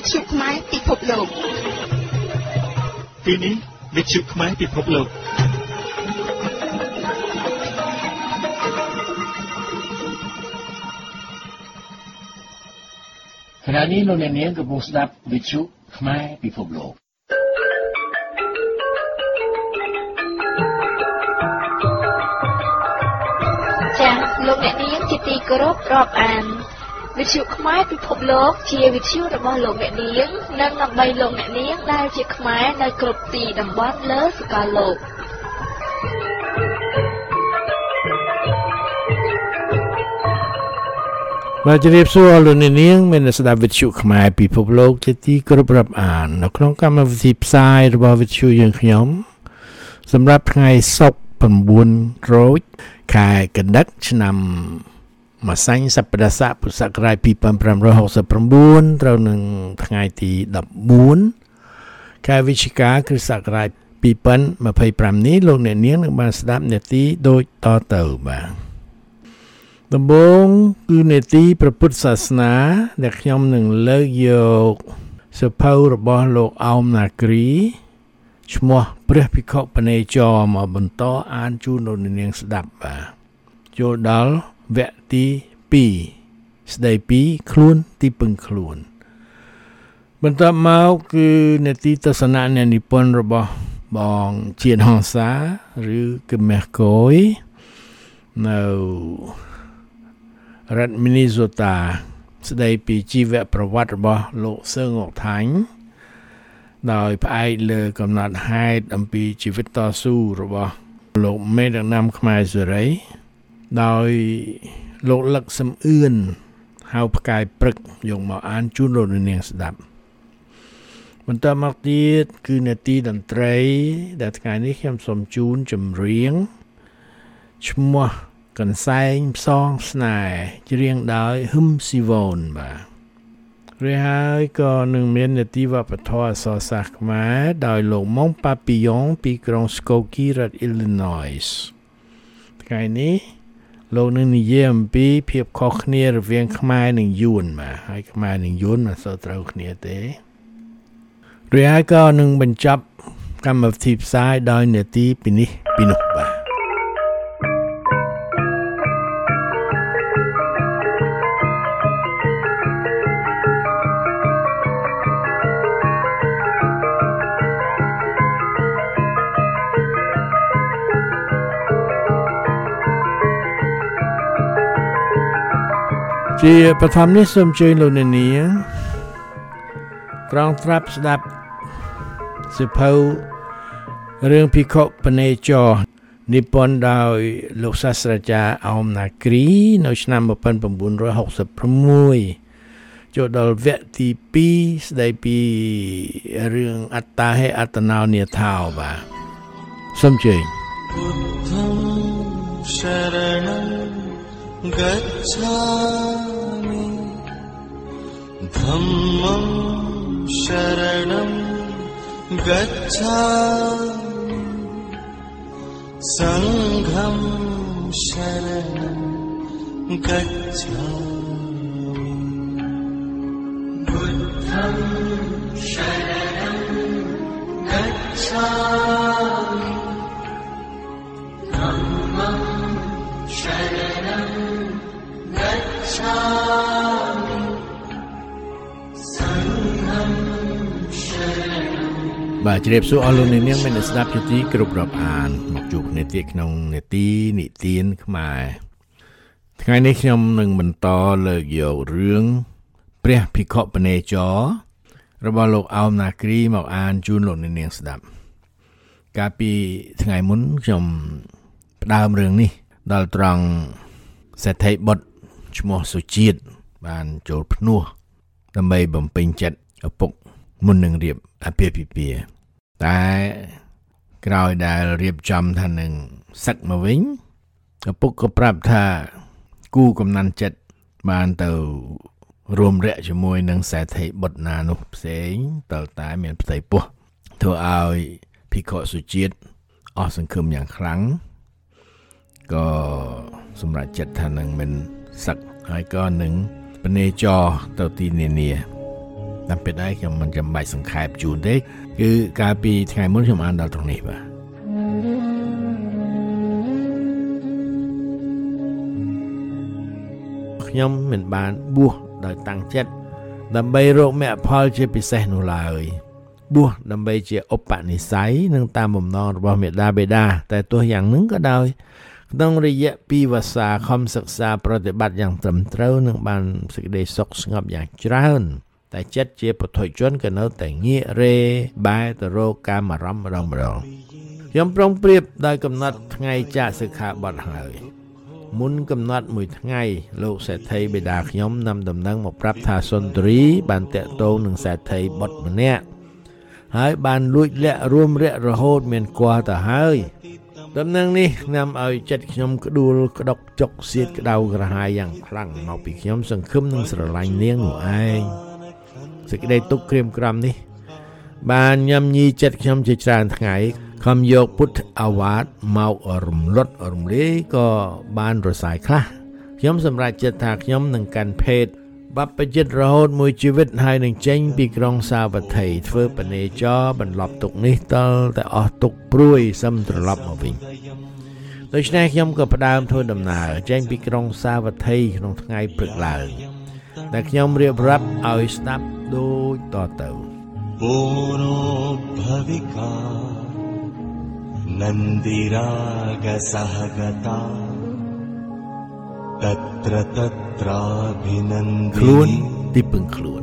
ទ្យុខ្មែរពិភពលោកទីនេះវិទ្យុខ្មែរពិភពលោកខណៈនេះលោកអ្នកនាងកំពុងស្ដាប់វិទ្យុខ្មែរពិភពលោកចា៎លោកអ្នកនាងជាទីគោរពរាប់អានវិទ្យុខ្មែរពិភពលោកជាវិទ្យុរបស់លោកអ្នកនាងនិងដើម្បីលោកអ្នកនាងដែលជាខ្មែរនៅគ្រប់ទីតំបន់លើសកលលោកបាទជម្រាបសួរលោកអ្នកនាងមានស្ដាប់វិទ្យុខ្មែរពិភពលោកជាទីគោរពរាប់អាននៅក្នុងកម្មវិធីផ្សាយរបស់វិទ្យុយើងខ្ញុំសម្រាប់ថ្ងៃសុក្រ9រោចខែកណ្ដិកឆ្នាំម្សាញ់សប្តាហ៍ពុទ្ធសករាជ2569ត្រូវនឹងថ្ងៃទី14ខែវិច្ឆិកាគ្រិស្តសករាជ2025នេះលោកអ្នកនាងនឹងបានស្ដាប់នាទីដូចតទៅបាទដំបូងគឺនាទីព្រះពុទ្ធសាសនាដែលខ្ញុំនឹងលើកយកសភៅរបស់លោកអោមណាគ្រីឈ្មោះព្រះភិក្ខុបនេចរមកបន្តអានជូនលោកអ្នកនាងស្ដាប់បាទចូលដល់វគ្គទី2ស្ដីពីខ្លួនទីពឹងខ្លួនបន្ទាប់មកគឺនាទីទស្សនៈនៃនិពន្ធរបស់បងជាតិហង្សាឬកឹមមាសកយនៅរដ្ឋមីនីសូតាស្ដីពីជីវប្រវត្តិរបស់លោកសឺងអុកថាញ់ដោយផ្អែកលើកំណត់ហេតុអំពីជីវិតតស៊ូរបស់លោកមេដឹកនាំខ្មែរសេរីដោយលោកលឹកសំអឿនហៅផ្កាយព្រឹកយកមកអានជូនលោកនាងស្ដាប់បន្តមកទៀតគឺនាទីតន្ត្រីដែលថ្ងៃនេះខ្ញុំសូមជូនចម្រៀងឈ្មោះកន្សែងផ្សងស្នេហ៍ច្រៀងដោយហ៊ឹមស៊ីវ៉នបាទរួចហើយក៏នឹងមាននាទីវប្បធម៌អក្សរសាស្ត្រខ្មែរដោយលោកម៉ុងប៉ាពីយ៉ុងពីក្រុងស្កូគីរដ្ឋ Illinois ថ្ងៃនេះលោកនឹងនិយាយអំពីភាពខុសគ្នារវាងខ្មែរនិងយួនបាទហើយខ្មែរនិងយួនមិនសូវត្រូវគ្នាទេរួចហើយក៏នឹងបញ្ចប់កម្មវិធីផ្សាយដោយនាទីពីនេះពីនោះបាទជាបឋមនេះសូមអញ្ជើញលោកអ្នកនាងត្រង់ត្រាប់ស្ដាប់សៀវភៅរឿងភិក្ខុបនេចរនិពន្ធដោយលោកសាស្ត្រាចារ្យអោមណាគ្រីនៅឆ្នាំ1966ចូលដល់វគ្គទី2ស្ដីពីរឿងអត្តាហេអត្តនោនាថោបាទសូមអញ្ជើញ Gacchami Dhammam Sharanam Gacchami Sangham Sharanam Gacchami Buddham Sharanam Gacchami Dhammam Sharanam Gacchami Sangham Sharanam បាទជ្រាបសួរអស់លោកអ្នកនាងមានស្ដាប់ជាទីគ្រប់រាប់អានមកជួបគ្នាទៀតក្នុងនេតិនិទានខ្មែរថ្ងៃនេះខ្ញុំនឹងបន្តលើកយករឿងព្រះភិក្ខុបនេចររបស់លោកអោមណាគ្រីមកអានជូនលោកអ្នកនាងស្ដាប់កាលពីថ្ងៃមុនខ្ញុំផ្ដើមរឿងនេះដល់ត្រង់សេដ្ឋីបុត្រឈ្មោះសុជាតិបានចូលភ្នោះដើម្បីបំពេញចិត្តឪពុកមុននឹងរៀបអាពាហ៍ពិពាហ៍តែក្រោយដែលរៀបចំថានឹងសឹកមកវិញឪពុកក៏ប្រាប់ថាគូកំណាន់ចិត្តបានទៅរួមរយៈជាមួយនឹងសេដ្ឋីបុត្រណានោះផ្សេងតើតែមានផ្ទៃពោះធ្វើឲ្យភិក្ខុសុជាតិអស់សង្ឃឹមយ៉ាងខ្លាំងក៏សម្រាប់ចិត្តថានឹងមិនសឹកហើយក៏នឹងបនេចរទៅទីនានាតាមពិតហើយខ្ញុំមិនចាំបាច់សង្ខេបជូនទេគឺកាលពីថ្ងៃមុនខ្ញុំអានដល់ត្រង់នេះបាទខ្ញុំមិនបានបួសដោយតាំងចិត្តដើម្បីរកមគ្គផលជាពិសេសនោះឡើយបួសដើម្បីជាឧបនិស្ស័យនិងតាមបំណងរបស់មេដាបេដាតែទោះយ៉ាងនឹងក៏ដោយក្នុងរយៈ2វស្សាខំសិក្សាប្រតិបត្តិយ៉ាងត្រឹមត្រូវនិងបានសេចក្តីសុខស្ងប់យ៉ាងច្រើនតែចិត្តជាពុទ្ធជនក៏នៅតែងាករេបែរទៅរកកាមអារម្មណ៍ម្ដងខ្ញុំប្រុងប្រៀបដោយកំណត់ថ្ងៃចាកសិក្ខាបទហើយមុនកំណត់មួយថ្ងៃលោកសេដ្ឋីបិតាខ្ញុំនាំដំណឹងមកប្រាប់ថាសុន្ទរីបានតាក់ទងនឹងសេដ្ឋីបុត្រម្នាក់ហើយបានលួចលាក់រួមរាក់រហូតមានគល់ទៅហើយដំណឹងនេះនាំឲ្យចិត្តខ្ញុំក្ដួលក្តុកចុកសៀតក្តៅក្រហាយយ៉ាងខ្លាំងមកពីខ្ញុំសង្ឃឹមនឹងស្រឡាញ់នាងនោះឯងសេចក្តីទុក្ខក្រៀមក្រំនេះបានញ៉ាំញីចិត្តខ្ញុំជាច្រើនថ្ងៃខំយកពុទ្ធអាវាតមករំលត់រំលាយក៏បានរសាយខ្លះខ្ញុំសម្រេចចិត្តថាខ្ញុំនឹងកាន់ភេទបព្វជិតរហូតមួយជីវិតហើយនឹងចេញពីក្រុងសាវត្ថីធ្វើបនេចរបន្លប់ទុកនេះតលតែអស់ទុកព្រួយសឹមត្រឡប់មកវិញដូច្នេះខ្ញុំក៏ផ្ដើមធ្វើដំណើរចេញពីក្រុងសាវត្ថីក្នុងថ្ងៃព្រឹកឡើងដែលខ្ញុំរៀបរាប់ឲ្យស្ដាប់ដូចតទៅ Purobhavika Nandiraga Sahagata Tatra Tatra Bhinandini ខ្លួនទីពឹងខ្លួន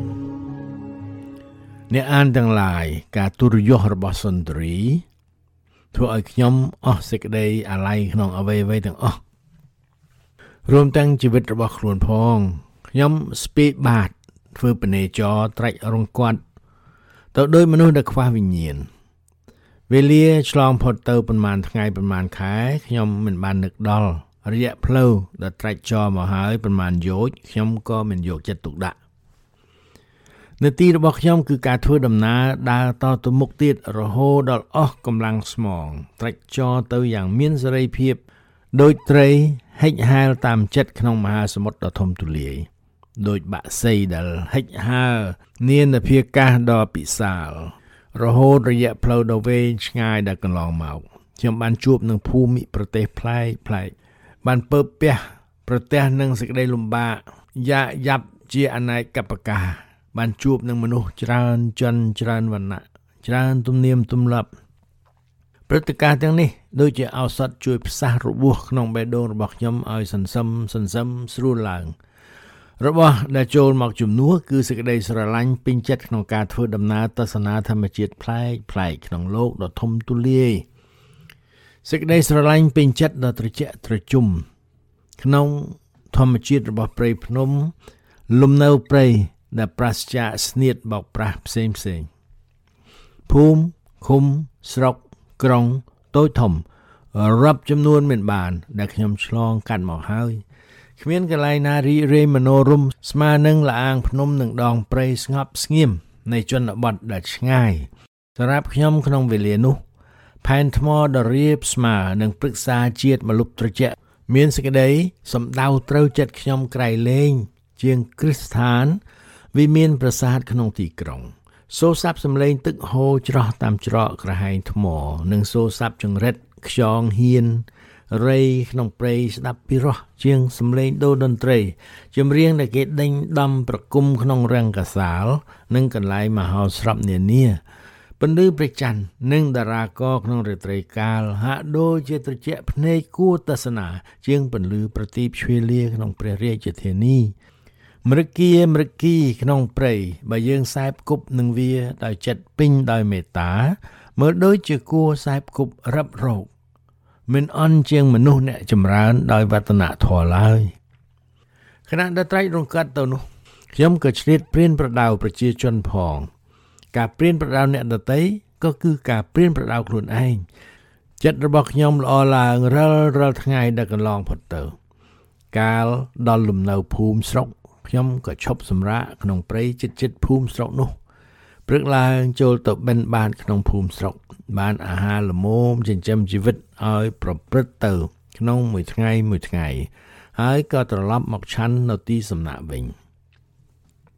អ្នកអានទាំងឡាយការទុរយុះរបស់សុន្ទរីធ្វើឲ្យខ្ញុំអស់សេចក្តីអាល័យក្នុងអ្វីៗទាំងអស់រួមទាំងជីវិតរបស់ខ្លួនផងខ្ញុំស្ពាយបាតធ្វើបនេចរត្រាច់រង្គត់ទៅដោយមនុស្សដែលខ្វះវិញ្ញាណវេលាឆ្លងផុតទៅប្រហែលថ្ងៃប្រហែលខែខ្ញុំមិនបាននឹកដល់រយៈផ្លូវដែលត្រាច់ចរមកហើយប្រហែលយោជខ្ញុំក៏មិនយកចិត្តទុកដាក់នាទីរបស់ខ្ញុំគឺការធ្វើដំណើរដើរតទៅមុខទៀតរហូតដល់អស់កម្លាំងស្មងត្រាច់ចរទៅយ៉ាងមានសេរីភាពដោយត្រីហិចហាលតាមចិត្តក្នុងមហាសមុទ្រដ៏ធំទូលាយដោយបាក់សីដែលហិចហាលនានាភាកាសដ៏ពិសាលរហូតរយៈផ្លូវដ៏វែងឆ្ងាយដែលកន្លងមកខ្ញុំបានជួបនឹងភូមិប្រទេសប្លែកបានពើពះប្រទះនឹងសេចក្តីលំបាកយ៉ាប់ជាអនេកបកាបានជួបនឹងមនុស្សច្រើនចិនច្រើនវណ្ណៈច្រើនទំនៀមទម្លាប់ព្រឹត្តិការណ៍ទាំងនេះដូចជាឱសថជួយផ្សះរបួសក្នុងបេះដូងរបស់ខ្ញុំឲ្យសន្សឹមស្រួលឡើងរបស់ដែលចូលមកជំនួសគឺសេចក្តីស្រឡាញ់ពេញចិត្តក្នុងការធ្វើដំណើរទស្សនាធម្មជាតិប្លែកក្នុងលោកដ៏ធំទូលាយសេចក្តីស្រឡាញ់ពេញចិត្តដ៏ត្រជាក់ត្រជុំក្នុងធម្មជាតិរបស់ព្រៃភ្នំលំនៅព្រៃដែលប្រសិទ្ធស្នៀតបោកប្រាស់ផ្សេងភូមិឃុំស្រុកក្រុងតូចធំរាប់ចំនួនមិនបានដែលខ្ញុំឆ្លងកាត់មកហើយគ្មានកន្លែងណារីរេមនោរម្យស្មើនឹងលអាងភ្នំនិងដងព្រៃស្ងប់ស្ងៀមនៃជនបទដែលឆ្ងាយសម្រាប់ខ្ញុំក្នុងវេលានោះផែនថ្មដ៏រាបស្មើនិងព្រឹក្សាជាតិម្លប់ត្រជាក់មានសេចក្តីសម្ដៅត្រូវចិត្តខ្ញុំក្រៃលែងជាងគ្រឹះស្ថានវិមានប្រាសាទក្នុងទីក្រុងសូរស័ព្ទសំឡេងទឹកហូរច្រោះតាមច្រកក្រហែងថ្មនិងសូរស័ព្ទចង្រិតខ្យងហ៊ានរៃក្នុងព្រៃស្ដាប់ពីរោះជាងសំឡេងដូរតន្ត្រីចម្រៀងដែលគេដេញដំប្រគំក្នុងរង្គកាសាលនិងកន្លែងមហោស្រពនានាពន្លឺព្រះច័ន្ទនិងតារាករក្នុងរាត្រីកាលហាក់ដូចជាត្រជាក់ភ្នែកគួរទស្សនាជាងពន្លឺប្រទីបជ្វាលាក្នុងព្រះរាជធានីមរគីក្នុងព្រៃបើយើងសែបគប់នឹងវាដោយចិត្តពេញដោយមេត្តាមើលដូចជាគួរសែបគប់រឹបរោគមិនអន់ជាងមនុស្សអ្នកចម្រើនដោយវឌ្ឍនធម៌ឡើយខណៈដែលត្រៃរង្កាត់ទៅនោះខ្ញុំក៏ឆ្លៀតព្រានប្រដៅប្រជាជនផងការព្រានប្រដៅអ្នកដទៃក៏គឺការព្រានប្រដៅខ្លួនឯងចិត្តរបស់ខ្ញុំល្អឡើងរាល់ថ្ងៃដែលកន្លងផុតទៅកាលដល់លំនៅភូមិស្រុកខ្ញុំក៏ឈប់សម្រាកក្នុងព្រៃចិត្តភូមិស្រុកនោះព្រឹកឡើងចូលទៅបិណ្ឌបាតក្នុងភូមិស្រុកបានអាហារល្មមចិញ្ចឹមជីវិតឲ្យប្រព្រឹត្តទៅក្នុងមួយថ្ងៃហើយក៏ត្រឡប់មកឆាន់នៅទីសំណាក់វិញ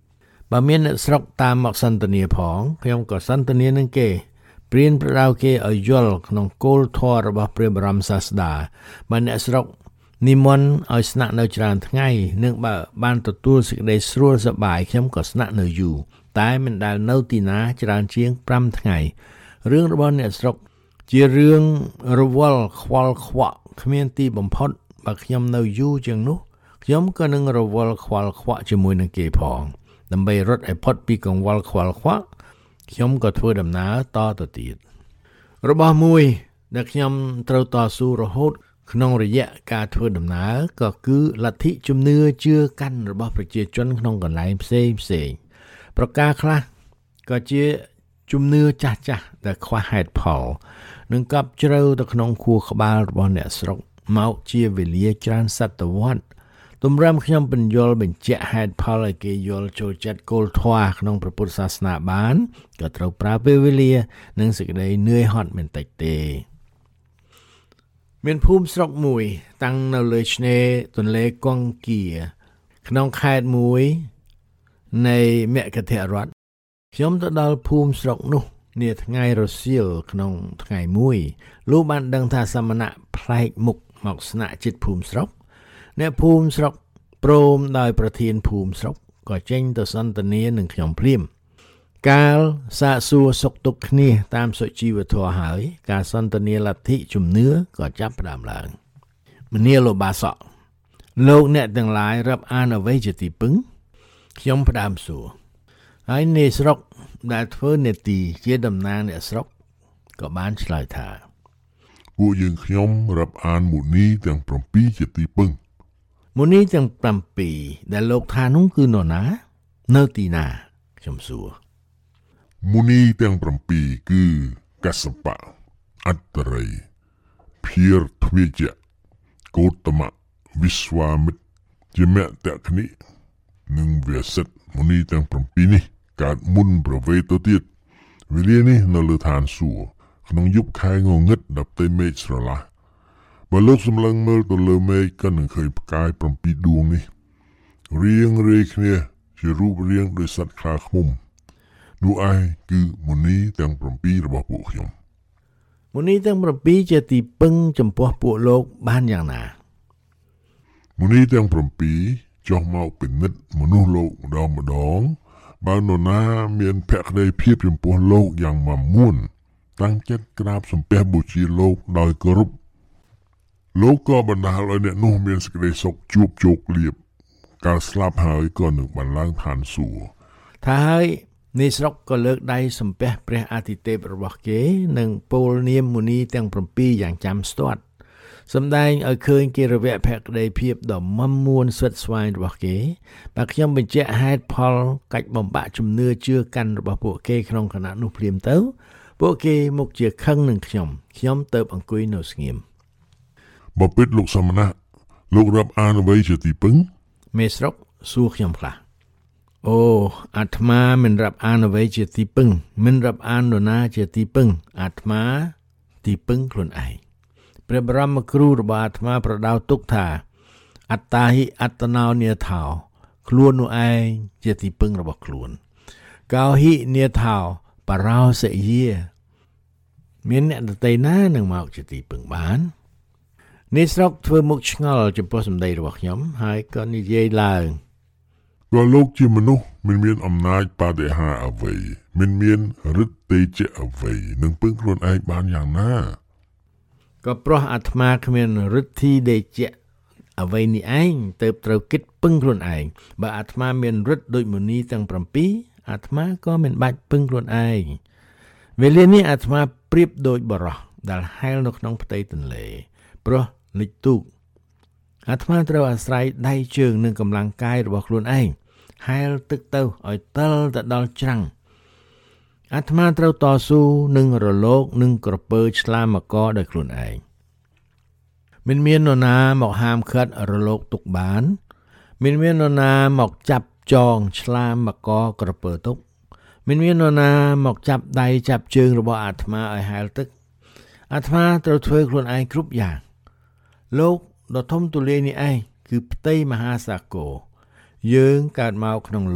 បើមានអ្នកស្រុកតាមមកសន្ទនាផងខ្ញុំក៏សន្ទនានឹងគេព្រានប្រដៅគេឲ្យយល់ក្នុងគោលធម៌របស់ព្រះបរមសាស្តាបើអ្នកស្រុកនិមន្តឲ្យស្នាក់នៅច្រើនថ្ងៃនឹងបើបានទទួលសេចក្តីស្រួលសប្បាយខ្ញុំក៏ស្នាក់នៅយូរតែមិនដែលនៅទីណាច្រើនជាង5ថ្ងៃរឿងរបស់អ្នកស្រុកជារឿងរវល់ខ្វល់ខ្វាក់គ្មានទីបំផុតបើខ្ញុំនៅយូរជាងនោះខ្ញុំក៏នឹងរវល់ខ្វល់ខ្វាក់ជាមួយនឹងគេផងដើម្បីរត់ឲ្យផុតពីកង្វល់ខ្វល់ខ្វាក់ខ្ញុំក៏ធ្វើដំណើរតទៅទៀតរបស់មួយដែលខ្ញុំត្រូវតស៊ូរហូតក្នុងរយៈការធ្វើដំណើរក៏គឺលទ្ធិជំនឿជឿកាន់របស់ប្រជាជនក្នុងកន្លែងផ្សេងប្រការខ្លះក៏ជាជំនឿចាស់ដែលខ្វះហេតុផលនឹងកប់ជ្រៅទៅក្នុងខួរក្បាលរបស់អ្នកស្រុកមកជាវេលាច្រើនសតវត្សទម្រាំខ្ញុំបញ្យល់បញ្ជាក់ហេតុផលឲ្យគេយល់ចូលចិត្តគោលធម៌ក្នុងព្រះពុទ្ធសាសនាបានក៏ត្រូវប្រើពេលវេលានិងសេចក្តីនឿយហត់មិនតិចទេមានភូមិស្រុកមួយតាំងនៅលើឆ្នេរទន្លេកងគៀក្នុងខេត្តមួយនៃមគ្គធរដ្ឋខ្ញុំទៅដល់ភូមិស្រុកនោះនាថ្ងៃរសៀលក្នុងថ្ងៃមួយលោកបានដឹងថាសមណៈប្លែកមុខមកស្នាក់ជិតភូមិស្រុកអ្នកភូមិស្រុកព្រមដោយប្រធានភូមិស្រុកក៏ចេញទៅសន្ទនានឹងខ្ញុំភ្លាមកាលសាកសួរសុខទុក្ខគ្នាតាមសុជីវធម៌ហើយការសន្ទនាលទ្ធិជំនឿក៏ចាប់ផ្ដើមឡើងមនាលបាសកលោកអ្នកទាំងឡាយរាប់អានអ្វីជាទីពឹងខ្ញុំផ្ដើមសួរហើយអ្នកស្រុកដែលធ្វើនេតិជាតំណាងអ្នកស្រុកក៏បានឆ្លើយថាពួកយើងខ្ញុំរាប់អានមុនីទាំង7ជាទីពឹងមុនីទាំង7ដែលលោកថានោះគឺនរណានៅទីណាខ្ញុំសួរមុនីទាំង7គឺកស្សបៈអត្តរិយភារទ្វេជៈកោតមៈវិស្វាមិត្រជាមតក្និនិងវាសិទ្ធមុនីទាំង7នេះកើតមុនប្រវេទទៅទៀតវេលានេះនៅលើឋានសួគ៌ក្នុងយប់ខែងងឹតដល់ផ្ទៃមេឃស្រឡះបើលោកសម្លឹងមើលទៅលើមេឃក៏នឹងឃើញផ្កាយ7ដួងនេះរៀងរាយគ្នាជារូបរាងដោយសត្វខ្លាឃ្មុំនោះឯងគឺមុនីទាំង7របស់ពួកខ្ញុំមុនីទាំង7ជាទីពឹងចំពោះពួកលោកបានយ៉ាងណាមុនីទាំង7ចុះមកពិនិត្យមនុស្សលោកម្ដងបើនរណាមានភក្តីភាពចំពោះលោកយ៉ាងមាំមួនតាំងចិត្តក្រាបសំពះបូជាលោកដោយគោរពលោកក៏បណ្ដាលឲ្យអ្នកនោះមានសេចក្តីសុខជួបជោគលាភកាលស្លាប់ហើយក៏នឹងបានឡើងឋានសួគ៌ថាហើយនេះស្រុកក៏លើកដៃសំពះព្រះអាទិទេពរបស់គេនិងពោលនាមមុនីទាំង7យ៉ាងចាំស្ទាត់សម្ដែងឲ្យឃើញគេរវៈភក្តីភាពដ៏មាំមួនស្វិតស្វាញរបស់គេបើខ្ញុំបញ្ជាក់ហេតុផលកាច់បំបាក់ជំនឿជឿកាន់របស់ពួកគេក្នុងគណៈនោះភ្លាមទៅពួកគេមកជាខឹងនឹងខ្ញុំទៅអង្គុយនៅស្ងៀមបើពិតលោកសមណៈលោករាប់អានអ្វីជាទីពឹងមេស្រុកសួរខ្ញុំខ្លះអូអាត្មាមិនរាប់អានអ្វីជាទីពឹងមិនរាប់អាននរណាជាទីពឹងអាត្មាទីពឹងខ្លួនឯងព្រះបរមគ្រូរបស់អាត្មាប្រដៅទុកថាអត្តាហិអត្តនោនិថោខ្លួននោះឯងជាទីពឹងរបស់ខ្លួនកោហិនិថោបរោសិយាមានអ្នកដទៃណានឹងមកជាទីពឹងបាននេះស្រុកធ្វើមុខឆ្ងល់ចំពោះសម្ដីរបស់ខ្ញុំហើយក៏និយាយឡើងក៏លោកជាមនុស្សមិនមានអំណាចបដិហាអ្វីមិនមានឫទ្ធិតេជៈអ្វីនឹងពឹងខ្លួនឯងបានយ៉ាងណាក៏ព្រោះអាត្មាគ្មានឫទ្ធិតេជៈអ្វីនេះឯងទៅត្រូវគិតពឹងខ្លួនឯងបើអាត្មាមានឫទ្ធិដូចមុនីទាំង7អាត្មាក៏មិនបាច់ពឹងខ្លួនឯងវេលានេះអាត្មាប្រៀបដូចបរោះដែលហែលនៅក្នុងផ្ទៃទន្លេព្រោះលិចទូកអាត្មាត្រូវអាស្រ័យដៃជើងនិងកម្លាំងកាយរបស់ខ្លួនឯងហែលទឹកទៅឲ្យតិលទៅដល់ច្រាំងអាត្មាត្រូវតស៊ូនឹងរលកនិងក្រពើឆ្លាមកកដោយខ្លួនឯងមិនមាននរណាមកហាមឃាត់រលកទុកបានមិនមាននរណាមកចាប់ចងឆ្លាមកកក្រពើទុកមិនមាននរណាមកចាប់ដៃចាប់ជើងរបស់អាត្មាឲ្យហែលទឹកអាត្មាត្រូវធ្វើខ្លួនឯងគ្រប់យ៉ាងលោកដ៏ធំទូលាយនេះឯងគឺផ្ទៃមហាសាគរយើងកើតមកក្នុងលោក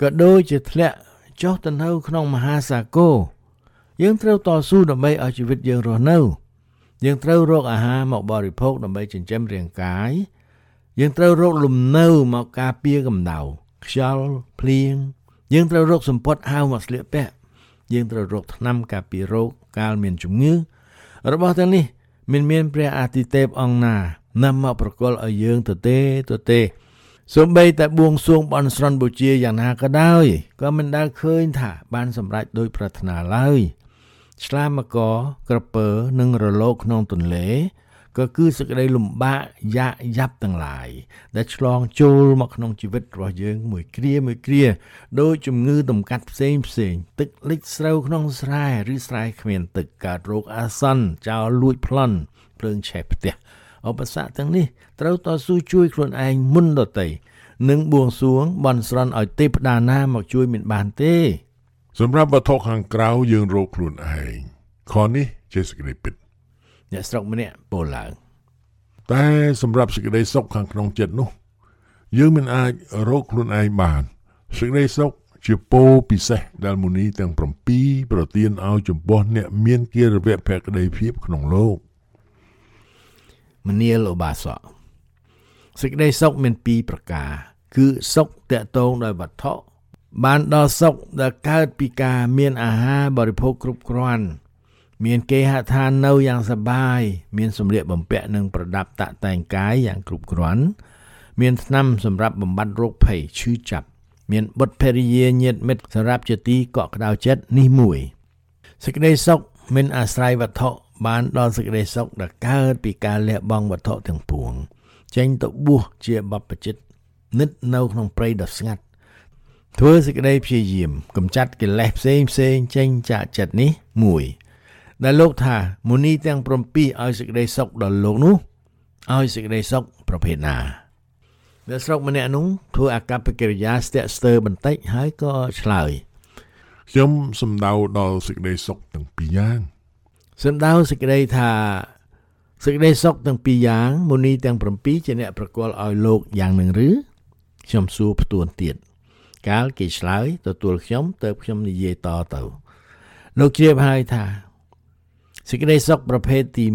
ក៏ដូចជាធ្លាក់ចុះទៅនៅក្នុងមហាសាគរយើងត្រូវតស៊ូដើម្បីឲ្យជីវិតយើងរស់នៅយើងត្រូវរកអាហារមកបរិភោគដើម្បីចិញ្ចឹមរាងកាយយើងត្រូវរកលំនៅមកការពារកម្ដៅខ្យល់ភ្លៀងយើងត្រូវរកសម្ពត់អាវមកស្លៀកពាក់យើងត្រូវរកថ្នាំការពាររោគកាលមានជំងឺរបស់ទាំងនេះមានព្រះអាទិទេពអង្គណានាំមកប្រគល់ឲ្យយើងទទេសូម្បីតែបួងសួងបន់ស្រន់បូជាយ៉ាងណាក៏ដោយក៏មិនដែលឃើញថាបានសម្រេចដោយប្រាថ្នាឡើយឆ្លាមកក្រពើនិងរលកក្នុងទន្លេក៏គឺសេចក្តីលំបាកយ៉ាប់ទាំងឡាយដែលឆ្លងចូលមកក្នុងជីវិតរបស់យើងមួយគ្រាដោយជំងឺដំកាត់ផ្សេងទឹកលិចស្រូវក្នុងស្រែឬស្រែគ្មានទឹកកើតរោគអាសន្នចោរលួចប្លន់ភ្លើងឆេះផ្ទះឧបសគ្គទាំងនេះត្រូវតស៊ូជួយខ្លួនឯងមុនដទៃនិងបួងសួងបន់ស្រន់ឲ្យទេពតាណាមកជួយមិនបានទេសម្រាប់វត្ថុខាងក្រៅយើងរកខ្លួនឯងខនេះជាសេចក្តីពិតអ្នកស្រុកម្នាក់ពោលឡើងតែសម្រាប់សេចក្តីសុខខាងក្នុងចិត្តនោះយើងមិនអាចរកខ្លួនឯងបានសេចក្តីសុខជាពរពិសេសដែលមុនីទាំង7ប្រទានឲ្យចំពោះអ្នកមានគារវៈភក្តីភាពក្នុងលោកមនាលឧបាសកសេចក្តីសុខមាន2ប្រការគឺសុខតាក់ទងដោយវត្ថុបានដល់សុខដែលកើតពីការមានអាហារបរិភោគគ្រប់គ្រាន់មានគេហដ្ឋាននៅយ៉ាងសប្បាយមានសម្លៀកបំពាក់និងប្រដាប់តាក់តែងកាយយ៉ាងគ្រប់គ្រាន់មានថ្នាំសម្រាប់បំបត្តិរោគភ័យឈឺចាប់មានបុត្រភរិយាញាតិមិត្តសម្រាប់ជាទីកក់ក្ដៅចិត្តនេះមួយសេចក្តីសុខមិនអាស្រ័យវត្ថុបានដល់សេចក្តីសុខដែលកើតពីការលះបង់វត្ថុទាំងពួងចេញទៅបួសជាបព្វជិតនិតនៅក្នុងព្រៃដ៏ស្ងាត់ធ្វើសេចក្តីព្យាយាមកម្ចាត់កិលេសផ្សេងចេញចាកចិត្តនេះមួយដែលលោកថាមុនីទាំង7ឲ្យសេចក្តីសុខដល់លោកនោះឲ្យសេចក្តីសុខប្រភេទណាអ្នកស្រុកម្នាក់នោះធ្វើអាកប្បកិរិយាស្ទាក់ស្ទើរបន្តិចហើយក៏ឆ្លើយខ្ញុំសំដៅដល់សេចក្តីសុខទាំង2យ៉ាងសំដៅសេចក្តីថាសេចក្តីសុខទាំង2យ៉ាងមុនីទាំង7ជាអ្នកប្រគល់ឲ្យលោកយ៉ាងនឹងឬខ្ញុំសួរផ្ទួនទៀតកាលគេឆ្លើយទទួលខ្ញុំទៅខ្ញុំនិយាយតទៅលោកជ្រាបហើយថាសេចក្តីសុខប្រភេទទី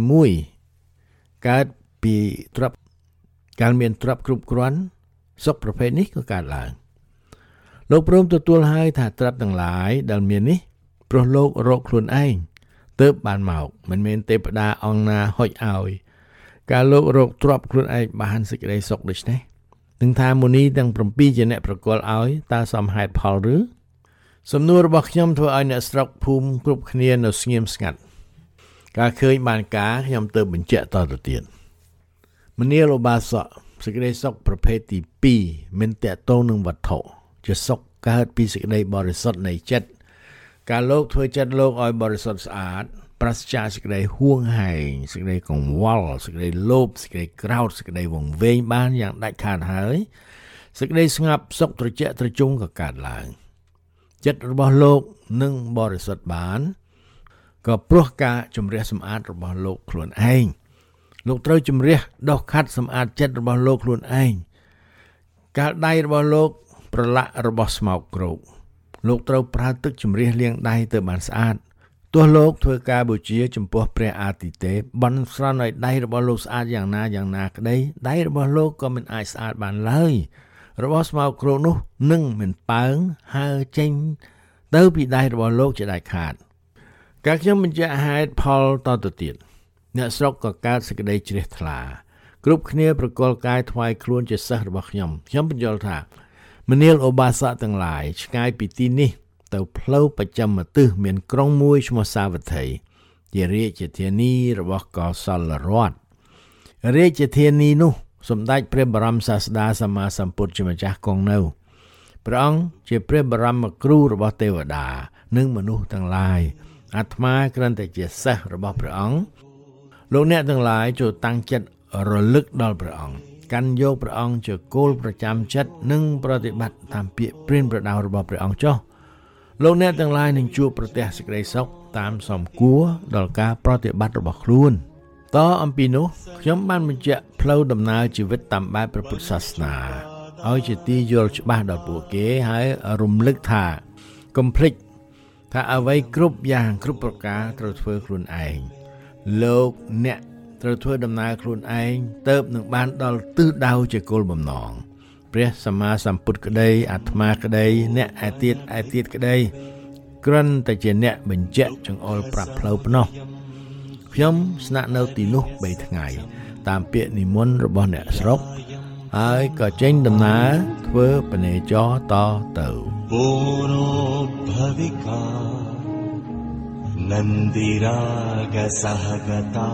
1កើតពីទ្រព្យកាលមានទ្រព្យគ្រប់គ្រាន់សុខប្រភេទនេះក៏កើតឡើងលោកព្រមទទួលហើយថាទ្រព្យទាំងឡាយដែលមាននេះព្រោះលោករកខ្លួនឯងទើបបានមកមិនមែនទេវតាអង្គណាហុចឲ្យការលោករកទ្រព្យខ្លួនឯងបានសេចក្តីសុខដូច្នេះនឹងថាមុនីទាំង7ជាអ្នកប្រគល់ឲ្យតើសមហេតុផលឬសំណួររបស់ខ្ញុំធ្វើឲ្យអ្នកស្រុកភូមិគ្រប់គ្នានៅស្ងៀមស្ងាត់ការឃើញបានការខ្ញុំទៅបញ្ជាក់តទៅទៀតមនាលឧបាសកសេចក្តីសុខប្រភេទទី2មិនតាក់ទងនឹងវត្ថុជាសុខកើតពីសេចក្តីបរិសុទ្ធនៃចិត្តការលោកធ្វើចិត្តលោកឲ្យបរិសុទ្ធស្អាតប្រសិទ្ធចាសេចក្តីហួងហែងសេចក្តីកង្វល់សេចក្តីលោភសេចក្តីក្រោធសេចក្តីវង្វេងបានយ៉ាងដាច់ខាតហើយសេចក្តីស្ងប់សុខត្រជាក់ត្រជុំក៏កើតឡើងចិត្តរបស់លោកនឹងបរិសុទ្ធបានក៏ព្រោះការជំរះសម្អាតរបស់លោកខ្លួនឯងលោកត្រូវជំរះដោះខាត់សម្អាតចិត្តរបស់លោកខ្លួនឯងកាលដៃរបស់លោកប្រឡាក់របស់ស្មោកគ្រោកលោកត្រូវប្រើទឹកជំរះលាងដៃទៅបានស្អាតទោះលោកធ្វើការបូជាចំពោះព្រះអាទិទេពបន់ស្រន់ឲ្យដៃរបស់លោកស្អាតយ៉ាងណាក្តីដៃរបស់លោកក៏មិនអាចស្អាតបានឡើយរបស់ស្មោកគ្រោកនោះនឹងមិនប៉ើងហើរចេញទៅពីដៃរបស់លោកជាដាច់ខាតការខ្ញុំបញ្ជាក់ហេតុផលតទៅទៀតអ្នកស្រុកក៏កើតសេចក្តីជ្រះថ្លាគ្រប់គ្នាប្រគល់កាយថ្វាយខ្លួនជាសិស្សរបស់ខ្ញុំបញ្យល់ថាមនាលឧបាសកទាំងឡាយឆ្ងាយពីទីនេះទៅផ្លូវបច្ចឹមទិសមានក្រុងមួយឈ្មោះសាវត្ថីជារាជធានីរបស់កោសលរដ្ឋរាជធានីនោះសម្ដេចព្រះបរមសាស្តាសម្មាសម្ពុទ្ធជាម្ចាស់គង់នៅព្រះអង្គជាព្រះបរមគ្រូរបស់ទេវតានិងមនុស្សទាំងឡាយអាត្មាគ្រាន់តែជាសិស្សរបស់ព្រះអង្គលោកអ្នកទាំងឡាយចូលតាំងចិត្តរលឹកដល់ព្រះអង្គកាន់យកព្រះអង្គជាគោលប្រចាំចិត្តនិងប្រតិបត្តិតាមពាក្យព្រានប្រដៅរបស់ព្រះអង្គចុះលោកអ្នកទាំងឡាយនឹងជួបប្រទះសេចក្តីសុខតាមសមគួរដល់ការប្រតិបត្តិរបស់ខ្លួនតអំពីនោះខ្ញុំបានបញ្ជាក់ផ្លូវដំណើរជីវិតតាមបែបព្រះពុទ្ធសាសនាឲ្យជាទីយល់ច្បាស់ដល់ពួកគេហើយរំលឹកថាកុំភ្លេចថាអ្វីគ្រប់យ៉ាងគ្រប់ប្រការត្រូវធ្វើខ្លួនឯងលោកអ្នកត្រូវធ្វើដំណើរខ្លួនឯងទៅនឹងបានដល់ទិសដៅជាគោលបំណងព្រះសម្មាសម្ពុទ្ធក្តីអាត្មាក្តីអ្នកឯទៀតក្តីគ្រាន់តែជាអ្នកបញ្ជាក់ចង្អុលប្រាប់ផ្លូវប៉ុណ្ណោះខ្ញុំស្នាក់នៅទីនោះ3ថ្ងៃតាមពាក្យនិមន្តរបស់អ្នកស្រុកហើយក៏ចេញដំណើរធ្វើបនេចរតទៅ पूर्णोद्भविका नन्दिरागसहगता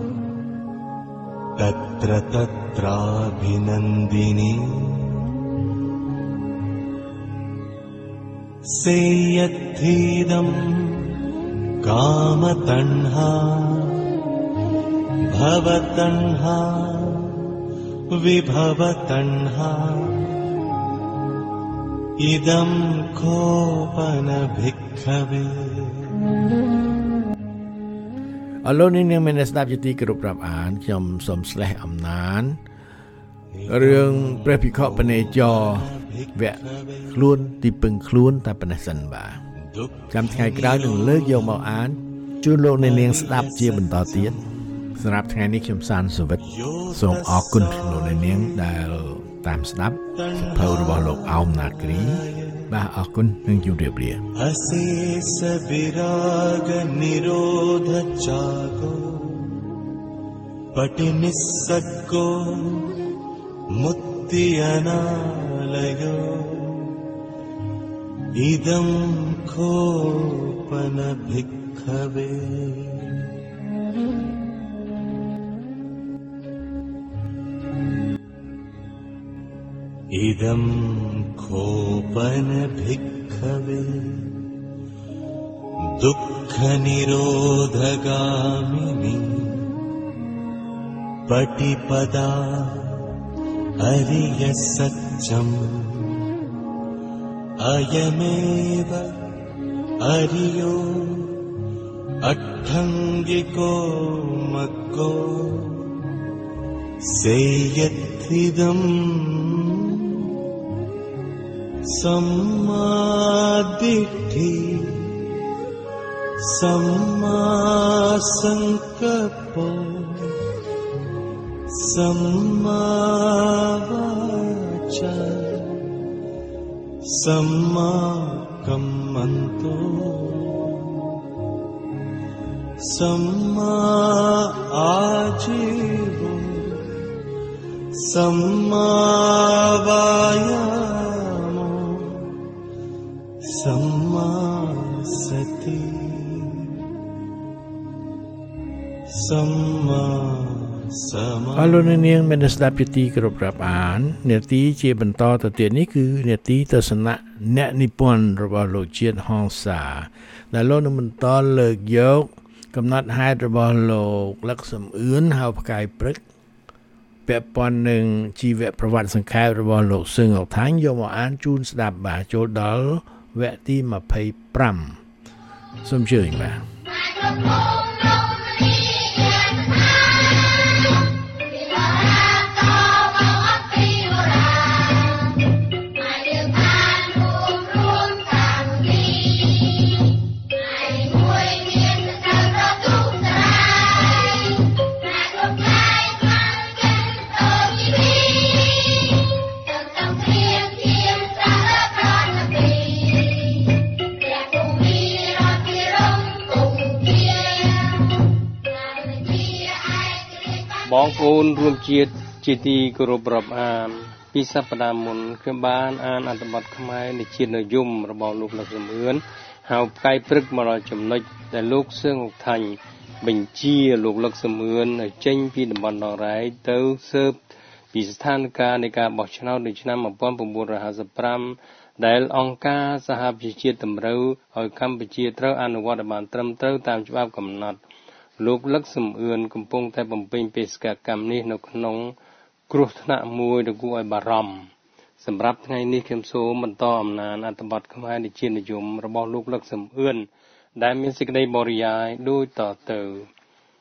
तत्र तत्राभिनन्दिनी सेयद्धीदम् कामतण्हा भवतण्हा विभवतण्हा इदं खोपन भिक्खवे អរលោកនាងមានស្ដាប់ជាទីគោរពរាប់អានខ្ញុំសូមស្លេះអំណានរឿងព្រះភិក្ខុបនេចរវគ្គខ្លួនទីពឹងខ្លួនតែប៉ុណ្ណេះសិនបាទចាំថ្ងៃក្រោយនឹងលើកយកមកអានជូនលោកនាងស្ដាប់ជាបន្តទៀតសម្រាប់ថ្ងៃនេះខ្ញុំសានសុវិតសូមអរគុណលោកនាងដែលតាមស្ដាប់សភៅរបស់លោកអោមណាតគ្រីបាទអរគុណនិងជម្រាបលា अशेष विराग निरोध जागो पटि निस्सग्गो मुक्ति अनालयो इदं खोपन भिक्खवे इदं खोपन भिक्खवे दुःखनिरोधगामिनी पटिपदा अरियसत्यम् अयमेव अरियो अट्ठङ्गिको मग्गो सेयत्थिदम् सम्मादिट्ठि सम्मासङ्कल्पो सम्मावाचा सम्माकम्मन्तो सम्मा आजीवो सम्मावायामो सम्मा सति सम्मा អរលោកនាងមានស្ដាប់ជាទីគោរពរាប់អាននាទីជាបន្តទៅទៀតនេះគឺនាទីទស្សនៈអ្នកនិពន្ធរបស់លោកជាតិហងសាដែលលោកនឹងបន្តលើកយកកំណត់ហេតុរបស់លោកលក្ខសំអឿនហៅផ្កាយព្រឹកពាក់ព័ន្ធនឹងជីវប្រវត្តិសង្ខេបរបស់លោកសឹងអុកថាញ់យកមកអានជូនស្ដាប់បាទចូលដល់វគ្គទី25សូមជឿបាទបងប្អូនរួមជាតិជាទីគោរពរាប់អានពីសប្តាហ៍មុនខ្ញុំបានអានអត្ថបទខ្មែរនៃជាតិនិយមរបស់លោកលក្ខសំអឿនហៅផ្កាយព្រឹកមកដល់ចំណុចដែលលោកសឿងអុកថាញ់បញ្ជាលោកលក្ខសំអឿនឲ្យចេញពីតំបន់ដងរែកទៅស៊ើបពីស្ថានភាពនៃការបោះឆ្នោតនៅឆ្នាំ1955ដែលអង្គការសហប្រជាជាតិតម្រូវឲ្យកម្ពុជាត្រូវអនុវត្តឲ្យបានត្រឹមត្រូវតាមច្បាប់កំណត់លោកលក្ខសំអឿនកំពុងតែបំពេញបេសកកម្មនេះនៅក្នុងគ្រោះថ្នាក់មួយដែលគួរឲ្យបារម្ភសម្រាប់ថ្ងៃនេះខ្ញុំសូមបន្តអំណានអត្ថបទខ្មែរនៃជាតិនិយមរបស់លោកលក្ខសំអឿនដែលមានសេចក្តីបរិយាយដូចតទៅ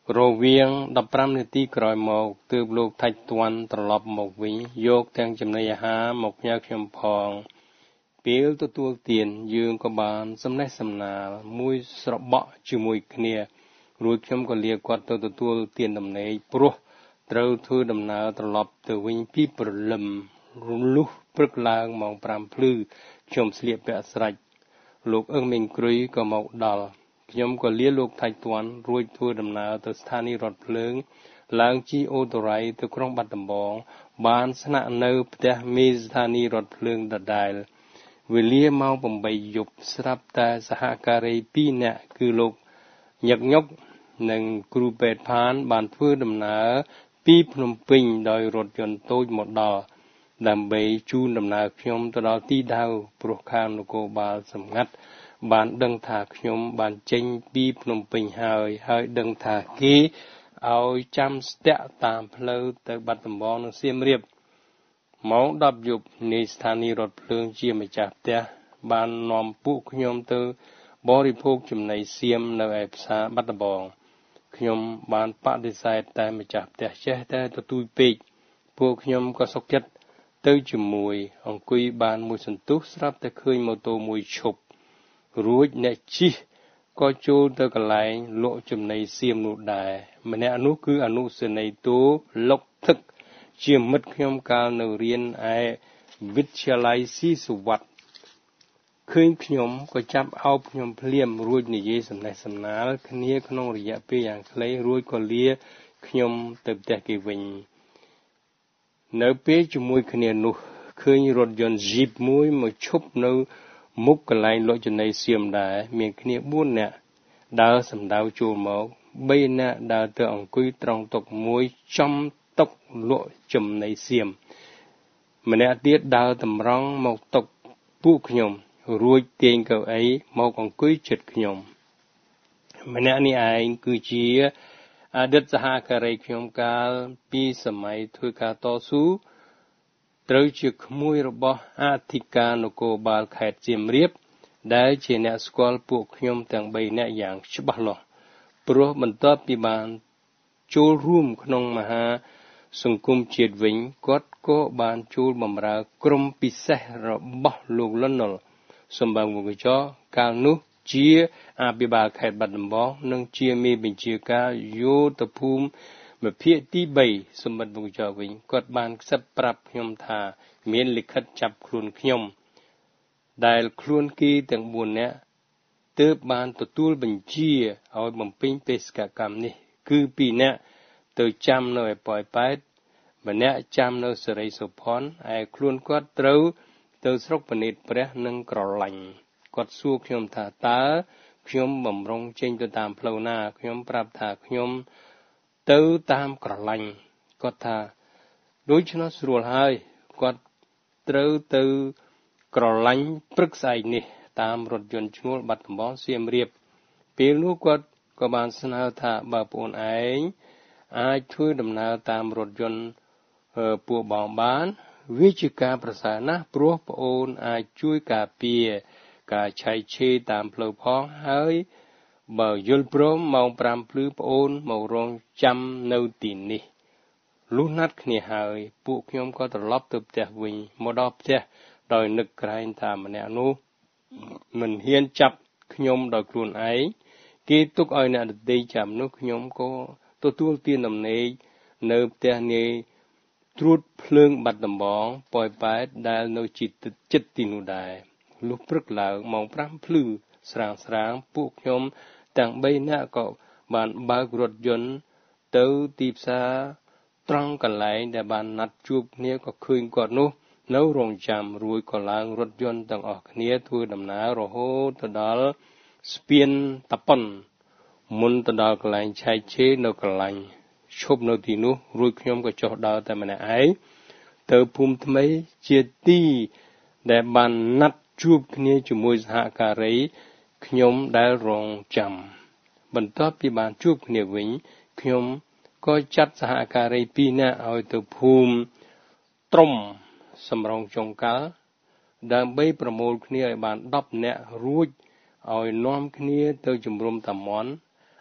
រវាង15នាទីក្រោយមកទើបលោកថាច់ទាន់ត្រឡប់មកវិញយកទាំងចំណីអាហារមកផ្ញើខ្ញុំផងពេលទទួលទានយើងក៏បានសំណេះសំណាលមួយស្របក់ជាមួយគ្នារួចខ្ញុំក៏លាគាត់ទៅទទួលទានដំណេកព្រោះត្រូវធ្វើដំណើរត្រឡប់ទៅវិញពីព្រលឹមលុះព្រឹកឡើងម៉ោង5ភ្លឺខ្ញុំស្លៀកពាក់ស្រេចលោកអឹងមេងគ្រុយក៏មកដល់ខ្ញុំក៏លាលោកថាច់ទាន់រួចធ្វើដំណើរទៅស្ថានីយ៍រថភ្លើងឡើងជិះអូតូរ៉ៃទៅក្រុងបាត់ដំបងបានស្នាក់នៅផ្ទះមេស្ថានីយ៍រថភ្លើងដដែលវេលាម៉ោង8យប់ស្រាប់តែសហការី2នាក់គឺលោកញឹកញុកនិងគ្រូពេទ្យផានបានធ្វើដំណើរពីភ្នំពេញដោយរថយន្តតូចមកដល់ដើម្បីជូនដំណើរខ្ញុំទៅដល់ទីដៅព្រោះខាងនគរបាលសម្ងាត់បានដឹងថាខ្ញុំបានចេញពីភ្នំពេញហើយដឹងថាគេឲ្យចាំស្ទាក់តាមផ្លូវទៅបាត់ដំបងនិងសៀមរាបម៉ោង10យប់នៃស្ថានីយ៍រថភ្លើងជាម្ចាស់ផ្ទះបាននាំពួកខ្ញុំទៅបរិភោគចំណីសៀមនៅឯផ្សារបាត់ដំបងខ្ញុំបានបដិសេធតែម្ចាស់ផ្ទះចេះតែទទូចពេកពួកខ្ញុំក៏សុខចិត្តទៅជាមួយអង្គុយបានមួយសន្ទុះស្រាប់តែឃើញម៉ូតូមួយឈប់រួចអ្នកជិះក៏ចូលទៅកន្លែងលក់ចំណីសៀមនោះដែរម្នាក់នោះគឺអនុសេនីយ៍តូលុកទឹកជាមិត្តខ្ញុំកាលនៅរៀនឯវិទ្យាល័យស៊ីសុវត្ថិឃើញខ្ញុំក៏ចាប់អោបខ្ញុំភ្លាមរួចនិយាយសំណេះសំណាលគ្នាក្នុងរយៈពេលយ៉ាងខ្លីរួចក៏លាខ្ញុំទៅផ្ទះគេវិញនៅពេលជាមួយគ្នានោះឃើញរថយន្ត Jeep មួយមកឈប់នៅមុខកន្លែងលក់ចំណីសៀមដែរមានគ្នា4នាក់ដើរសម្ដៅចូលមក3នាក់ដើរទៅអង្គុយត្រង់តុមួយចំតុលក់ចំណីសៀមម្នាក់ទៀតដើរតម្រង់មកតុពួកខ្ញុំរួចទាញកៅអីមកអង្គុយជិតខ្ញុំម្នាក់នេះឯងគឺជាអតីតសហការីខ្ញុំកាលពីសម័យធ្វើការតស៊ូត្រូវជាក្មួយរបស់អធិការនគរបាលខេត្តសៀមរាបដែលជាអ្នកស្គាល់ពួកខ្ញុំទាំង3នាក់យ៉ាងច្បាស់លាស់ព្រោះបន្ទាប់ពីបានចូលរួមក្នុងមហាសង្គមជាតិវិញគាត់ក៏បានចូលបម្រើក្រុមពិសេសរបស់លោកលន់នល់សម្បងវង្កចកាលនោះជាអភិបាលខេត្តបាត់ដំបងនិងជាមេបញ្ជាការយោធភូមិភាគទី3សម្បត្តិវង្កចវិញគាត់បានខ្សឹបប្រាប់ខ្ញុំថាមានលិខិតចាប់ខ្លួនខ្ញុំដែលខ្លួនគេទាំង4នាក់ទើបបានទទួលបញ្ជាឲ្យបំពេញបេសកកម្មនេះគឺ2នាក់ទៅចាំនៅឯប៉ោយប៉ែតម្នាក់ចាំនៅសេរីសុផាន់ឯខ្លួនគាត់ត្រូវទៅស្រុកពនេតព្រះនិងក្រឡាញ់គាត់សួរខ្ញុំថាតើខ្ញុំបំរុងចេញទៅតាមផ្លូវណាខ្ញុំប្រាប់ថាខ្ញុំទៅតាមក្រឡាញ់គាត់ថាដូច្នោះស្រួលហើយគាត់ត្រូវទៅក្រឡាញ់ព្រឹកស្អែកនេះតាមរថយន្តឈ្នួលបាត់ដំបងសៀមរាបពេលនោះគាត់ក៏បានស្នើថាបើប្អូនឯងអាចធ្វើដំណើរតាមរថយន្តពួកបងបានវាជាការប្រសើរណាស់ព្រោះប្អូនអាចជួយការពារការឆែកឆេរតាមផ្លូវផងហើយបើយល់ព្រមម៉ោង5ភ្លឺប្អូនមករងចាំនៅទីនេះលុះណាត់គ្នាហើយពួកខ្ញុំក៏ត្រឡប់ទៅផ្ទះវិញមកដល់ផ្ទះដោយនឹកក្រែងថាម្នាក់នោះមិនហ៊ានចាប់ខ្ញុំដោយខ្លួនឯងគេទុកឲ្យអ្នកដទៃចាំនោះខ្ញុំក៏ទទួលទានដំណេកនៅផ្ទះនាយត្រួតភ្លើងបាត់ដំបងប៉ោយប៉ែតដែលនៅចិត្តទីនោះដែរលុះព្រឹកឡើងម៉ោង5ភ្លឺស្រាងពួកខ្ញុំទាំង3នាក់ក៏បានបើករថយន្តទៅទីផ្សារត្រង់កន្លែងដែលបានណាត់ជួបគ្នាក៏ឃើញគាត់នោះនៅរងចាំរួចក៏ឡើងរថយន្តទាំងអស់គ្នាធ្វើដំណើររហូតទៅដល់ស្ពានតាប៉ុនមុនទៅដល់កន្លែងឆែកឆេរនៅកន្លែងឈប់នៅទីនោះរួចខ្ញុំក៏ចុះដើរតែម្នាក់ឯងទៅភូមិថ្មីជាទីដែលបានណាត់ជួបគ្នាជាមួយសហការីខ្ញុំដែលរងចាំបន្ទាប់ពីបានជួបគ្នាវិញខ្ញុំក៏ចាត់សហការី2នាក់ឲ្យទៅភូមិត្រុំសំរងចុងកាល់ដើម្បីប្រមូលគ្នាឲ្យបាន10នាក់រួចឲ្យនាំគ្នាទៅជំរុំតាមន់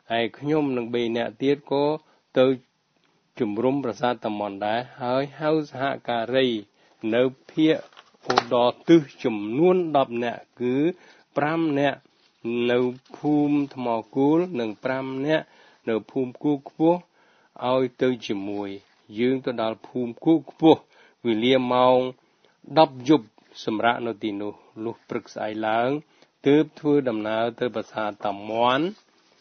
ហើយខ្ញុំនឹង3នាក់ទៀតក៏ទៅជំរុំប្រាសាទតាម៉ុនដែរហើយហៅសហការីនៅភាគឧត្តរទិសចំនួន10នាក់គឺ5នាក់នៅភូមិថ្មគូលនិង5នាក់នៅភូមិគូខ្ពស់ឲ្យទៅជាមួយយើងទៅដល់ភូមិគូខ្ពស់វេលាម៉ោង10យប់សម្រាប់នៅទីនោះលុះព្រឹកស្អែកឡើងទើបធ្វើដំណើរទៅប្រាសាទតាម៉ុន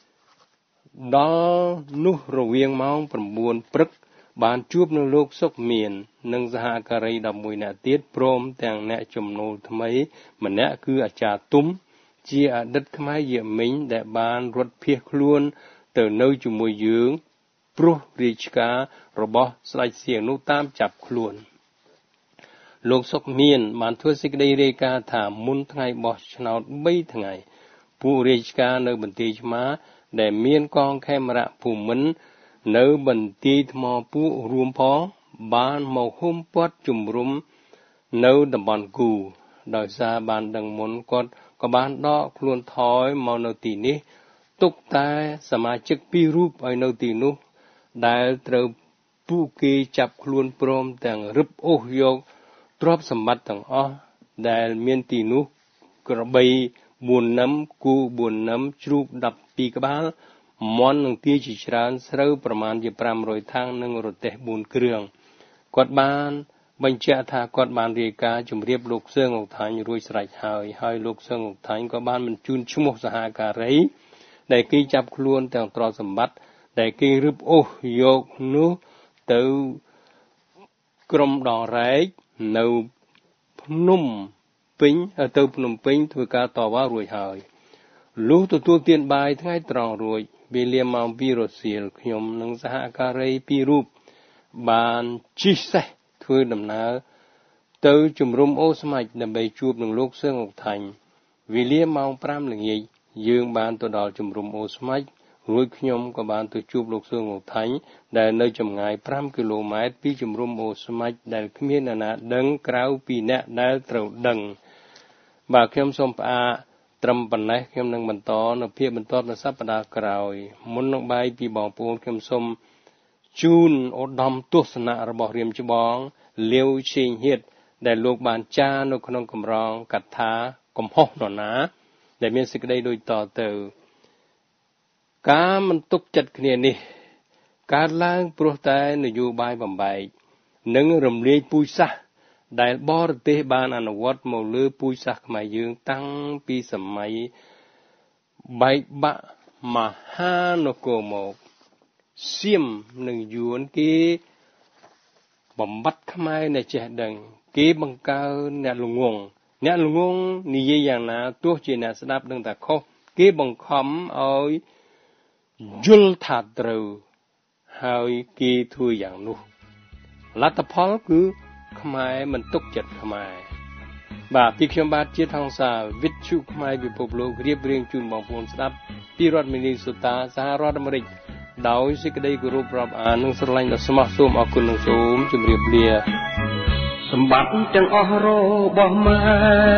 ដល់នោះរវាងម៉ោង9ព្រឹកបានជួបនឹងលោកសុកមាននិងសហការី11នាក់ទៀតព្រមទាំងអ្នកចំណូលថ្មីម្នាក់គឺអាចារ្យទុំជាអតីតខ្មែរយាមិញដែលបានរត់ភៀសខ្លួនទៅនៅជាមួយយើងព្រោះរាជការរបស់ស្ដេចសៀងនោះតាមចាប់ខ្លួនលោកសុកមានបានធ្វើសេចក្តីរាយការណ៍ថាមុនថ្ងៃបោះឆ្នោត3ថ្ងៃពួករាជការនៅបន្ទាយឆ្មាដែលមានកងខេមរៈភូមិន្ទនៅបន្ទាយថ្មពួករួមផងបានមកហុំព័ទ្ធជំរុំនៅតំបន់គូដោយសារបានដឹងមុនគាត់ក៏បានដកខ្លួនថយមកនៅទីនេះទុកតែសមាជិក2រូបឲ្យនៅទីនោះដែលត្រូវពួកគេចាប់ខ្លួនព្រមទាំងរឹបអូសយកទ្រព្យសម្បត្តិទាំងអស់ដែលមានទីនោះក្របី4នឹមគូ4នឹមជ្រូក12ក្បាលមាន់និងទាជាច្រើនស្រូវប្រមាណជា500ថាំងនិងរទេះ4គ្រឿងគាត់បានបញ្ជាក់ថាគាត់បានរាយការណ៍ជម្រាបលោកសឿងអុកថាញ់រួចស្រេចហើយលោកសឿងអុកថាញ់ក៏បានបញ្ជូនឈ្មោះសហការីដែលគេចាប់ខ្លួនទាំងទ្រព្យសម្បត្តិដែលគេរឹបអូសយកនោះទៅក្រុមដងរែកនៅភ្នំពេញធ្វើការតវ៉ារួចហើយលុះទទួលទានបាយថ្ងៃត្រង់រួចវេលាម៉ោង2រសៀលខ្ញុំនិងសហការី2រូបបានជិះសេះធ្វើដំណើរទៅជំរុំអូស្មាច់ដើម្បីជួបនឹងលោកសឿងអុកថាញ់វេលាម៉ោង5ល្ងាចយើងបានទៅដល់ជំរុំអូស្មាច់រួចខ្ញុំក៏បានទៅជួបលោកសឿងអុកថាញ់ដែលនៅចម្ងាយ5គីឡូម៉ែត្រពីជំរុំអូស្មាច់ដែលគ្មានអ្នកណាដឹងក្រៅពីអ្នកដែលត្រូវដឹងបាទខ្ញុំសូមផ្អាកត្រឹមប៉ុណ្ណេះខ្ញុំនឹងបន្តនៅភាគបន្ទាប់នៅសប្តាហ៍ក្រោយមុននឹងបាយពីបងប្អូនខ្ញុំសូមជូនឧត្តមទស្សនៈរបស់រាមច្បងលាវឈេងហៀតដែលលោកបានចារនៅក្នុងកម្រងកថាកំហុសនរណាដែលមានសេចក្តីដូចតទៅការមិនទុកចិត្តគ្នានេះកើតឡើងព្រោះតែនយោបាយបំបែកនិងរំលាយពូជសាសន៍ដែលបរទេសបានអនុវត្តមកលើពូជសាសន៍ខ្មែរយើងតាំងពីសម័យបែកបាក់មហានគរមកសៀមនិងយួនគេបំបត្តិខ្មែរអ្នកចេះដឹងគេបង្កើនអ្នកល្ងងនិយាយយ៉ាងណាទោះជាអ្នកស្ដាប់ដឹងតែខុសគេបង្ខំឲ្យយល់ថាត្រូវហើយគេធ្វើយ៉ាងនោះលទ្ធផលគឺខ្មែរមិនទុកចិត្តខ្មែរបាទពីខ្ញុំបាទជាថងសាវិទ្យុខ្មែរពិភពលោករៀបរៀងជូនបងប្អូនស្ដាប់ពីរដ្ឋមីនីសូតាសហរដ្ឋអាមេរិកដោយសេចក្តីគោរពរាប់អាននិងស្រឡាញ់ដ៏ស្មោះសូមអរគុណនិងសូមជម្រាបលាសម្បត្តិទាំងអស់របស់ម៉ែ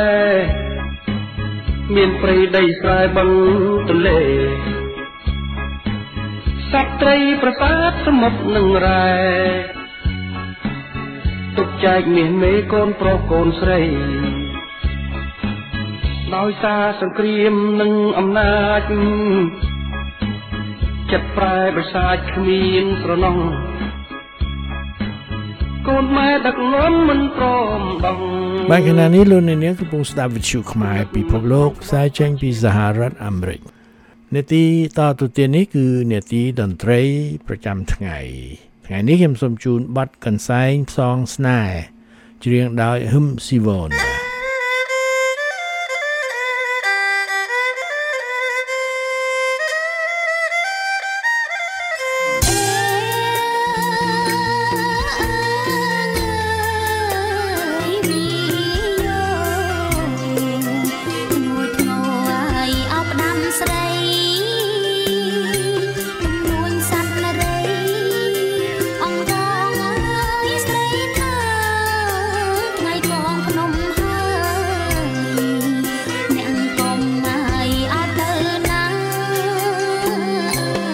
មានព្រៃដីស្រែបឹងទន្លេសត្វត្រីប្រាសាទសមុទ្រនិងរ៉ែទុកចែកមាសមេកូនប្រុសកូនស្រីដោយសារសង្គ្រាមនិងអំណាចចិត្តប្រែប្រសាទគ្មានស្រណោះកូនម៉ែដឹកនាំមិនព្រមដងបាទខណៈនេះលោកអ្នកនាងកំពុងស្ដាប់វិទ្យុខ្មែរពិភពលោកផ្សាយចេញពីសហរដ្ឋអាមេរិកនាទីតទៅទៀតនេះគឺនាទីតន្ត្រីប្រចាំថ្ងៃនេះខ្ញុំសូមជូនបទកន្សែងផ្សងស្នេហ៍ច្រៀងដោយហឹមស៊ីវ៉នអ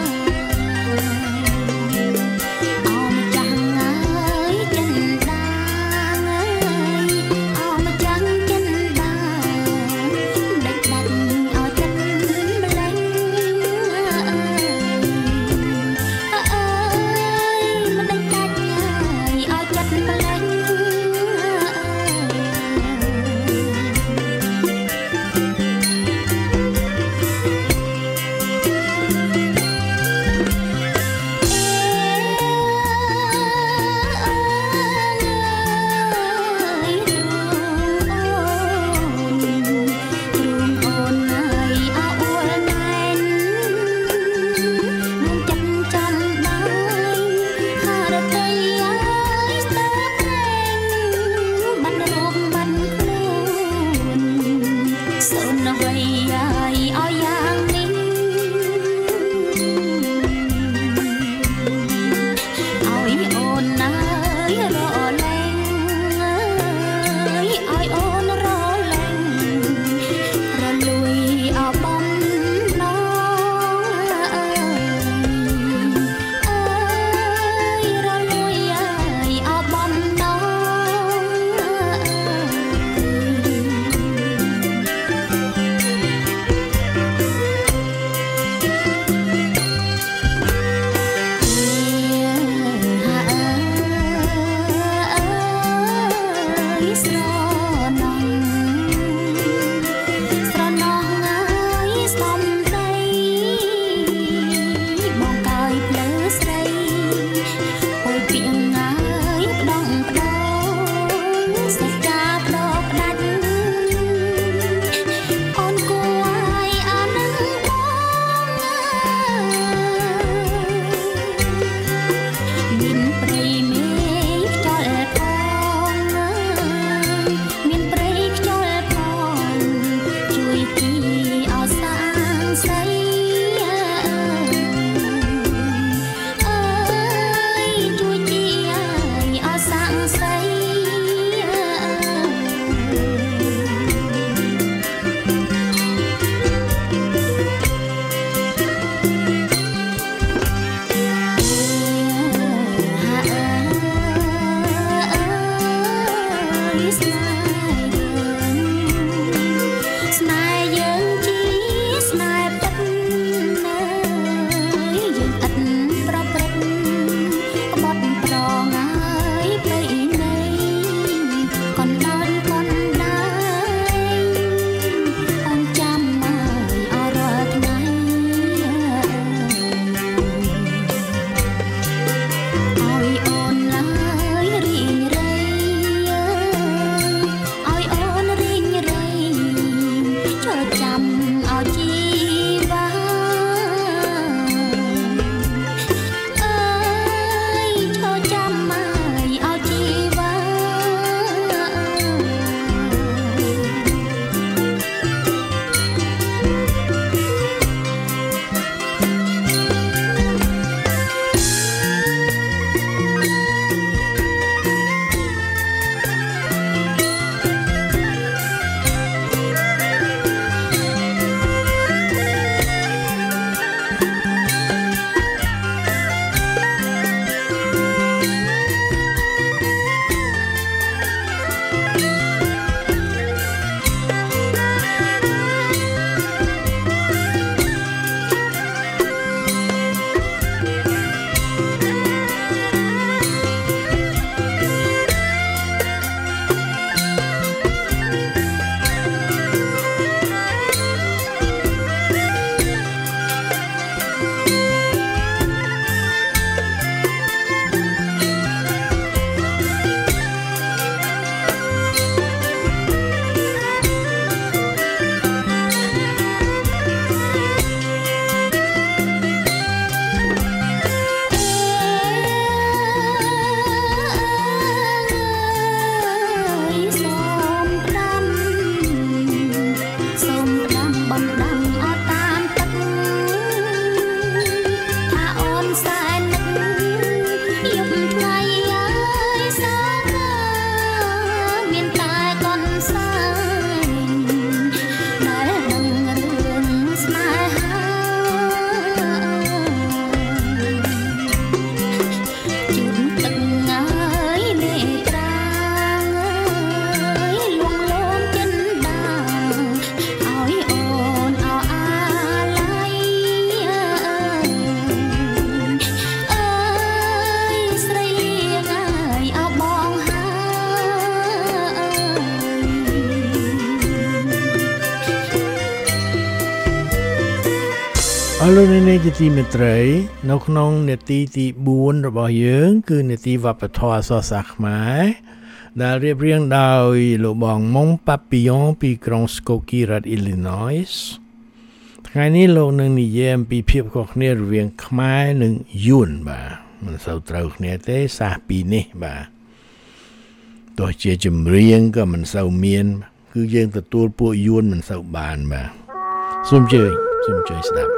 អរលោកអ្នកជាទីមេត្រីនៅក្នុងនេតិទី4របស់យើងគឺនេតិវប្បធម៌អក្សរសាស្ត្រខ្មែរដែលរៀបរៀងដោយលោកបងមុងប៉ាពីយ៉ុងពីក្រុងស្កូគីរដ្ឋ Illinois ថ្ងៃនេះលោកនឹងនិយាយអំពីភាពខុសគ្នារវាងខ្មែរនិងយួនបាទមិនសូវត្រូវគ្នាទេសាសពីរនេះបាទទោះជាចម្រៀងក៏មិនសូវមានគឺយើងទទួលពួកយួនមិនសូវបានបាទសូមជួយស្ដាប់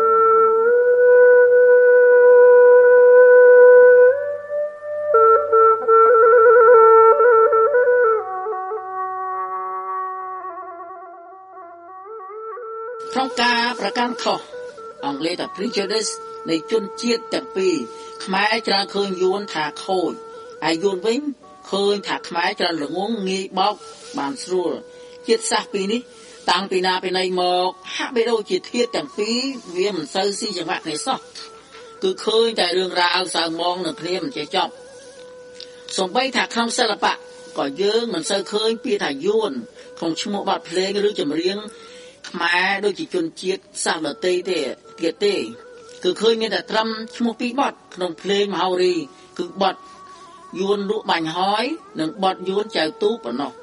ក្នុងការប្រកាន់ខុសអង់គ្លេសថា prejudice នៃជនជាតិទាំងពីរខ្មែរច្រើនឃើញយួនថាខូចហើយយួនវិញឃើញថាខ្មែរច្រើនល្ងងងាយបោកបានស្រួលជាតិសាសពីរនេះតាំងពីណាពីណីមកហាក់បីដូចជាធាតុទាំងពីរវាមិនសូវស៊ីចង្វាក់គ្នាសោះគឺឃើញតែរឿងរ៉ាវសៅមងនឹងគ្នាមិនចេះចប់សូម្បីថាក្នុងសិល្បៈក៏យើងមិនសូវឃើញពាក្យថាយួនក្នុងឈ្មោះបទភ្លេងឬចម្រៀងខ្មែរដូចជាជនជាតិសាសន៍ដទៃទេទៀតទេគឺឃើញមានតែត្រឹមឈ្មោះពីរបទក្នុងភ្លេងមហោរីគឺបទយួនលក់បាញ់ហើយនិងបទយួនចៅទូប៉ុណ្ណោះ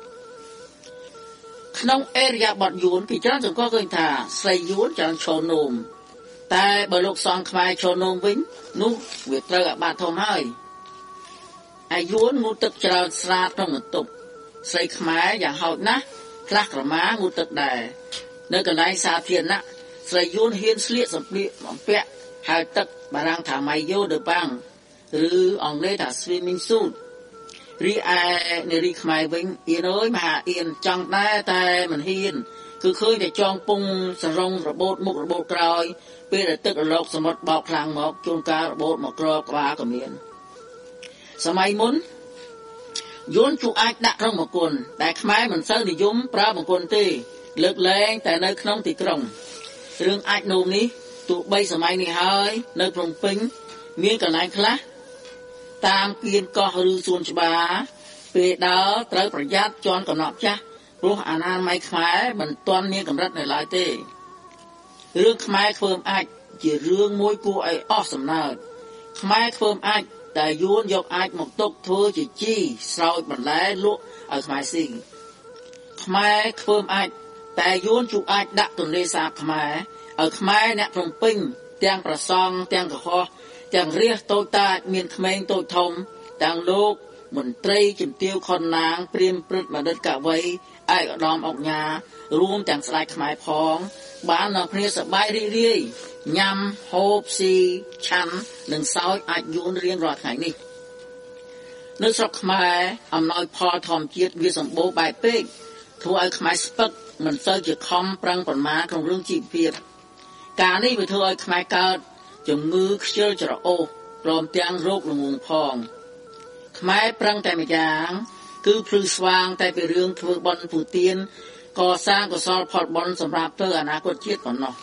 ក្នុងអេរិយាបទយួនគេច្រើនសង្កល់ឃើញថាស្រីយួនច្រើនឈរនោមតែបើលោកសង្ឃខ្មែរឈរនោមវិញនោះវាត្រូវអាបាតធំហើយអាយួនងូតទឹកច្រើនស្រាតក្នុងបន្ទប់ស្រីខ្មែរយ៉ាងហោចណាស់ខ្លះក្រមាងូតទឹកដែរនៅកន្លែងសាធារណៈស្រីយួនហ៊ានស្លៀកសម្លៀកបំពាក់ហើយទឹកបារាំងថាម៉ៃយ៉ូដឺបាំងឬអង់គ្លេសថា swimming suit រីឯនារីខ្មែរវិញអៀនអើយមហាអៀនចង់ដែរតែមិនហ៊ានគឺឃើញតែចងពងសរងរបូតមុខរបូតក្រោយពេលដែលទឹករលកសមុទ្របោកខ្លាំងមកជួនកាលរបូតមកក្រក្បាលក៏មានសម័យមុនយួនជួអាចដាក់ក្នុងបង្គន់តែខ្មែរមិនសូវនិយមប្រើបង្គន់ទេលើកលែងតែនៅក្នុងទីក្រុងរឿងអាចនោមនេះទោះបីសម័យនេះហើយនៅភ្នំពេញមានកន្លែងខ្លះតាមគៀនកោះឬសួនច្បារពេលដើរត្រូវប្រយ័ត្នជន់កំណប់ចាស់ព្រោះអនាម័យខ្មែរមិនទាន់មានកម្រិតនៅឡើយទេរឿងខ្មែរធ្វើមអាចជារឿងមួយគួរឲ្យអស់សំណើចខ្មែរធ្វើមអាចតែយួនយកអាចមកទុកធ្វើជាជីស្រោចបន្លែលក់ឲ្យខ្មែរស៊ីខ្មែរធ្វើមអាចតែយួនជួអាចដាក់ទន្លេសាបខ្មែរឲ្យខ្មែរអ្នកភ្នំពេញទាំងប្រសង់ទាំងកុហកទាំងរាសតូចតាចមានក្មេងតូចធំទាំងលោកមន្ត្រីជំទាវខុនណាងព្រាមព្រឹទ្ធបណ្ឌិតកវីឯកឧត្តមអុកញ៉ារួមទាំងស្ដេចខ្មែរផងបាននៅគ្នាសប្បាយរីករាយញ៉ាំហូបស៊ីឆាន់និងសោយអាចយួនរៀងរាល់ថ្ងៃនេះនៅស្រុកខ្មែរអំណោយផលធម្មជាតិវាសម្បូរបែបពេកធ្វើឲ្យខ្មែរស្ពឹកមិនសូវជាខំប្រឹងប្រមាណក្នុងរឿងជីវភាពការនេះវាធ្វើឲ្យខ្មែរកើតជំងឺខ្ជិលច្រអូសព្រមទាំងរោគល្ងងផងខ្មែរប្រឹងតែម្យ៉ាងគឺភ្លឺស្វាងតែពីរឿងធ្វើបុណ្យពូទានកសាងកុសលផលបុណ្យសម្រាប់ធ្វើអនាគតជាតិប៉ុណ្ណោះ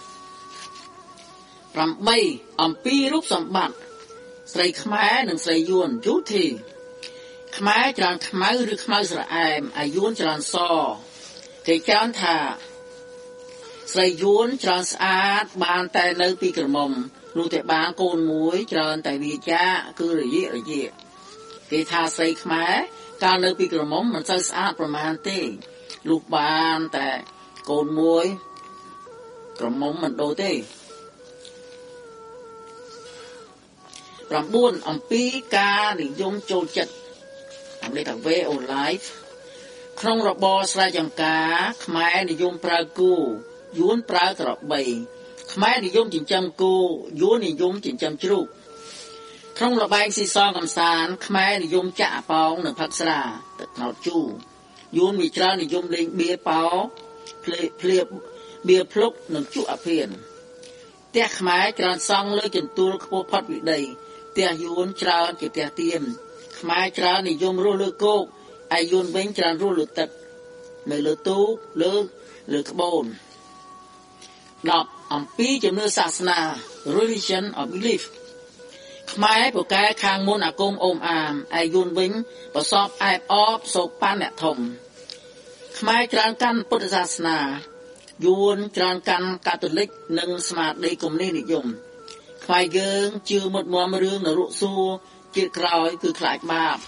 8អំពីរូបសម្បត្តិស្រីខ្មែរនិងស្រីយួនយូធីខ្មែរច្រើនខ្មៅឬខ្មៅស្រអែមអាយួនច្រើនសគេច្រើនថាស្រីយួនច្រើនស្អាតបានតែនៅពីក្រមុំនោះតែបានកូនមួយច្រើនតែវាចាគឺរយៈគេថាស្រីខ្មែរកាលនៅពីក្រមុំមិនសូវស្អាតប្រមាណទេលុះបានតែកូនមួយក្រមុំមិនដូរទេ9អំពីការនិយមចូលចិត្តអំលេថា way of life ក្នុងរបរស្រែចម្ការខ្មែរនិយមប្រើគោយួនប្រើក្របីខ្មែរនិយមចិញ្ចឹមគោយួននិយមចិញ្ចឹមជ្រូកក្នុងល្បែងស៊ីសងកំសាន្តខ្មែរនិយមចាក់ប៉ោងនិងផឹកស្រាទឹកត្នោតជូរយួនវាច្រើននិយមលេងបៀប៉ោភ្លៀបបៀភ្លុកនិងជក់អាភៀនផ្ទះខ្មែរច្រើនសង់លើកន្ទួលខ្ពស់ផុតពីដីផ្ទះយួនច្រើនជាផ្ទះទៀនខ្មែរច្រើននិយមរស់លើគោកឯយួនវិញច្រើនរស់លើទឹកនៅលើទូកលើក្បូន10អំពីជំនឿសាសនា religion or belief ខ្មែរពូកែខាងមុនអាគមអូមអាមឯយួនវិញប្រសពអែបអបសោកប៉ាន់អ្នកធំខ្មែរច្រើនកាន់ពុទ្ធសាសនាយួនច្រើនកាន់កាតូលិកនិងស្មារតីកុម្មុយនីសនិយមខ្មែរយើងជឿមុតមមរឿងនរកសួរជាតិក្រោយគឺខ្លាចបាប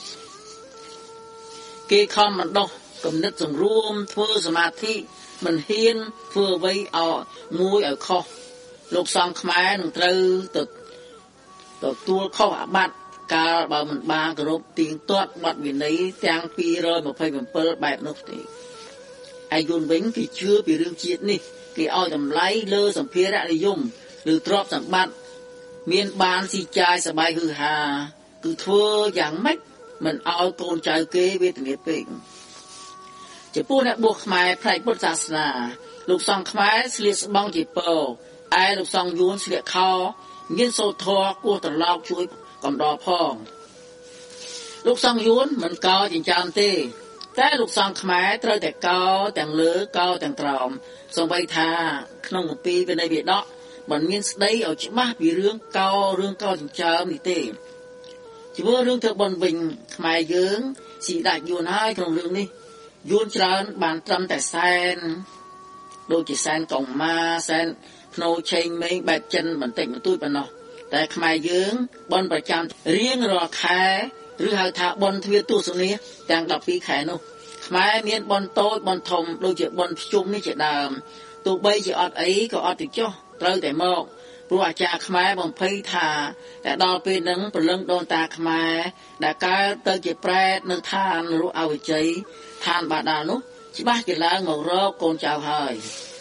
គេខំបណ្ដោះគំនិតសង្រួមធ្វើសមាធិមិនហ៊ានធ្វើអ្វីមួយឲ្យខុសលោកសង្ឃខ្មែរនឹងត្រូវទទួលខុសអាបត្តិកាលបើមិនបានគោរពទៀងទាត់បទវិន័យទាំង227បែបនោះទេឯយួនវិញគេជឿពីរឿងជាតិនេះគេឲ្យតម្លៃលើសម្ភារៈនិយមឬទ្រព្យសម្បត្តិមានបានស៊ីចាយសบายហឺហាគឺធ្វើយ៉ាងម៉េចមិនឲ្យកូនចៅគេវេទនាពេកចំពោះអ្នកបួសខ្មែរផ្នែកពុទ្ធសាសនាលោកសង្ឃខ្មែរស្លៀកស្បង់ជាពរឯលោកសង្ឃយួនស្លៀកខោមានសូត្រធម៌គោះត្រឡោកជួយកំដរផងលោកសង្ឃយួនមិនកោចិញ្ចើមទេតែលោកសង្ឃខ្មែរត្រូវតែកោទាំងលើកោទាំងក្រោមសូម្បីថាក្នុងគម្ពីរវិន័យបិដកមិនមានស្ដីឲ្យច្បាស់ពីរឿងកោចិញ្ចើមនេះទេជារឿងធ្វើបន់វិញខ្មែរយើងស៊ីដាច់យួនហើយក្នុងរឿងនេះយួនច្រើនបានត្រឹមតែសែនដូចជាសែនកុងម៉ាសែនភ្នោឆេងមេងបែបចិនបន្តិចបន្តួចប៉ុណ្ណោះតែខ្មែរយើងបន់ប្រចាំរៀងរាល់ខែឬហៅថាបន់ទ្វារទសនាទាំង12ខែនោះខ្មែរមានបន់តូចបន់ធំដូចជាបន់ភ្ជុំនេះជាដើមទោះបីជាអត់អីក៏អត់ទៅចុះត្រូវតែមកព្រោះអាចារ្យខ្មែរបំភ័យថាតែដល់ពេលហ្នឹងព្រលឹងដូនតាខ្មែរដែលកើតទៅជាប្រែតនៅឋាននរកអវជ័យឋានបាតាលនោះច្បាស់ជាឡើងមករកកូនចៅហើយ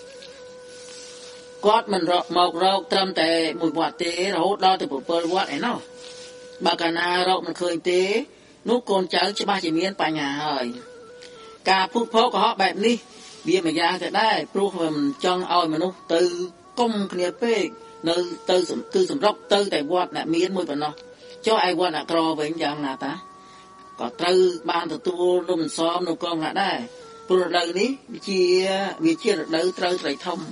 គាត់មិនមករកត្រឹមតែមួយវត្តទេរហូតដល់ទៅ7វត្តឯណោះបើកាលណារកមិនឃើញទេនោះកូនចៅច្បាស់ជាមានបញ្ហាហើយការពុះផោកុហកបែបនេះវាមួយយ៉ាងទៅដែរព្រោះវាមិនចង់ឲ្យមនុស្សទៅគុំគ្នាពេកនៅទៅគឺសម្រុកទៅតែវត្តអ្នកមានមួយប៉ុណ្ណោះចុះឯវត្តអ្នកក្រវិញយ៉ាងណាតាក៏ត្រូវបានទទួលនំសមនៅកងណាដែរព្រោះរដូវនេះវាជារដូវត្រូវត្រីធំ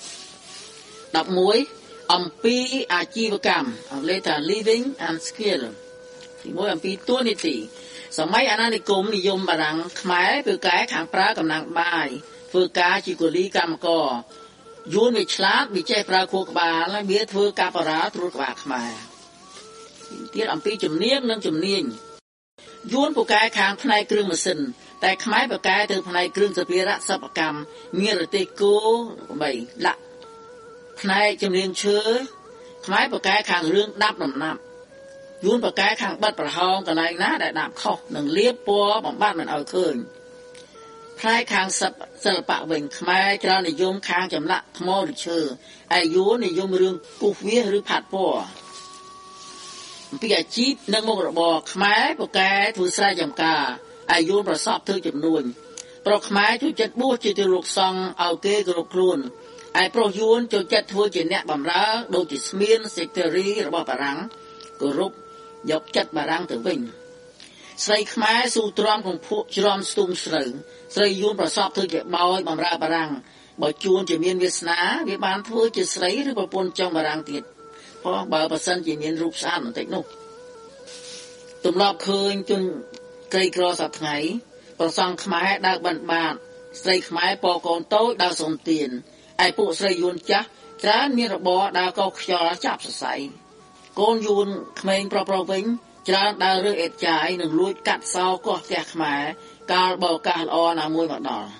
11អំពីអាជីវកម្មអង់គ្លេសថា living and skill ទី1អំពីតួនាទីសម័យអាណានិគមនិយមបារាំងខ្មែរធ្វើការខាងប្រើកំណាំងបាយធ្វើការជាកូលីកម្មករយួនវាឆ្លាតវាចេះប្រើខួរក្បាលហើយវាធ្វើការបរាត្រួតក្បាលខ្មែរទៀតអំពីជំនាញនិងជំនាញយួនពូកែខាងផ្នែកគ្រឿងម៉ាស៊ីនតែខ្មែរពូកែទៅផ្នែកគ្រឿងសព្វារៈសិប្បកម្មមានរទេះគោ3លាក់ផ្នែកជំនាញឈើខ្មែរពូកែខាងរឿងដាប់ដំណាប់យួនពូកែខាងបិទប្រហោងកន្លែងណាដែលដាប់ខុសនិងលាបពណ៌បំបត្តិមិនឲ្យឃើញផ្នែកខាងសិល្បៈវិញខ្មែរច្រើននិយមខាងចម្លាក់ថ្មឬឈើឯយួននិយមរឿងគូសវាសឬផាត់ពណ៌អំពីអាជីពនិងមុខរបរខ្មែរពូកែធ្វើស្រែចម្ការឯយួនប្រសពធ្វើជំនួញប្រុសខ្មែរចូលចិត្តបួសជាទីលោកសង្ឃឲ្យគេគោរពខ្លួនឯប្រុសយួនចូលចិត្តធ្វើជាអ្នកបម្រើដូចជាស្មៀនសេកតេរីរបស់បារាំងគោរពយកចិត្តបារាំងទៅវិញស្រីខ្មែរស៊ូទ្រាំក្នុងភក់ច្រំស្ទុំស្រូវស្រីយួនប្រសពធ្វើជាបោយបម្រើបារាំងបើជួនជាមានវាសនាវាបានធ្វើជាស្រីឬប្រពន្ធចុងបារាំងទៀតផងបើប្រសិនជាមានរូបស្អាតបន្តិចនោះទម្លាប់ឃើញជនក្រីក្រសប្តាហ៍ថ្ងៃប្រសង់ខ្មែរដើរបិណ្ឌបាតស្រីខ្មែរពកូនតូចដើរសុំទានឯពួកស្រីយួនចាស់ច្រើនមានរបរដើរកោសខ្យល់ចាប់សរសៃកូនយួនក្មេងប្រុសវិញច្រើនដើររើសអេតចាយនិងលួចកាត់សោកោះផ្ទះខ្មែរកាលបើឱកាសល្អណាមួយមកដល់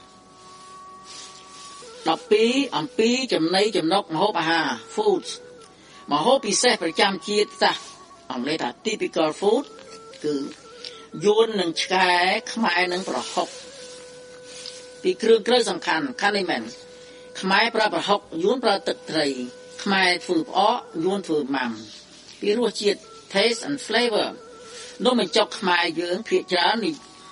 12អំពីចំណីចំណុកម្ហូបអាហារ foods ម្ហូបពិសេសប្រចាំជាតិសាសអង់គ្លេសថា typical food គឺយួននិងឆ្កែខ្មែរនិងប្រហុកពីគ្រឿងក្រៅសំខាន់មែនខ្មែរប្រើប្រហុកយួនប្រើទឹកត្រីខ្មែរធ្វើផ្អកយួនធ្វើម៉ាំពីរសជាតិ taste and flavor នំបញ្ចុកខ្មែរយើងភាគច្រើននំ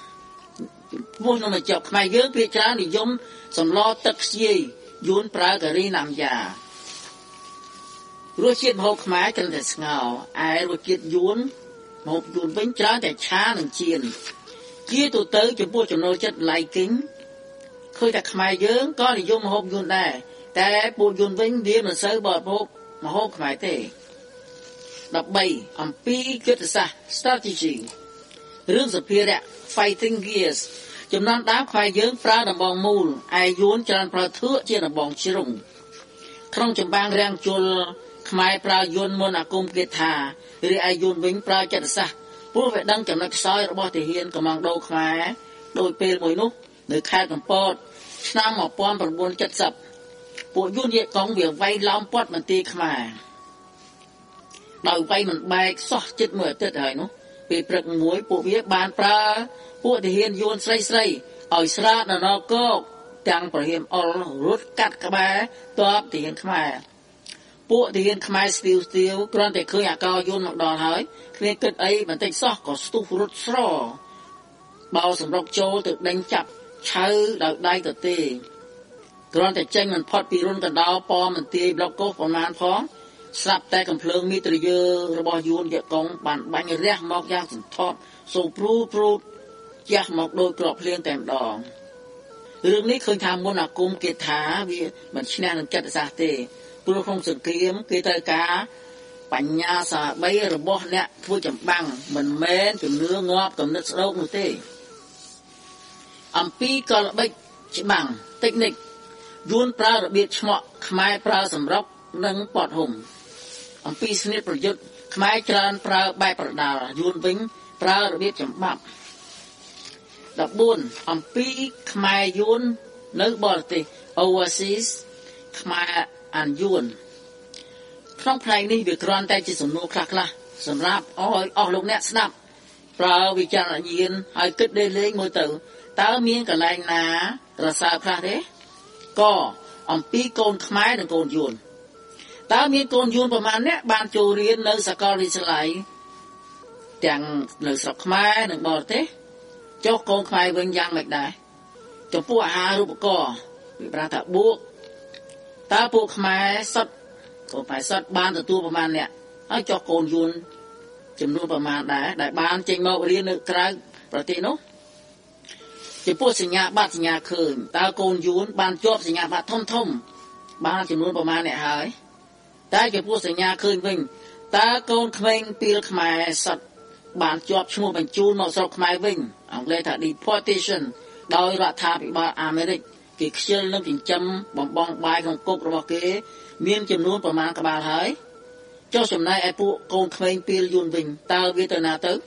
បញ្ចុកខ្មែរយើងភាគច្រើននិយមសម្លទឹកខ្ជាយយួនប្រើការីណាំយ៉ារសជាតិម្ហូបខ្មែរគ្រាន់តែស្ងោរឯរសជាតិយួនម្ហូបយួនវិញច្រើនតែឆានិងចៀនជាទូទៅចំពោះចំណូលចិត្ត liking ឃើញតែខ្មែរយើងក៏និយមម្ហូបយួនដែរតែពួកយួនវិញវាមិនសូវបរិភោគម្ហូបខ្មែរទេ13អំពីយុទ្ធសាស្ត្រ strategy រឿងសភារៈ fighting gears ចំណងដើមខ្វាយយើងប្រើដំបងមូលឯយួនច្រើនប្រើធឿកជាដំបងជ្រុងក្នុងចម្បាំងរាំងជលខ្មែរប្រើយួនមុនអាគមគាថារីឯយួនវិញប្រើចិត្តសាស្ត្រព្រោះវាដឹងចំណុចខ្សោយរបស់ទាហានកម្លាំងដូរខ្មែរដោយពេលមួយនោះនៅខេត្តកំពតឆ្នាំ1970ពួកយួនយេកុងវាវាយឡោមព័ទ្ធមន្ទីរខ្មែរដោយវាយមិនបែកសោះចិត្តមួយអាទិត្យហើយនោះពេលព្រឹកមួយពួកវាបានប្រើពួកទាហានយួនស្រីៗឲ្យស្រាតនរកោកទាំងប្រហៀមអុលរត់កាត់ក្បែរតបទាហានខ្មែរពួកទាហានខ្មែរស្ទាវគ្រាន់តែឃើញអាកោយួនមកដល់ហើយគ្មានគិតអីបន្តិចសោះក៏ស្ទុះរត់ស្របោសម្រុកចូលទៅដេញចាប់ឆៅដោយដៃទៅទេគ្រាន់តែចេញមិនផុតពីរុនកណ្ដោប៉មន្ទីរប្លុកកោសប្រមាណផងស្រាប់តែកំភ្លើងមីត្រយើរបស់យួនយេកុងបានបាញ់រះមកយ៉ាងសន្ធប់សូព្រូជះមកដោយក្របភ្លៀងតែម្ដងរឿងនេះឃើញថាមុនអាគមគេថាវាមិនឈ្នះនឹងចិត្តសាស្ត្រទេព្រោះក្នុងសង្គ្រាមគេត្រូវការបញ្ញាសាបីរបស់អ្នកធ្វើចម្បាំងមិនមែនជំនឿងាប់គំនិតស្ដោកនោះទេអំពីកលបិចច្បាំងតិចនិចយួនប្រើរបៀបឆ្មក់ខ្មែរប្រើសម្រុកនិងពតហុំអំពីស្នៀតប្រយុទ្ធខ្មែរច្រើនប្រើបែបប្រដាល់យួនវិញប្រើរបៀបចម្បាប់14អំពីខ្មែរយួននៅបរទេស overseas ខ្មែរអានយួនក្នុងផ្នែកនេះវាគ្រាន់តែជាសំណួរខ្លះៗសម្រាប់ឲ្យអស់លោកអ្នកស្ដាប់ប្រើវិចារណញ្ញាណឲ្យគិតលេងមើលទៅតើមានកន្លែងណារសើបខ្លះទេក៏អំពីកូនខ្មែរនិងកូនយួនតើមានកូនយួនប្រមាណអ្នកបានចូលរៀននៅសាកលវិទ្យាល័យទាំងនៅស្រុកខ្មែរនិងបរទេសចុះកូនខ្មែរវិញយ៉ាងម៉េចដែរចំពោះអាហារូបករណ៍វាប្រាប់ថាបួកតើពួកខ្មែរសុទ្ធកូនខ្មែរសុទ្ធបានទទួលប្រមាណអ្នកហើយចុះកូនយួនចំនួនប្រមាណដែរដែលបានចេញមករៀននៅក្រៅប្រទេសនោះចំពោះសញ្ញាបត្រសញ្ញាឃើញតើកូនយួនបានជាប់សញ្ញាបត្រធំបានចំនួនប្រមាណអ្នកហើយតែចំពោះសញ្ញាឃើញវិញតើកូនក្មេងពីលខ្មែរសុទ្ធបានជាប់ឈ្មោះបញ្ជូនមកស្រុកខ្មែរវិញអង់គ្លេសថា deportation ដោយរដ្ឋាភិបាលអាមេរិកគេខ្ជិលនឹងចិញ្ចឹមបំបងបាយក្នុងគុករបស់គេមានចំនួនប្រមាណក្បាលហើយចុះចំណែកឯពួកកូនក្មេងពីលយួនវិញតើវាទៅណាទៅ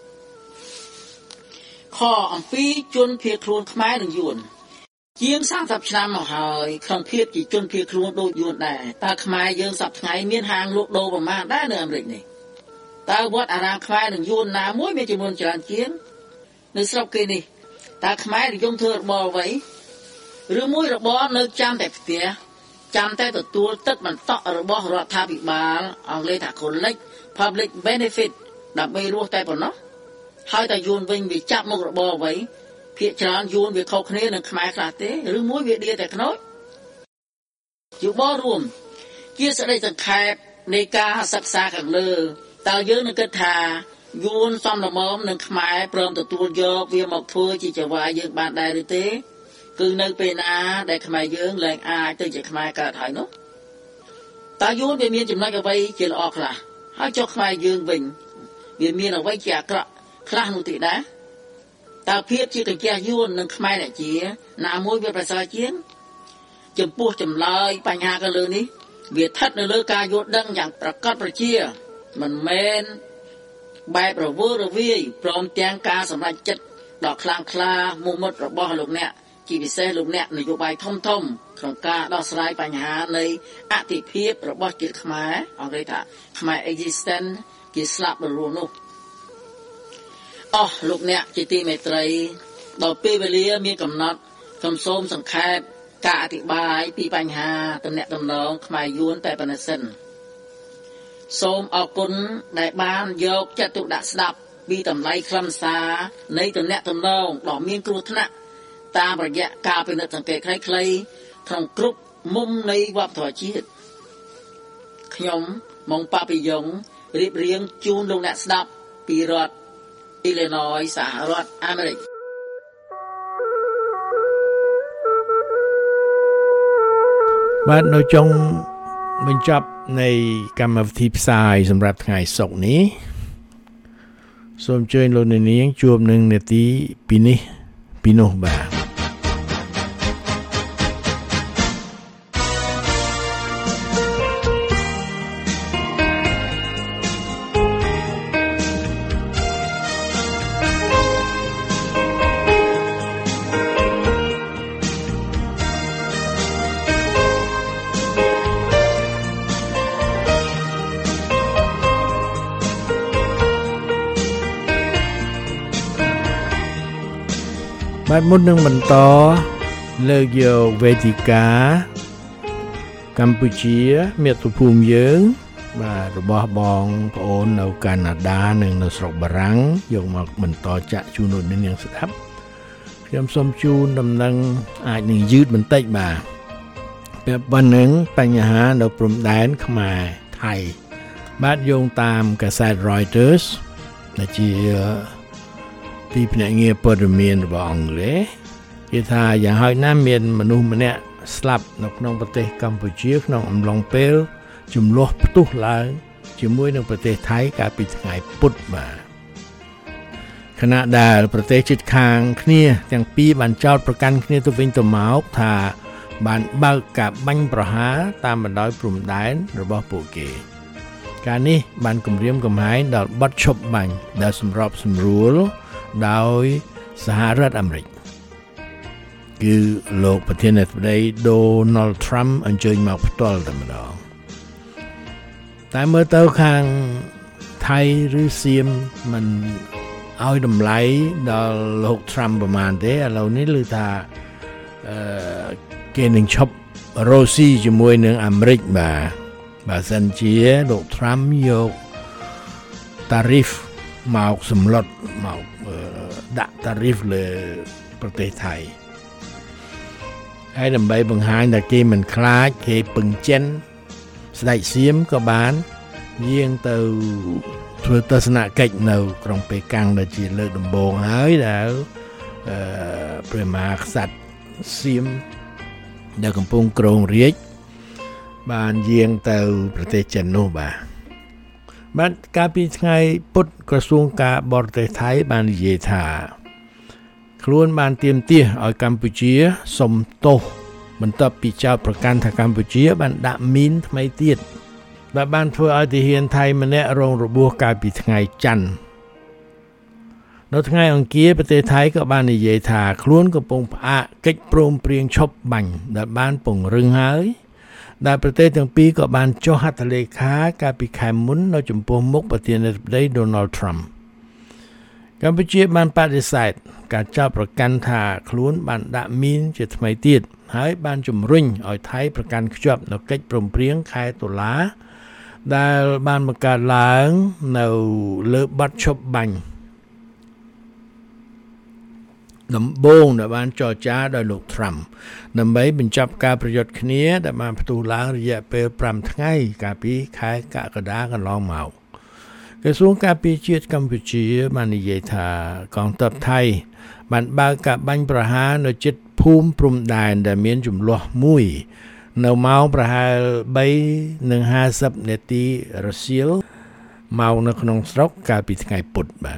ខអំពីជនភៀសខ្លួនខ្មែរនិងយួនជាង30ឆ្នាំមកហើយក្នុងភាពជាជនភៀសខ្លួនដូចយួនដែរតើខ្មែរយើងសប្តាហ៍ថ្ងៃមានហាងលក់ដូរប្រមាណដែរនៅអាមេរិកនេះតើវត្តអារាមខ្មែរនិងយួនណាមួយមានចំនួនច្រើនជាងនៅស្រុកគេនេះតើខ្មែរនិយមធ្វើរបរអ្វីឬមួយរបរនៅចាំតែផ្ទះចាំតែទទួលទឹកបន្តក់របស់រដ្ឋាភិបាលអង់គ្លេសថា collect public benefit ដើម្បីរស់តែប៉ុណ្ណោះហើយតែយួនវិញវាចាប់មុខរបរអ្វីភាគច្រើនយួនវាខុសគ្នានឹងខ្មែរខ្លះទេឬមួយវាដៀតែខ្នើចយោបល់រួមជាសេចក្តីសង្ខេបនៃការសិក្សាខាងលើតើយើងនឹងគិតថាយួនសំលមមនឹងខ្មែរព្រមទទួលយកវាមកធ្វើជាចវាយយើងបានដែរឬទេគឺនៅពេលណាដែលខ្មែរយើងលែងអាចទៅជាខ្មែរកើតហើយនោះតើយួនវាមានចំណុចអ្វីជាល្អខ្លះហើយចុះខ្មែរយើងវិញវាមានអ្វីជាអាក្រក់ខ្លះនោះទេដែរតើភាពជាកញ្ចះយួននិងខ្មែរអ្នកជាណាមួយវាប្រសើរជាងចំពោះចម្លើយបញ្ហាខាងលើនេះវាស្ថិតនៅលើការយល់ដឹងយ៉ាងប្រកបប្រជាមិនមែនបែបរវើរវាយព្រមទាំងការសម្រេចចិត្តដ៏ខ្លាំងក្លាមុខមុតរបស់លោកអ្នកជាពិសេសលោកអ្នកនយោបាយធំក្នុងការដោះស្រាយបញ្ហានៃអតិភិបរបស់ជាតិខ្មែរអង់គ្លេសថាខ្មែរ existence ជាស្លាប់រស់នោះអស់លោកអ្នកជាទីមេត្រីដល់ពេលវេលាមានកំណត់ខ្ញុំសូមសង្ខេបការអធិប្បាយពីបញ្ហាទំនាក់ទំនងខ្មែរយួនតែប៉ុណ្ណេះសិនសូមអរគុណដែលបានយកចិត្តទុកដាក់ស្ដាប់ពីតម្លៃខ្លឹមសារនៃទំនាក់ទំនងដ៏មានគ្រោះថ្នាក់តាមរយៈការពិនិត្យសង្កេតខ្លីៗក្នុងគ្រប់មុំនៃវប្បធម៌ជាតិខ្ញុំម៉ុងប៉ាពីយ៉ុងរៀបរៀងជូនលោកអ្នកស្ដាប់ពីរដ្ឋ Illinois សហរដ្ឋអាមេរិកបាទនៅចុងបញ្ចប់នៃកម្មវិធីផ្សាយសម្រាប់ថ្ងៃសុក្រនេះសូមអញ្ជើញលោកអ្នកនាងជួបនឹងនាទីពីនេះពីនោះបាទ បាទមុននឹងបន្តលើកយកវេទិកាកម្ពុជាមាតុភូមិយើងបាទរបស់បងប្អូននៅកាណាដានិងនៅស្រុកបារាំងយកមកបន្តចាក់ជូនលោកនាងស្ដាប់ខ្ញុំសូមជូនដំណឹងអាចនឹងយឺតបន្តិចបាទពាក់ព័ន្ធនឹងបញ្ហានៅព្រំដែនខ្មែរថៃបាទយោងតាមកាសែត Reuters ដែលជាទីភ្នាក់ងារព័ត៌មានរបស់អង់គ្លេសគេថាយ៉ាងហោចណាស់មានមនុស្សម្នាក់ស្លាប់នៅក្នុងប្រទេសកម្ពុជាក្នុងអំឡុងពេលជំលោះផ្ទុះឡើងជាមួយនឹងប្រទេសថៃកាលពីថ្ងៃពុធបាទខណៈដែលប្រទេសជិតខាងគ្នាទាំងពីរបានចោទប្រកាន់គ្នាទៅវិញទៅមកថាបានបើកការបាញ់ប្រហារតាមបណ្ដោយព្រំដែនរបស់ពួកគេការនេះបានគំរាមកំហែងដល់បទឈប់បាញ់ដែលសម្របសម្រួលដោយសហរដ្ឋអាមេរិកគឺលោកប្រធានាធិបតី Donald Trump អញ្ជើញមកផ្ទាល់តែម្ដងតែមើលទៅខាងថៃឬសៀមមិនឲ្យតម្លៃដល់លោក Trump ប្រហែលទេឥឡូវនេះឮថាគេនឹងឈប់រ៉ូស៊ីជាមួយនឹងអាមេរិកបាទបើសិនជាលោក Trump យក tariff មកសម្លុតមកដាក់ tariff លើប្រទេសថៃហើយដើម្បីបង្ហាញថាគេមិនខ្លាចគេពឹងចិនស្ដេចសៀមក៏បានយាងទៅធ្វើទស្សនកិច្ចនៅក្រុងប៉េកាំងដែលជាលើកដំបូងហើយដែលព្រះមហាក្សត្រសៀមដែលកំពុងគ្រងរាជ្យបានយាងទៅប្រទេសចិននោះបាទកាលពីថ្ងៃពុធក្រសួងការបរទេសថៃបាននិយាយថាខ្លួនបានទាមទារឲ្យកម្ពុជាសុំទោសបន្ទាប់ពីចោទប្រកាន់ថាកម្ពុជាបានដាក់មីនថ្មីទៀតបានធ្វើឲ្យទាហានថៃម្នាក់រងរបួសកាលពីថ្ងៃច័ន្ទនៅថ្ងៃអង្គារប្រទេសថៃក៏បាននិយាយថាខ្លួនកំពុងផ្អាកកិច្ចព្រមព្រៀងឈប់បាញ់ដែលបានពង្រឹងហើយដែលប្រទេសទាំងពីរក៏បានចុះហត្ថលេខាកាលពីខែមុននៅចំពោះមុខប្រធានាធិបតី Donald Trump កម្ពុជាបានបដិសេធការចោទប្រកាន់ថាខ្លួនបានដាក់មីនជាថ្មីទៀតហើយបានជំរុញឲ្យថៃប្រកាន់ខ្ជាប់នៅកិច្ចព្រមព្រៀងខែតុលាដែលបានបង្កើតឡើងនៅលើបទឈប់បាញ់ដំបូងដែលបានចរចាដោយលោក Trump ដើម្បីបញ្ចប់ការប្រយុទ្ធគ្នាដែលបានផ្ទុះឡើងរយៈពេល5ថ្ងៃកាលពីខែកក្កដាកន្លងមកក្រសួងការពារជាតិកម្ពុជាបាននិយាយថាកងទ័ពថៃបានបើកការបាញ់ប្រហារនៅជិតភូមិព្រំដែនដែលមានចំនួនមួយនៅម៉ោងប្រហែល 3:50 នាទីរសៀលម៉ោងនៅក្នុងស្រុកកាលពីថ្ងៃពុធបាទ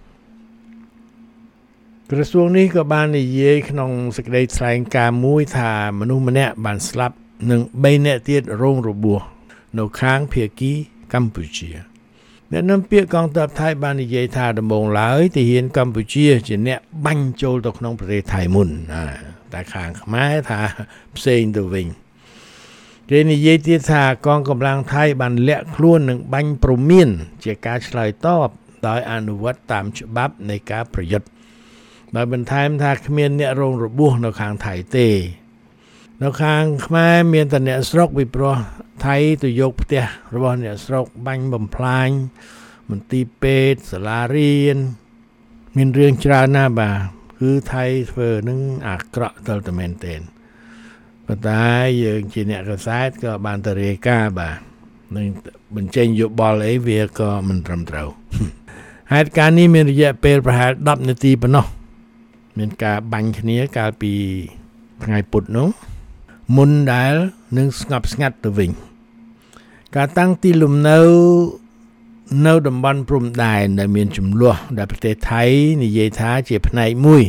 ក្រសួងនេះក៏បាននិយាយក្នុងសេចក្តីថ្លែងការណ៍មួយថាមនុស្សម្នាក់បានស្លាប់និង3នាក់ទៀតរងរបួសនៅខាងភាគីកម្ពុជាអ្នកនាំពាក្យកងទ័ពថៃបាននិយាយថាដំបូងឡើយទាហានកម្ពុជាជាអ្នកបាញ់ចូលទៅក្នុងប្រទេសថៃមុនតែខាងខ្មែរថាផ្សេងទៅវិញគេនិយាយទៀតថាកងកម្លាំងថៃបានលាក់ខ្លួននិងបាញ់ព្រមានជាការឆ្លើយតបដោយអនុវត្តតាមច្បាប់នៃការប្រយុទ្ធដោយបន្ថែមថាគ្មានអ្នករងរបួសនៅខាងថៃទេនៅខាងខ្មែរមានតែអ្នកស្រុកពីព្រោះថៃទៅយកផ្ទះរបស់អ្នកស្រុកបាញ់បំផ្លាញមន្ទីរពេទ្យសាលារៀនមានរឿងច្រើនណាស់បាទគឺថៃធ្វើនឹងអាក្រក់ទៅតែមែនទែនប៉ុន្តែយើងជាអ្នកកសែតក៏បានទៅរាយការណ៍បាទនឹងបញ្ចេញយោបល់អីវាក៏មិនត្រឹមត្រូវហេតុការណ៍នេះមានរយៈពេលប្រហែល10នាទីប៉ុណ្ណោះមានការបាញ់គ្នាកាលពីថ្ងៃពុធនោះមុនដែលនឹងស្ងប់ស្ងាត់ទៅវិញការតាំងទីលំនៅនៅតំបន់ព្រំដែនដែលមានចំនួនដែលប្រទេសថៃនិយាយថាជាផ្នែកមួយនៃ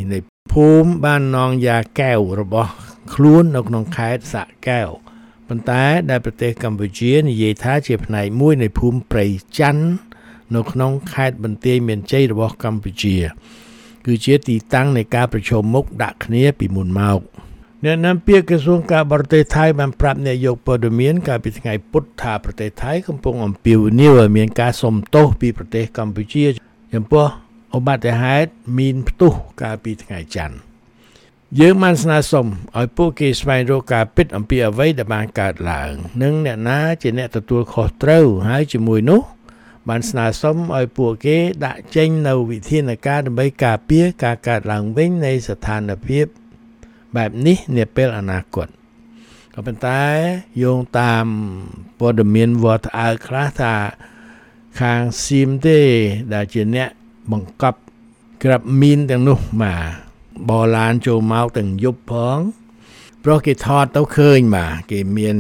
ភូមិបាននងយ៉ាកែវរបស់ខ្លួននៅក្នុងខេត្តសាកែវប៉ុន្តែដែលប្រទេសកម្ពុជានិយាយថាជាផ្នែកមួយនៃភូមិព្រៃច័ន្ទនៅក្នុងខេត្តបន្ទាយមានជ័យរបស់កម្ពុជាគឺជាទីតាំងនៃការប្រជុំមុខដាក់គ្នាពីមុនមកអ្នកនាំពាក្យក្រសួងការបរទេសថៃបានប្រាប់អ្នកយកព័ត៌មានកាលពីថ្ងៃពុធថាប្រទេសថៃកំពុងអំពាវនាវឲ្យមានការសុំទោសពីប្រទេសកម្ពុជាចំពោះឧបទ្ទហេតុមីនផ្ទុះកាលពីថ្ងៃច័ន្ទយើងបានស្នើសុំឲ្យពួកគេស្វែងរកការពិតអំពីអ្វីដែលបានកើតឡើងនិងអ្នកណាជាអ្នកទទួលខុសត្រូវហើយជាមួយនោះបានស្នើសុំឲ្យពួកគេដាក់ចេញនូវវិធានការដើម្បីការពារការកើតឡើងវិញនៃស្ថានភាពបែបនេះនាពេលអនាគតក៏ប៉ុន្តែយោងតាមព័ត៌មានវត្តអើខ្លះថាខាងសៀមទេដែលជាអ្នកបង្កប់ក្រាប់មីនទាំងនោះមកបឡានចូលមកទាំងយប់ផងព្រោះគេថតទៅឃើញបាទគេមាន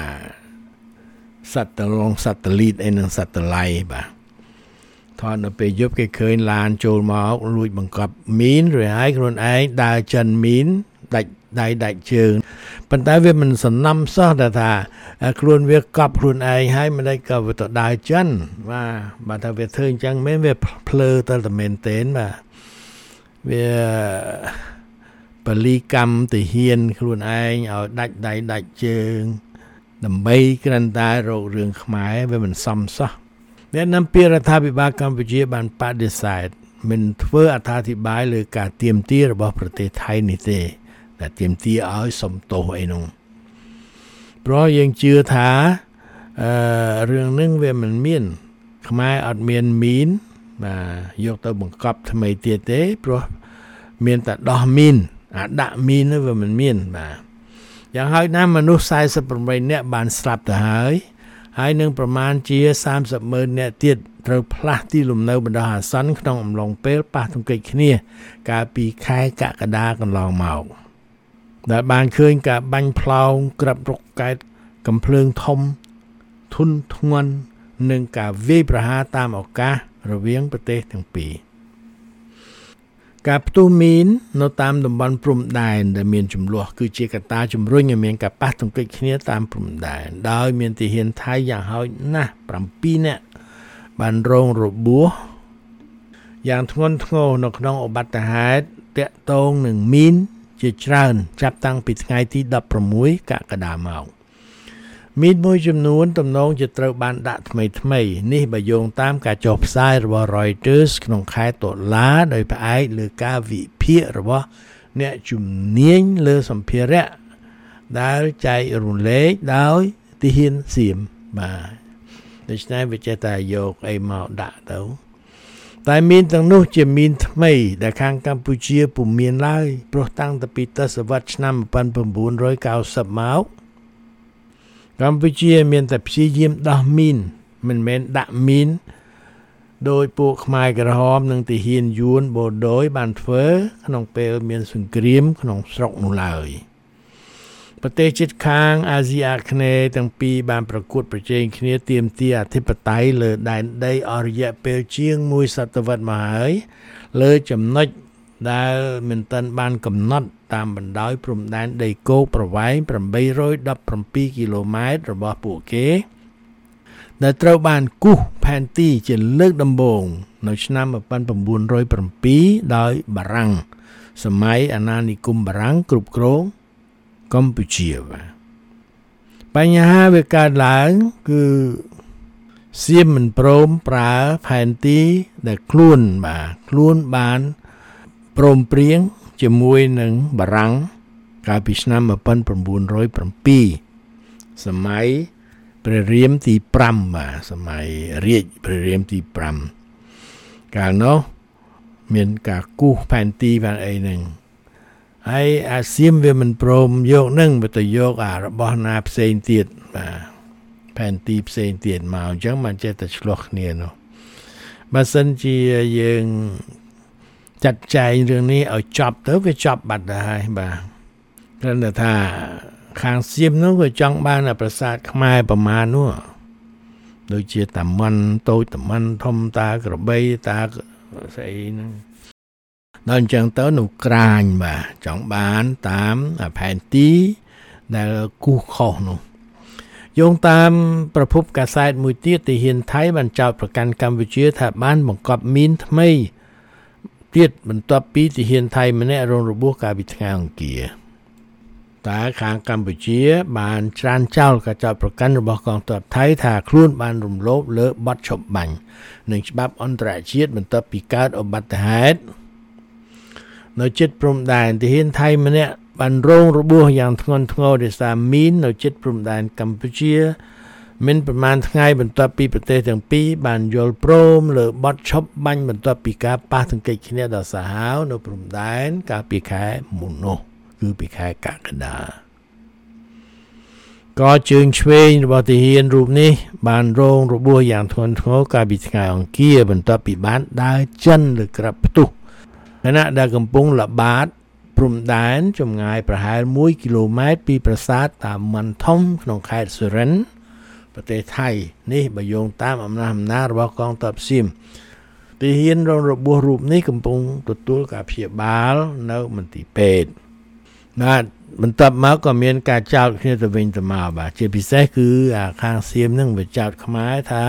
សាតលីតឯនឹងសាតឡៃបាទថតនៅពេលយប់គេឃើញឡានចូលមកលួចបង្កប់មីនrồiហើយខ្លួនឯងដើរចិនមីនដាច់ដៃដាច់ជើងប៉ុន្តែវាមិនសំណំសោះថាខ្លួនវាកប់ខ្លួនឯងហើយមិនដេចក៏វាទៅដើរចិនបាទថាវាធ្វើអញ្ចឹងមែនវាភ្លើទៅតែមែនទេបាទវាពលីកម្មទៅហ៊ានខ្លួនឯងឲ្យដាច់ដៃដាច់ជើងដើម្បីគ្រាន់តែរករឿងខ្មែរវាមិនសមសោះអ្នកនាំពាក្យរដ្ឋាភិបាលកម្ពុជាបានបដិសេធមិនធ្វើអត្ថាធិប្បាយលើការទាមទាររបស់ប្រទេសថៃនេះទេតែទាមទារឲ្យសំទោសអីនោះព្រោះយើងជឿថារឿងនឹងវាមិនមានខ្មែរអត់មានមីនបាទយកទៅបង្កប់ថ្មីទៀតទេព្រោះមានតែដោះមីនដាក់មីនវាមិនមានបាទយ៉ាងហើយណាមនុស្ស48នាក់បានស្លាប់ទៅហើយនឹងប្រមាណជា30,000នាក់ទៀតត្រូវផ្លាស់ទីលំនៅបណ្ដោះអាសន្នក្នុងអំឡុងពេលប៉ះទង្គិចគ្នាកាលពីខែកក្កដាកន្លងមកដែលបានឃើញការបាញ់ផ្លោងក្រាប់រកកែតកំភ្លើងធំធុនធ្ងន់និងការវាយប្រហារតាមឱកាសរវាងប្រទេសទាំងពីរការផ្ទុះមីននៅតាមតំបន់ព្រំដែនដែលមានចំនួនគឺជាកត្តាជំរុញឲ្យមានការប៉ះទង្គិចគ្នាតាមព្រំដែនដោយមានទាហានថៃយ៉ាងហោចណាស់7នាក់បានរងរបួសយ៉ាងធ្ងន់ធ្ងរនៅក្នុងឧបទ្ទហេតុតាក់ទងនឹងមីនជាច្រើនចាប់តាំងពីថ្ងៃទី16កក្កដាមកមីនមួយចំនួនទំនងជាត្រូវបានដាក់ថ្មីនេះបើយោងតាមការចុះផ្សាយរបស់ Reuters ក្នុងខែតុលាដោយផ្អែកលើការវិភាគរបស់អ្នកជំនាញលើសម្ភារៈដែលចែករំលែកដោយទាហានសៀមបាទដូច្នេះវាចេះតែយកអីមកដាក់ទៅតែមីនទាំងនោះជាមីនថ្មីដែលខាងកម្ពុជាពុំមានឡើយព្រោះតាំងពីទសវត្សរ៍ឆ្នាំ1990មកកម្ពុជាមានតែព្យាយាមដោះមីនមិនមែនដាក់មីនដោយពួកខ្មែរក្រហមនិងទាហានយួនបូដូយបានធ្វើក្នុងពេលមានសង្គ្រាមក្នុងស្រុកនោះឡើយប្រទេសជិតខាងអាស៊ីអាគ្នេយ៍ទាំងពីរបានប្រកួតប្រជែងគ្នាទាមទារអធិបតេយ្យលើដែនដីអស់រយៈពេលជាង1សតវត្សរ៍មកហើយលើចំណុចដែលមិនទាន់បានកំណត់តាមបណ្ដោយព្រំដែនដីគោកប្រវែង817គីឡូម៉ែត្ររបស់ពួកគេដែលត្រូវបានគូសផែនទីជាលើកដំបូងនៅឆ្នាំ1907ដោយបារាំងសម័យអាណានិគមបារាំងគ្រប់គ្រងកម្ពុជាបញ្ហាវាកើតឡើងគឺសៀមមិនព្រមប្រើផែនទីដែលខ្លួនបានព្រមព្រៀងជាមួយនឹងបារាំងកាលពីឆ្នាំ1907សម័យព្រះរាមទី5បាទសម័យរាជព្រះរាមទី5កាលនោះមានការគូសផែនទីបានអីហ្នឹងហើយអាសៀមវាមិនព្រមយកនឹងវាទៅយករបស់ណាផ្សេងទៀតបាទផែនទីផ្សេងទៀតមកអញ្ចឹងมันចេះតែឆ្លោះគ្នានោះបើសិនជាយើងចាត់ចែងរឿងនេះឲ្យចប់ទៅវាចប់បាត់ទៅហើយបាទគ្រាន់តែថាខាងសៀមនោះវាចង់បានប្រាសាទខ្មែរប្រមាណនោះដូចជាតាម៉ាន់តូចតាម៉ាន់ធំតាក្របីតាស្អីហ្នឹងដល់អញ្ចឹងទៅនៅក្រាញបាទចង់បានតាមផែនទីដែលគូសខុសនោះយោងតាមប្រភពកាសែតមួយទៀតទាហានថៃបានចោទប្រកាន់កម្ពុជាថាបានបង្កប់មីនថ្មីទៀតបន្ទាប់ពីទាហានថៃម្នាក់រងរបួសកាលពីថ្ងៃអង្គារតែខាងកម្ពុជាបានច្រានចោលការចោទប្រកាន់របស់កងទ័ពថៃថាខ្លួនបានរំលោភលើបទឈប់បាញ់និងច្បាប់អន្តរជាតិបន្ទាប់ពីកើតឧបទ្ទហេតុនៅជិតព្រំដែនទាហានថៃម្នាក់បានរងរបួសយ៉ាងធ្ងន់ធ្ងរដោយសារមីននៅជិតព្រំដែនកម្ពុជាមានប្រមាណថ្ងៃបន្ទាប់ពីប្រទេសទាំងពីរបានយល់ព្រមលើបទឈប់បាញ់បន្ទាប់ពីការប៉ះទង្គិចគ្នាដ៏សាហាវនៅព្រំដែនកាលពីខែមុននោះគឺពីខែកក្កដាក៏ជើងឆ្វេងរបស់ទាហានរូបនេះបានរងរបួសយ៉ាងធ្ងន់ធ្ងរកាលពីថ្ងៃអង្គារបន្ទាប់ពីបានដើរចិនលើក្រាបផ្ទុះខណៈដែលកំពុងល្បាតព្រំដែនចម្ងាយប្រហែល1គីឡូម៉ែត្រពីប្រាសាទតាម៉ាន់ធំក្នុងខេត្តសុរិន្ទប្រទេសថៃនេះបើយោងតាមអំណះរបស់កងទ័ពសៀមទាហានរងរបួសរូបនេះកំពុងទទួលការព្យាបាលនៅមន្ទីរពេទ្យបាទបន្ទាប់មកក៏មានការចោទគ្នាទៅវិញទៅមកបាទជាពិសេសគឺខាងសៀមនឹងវាចោទខ្មែរថា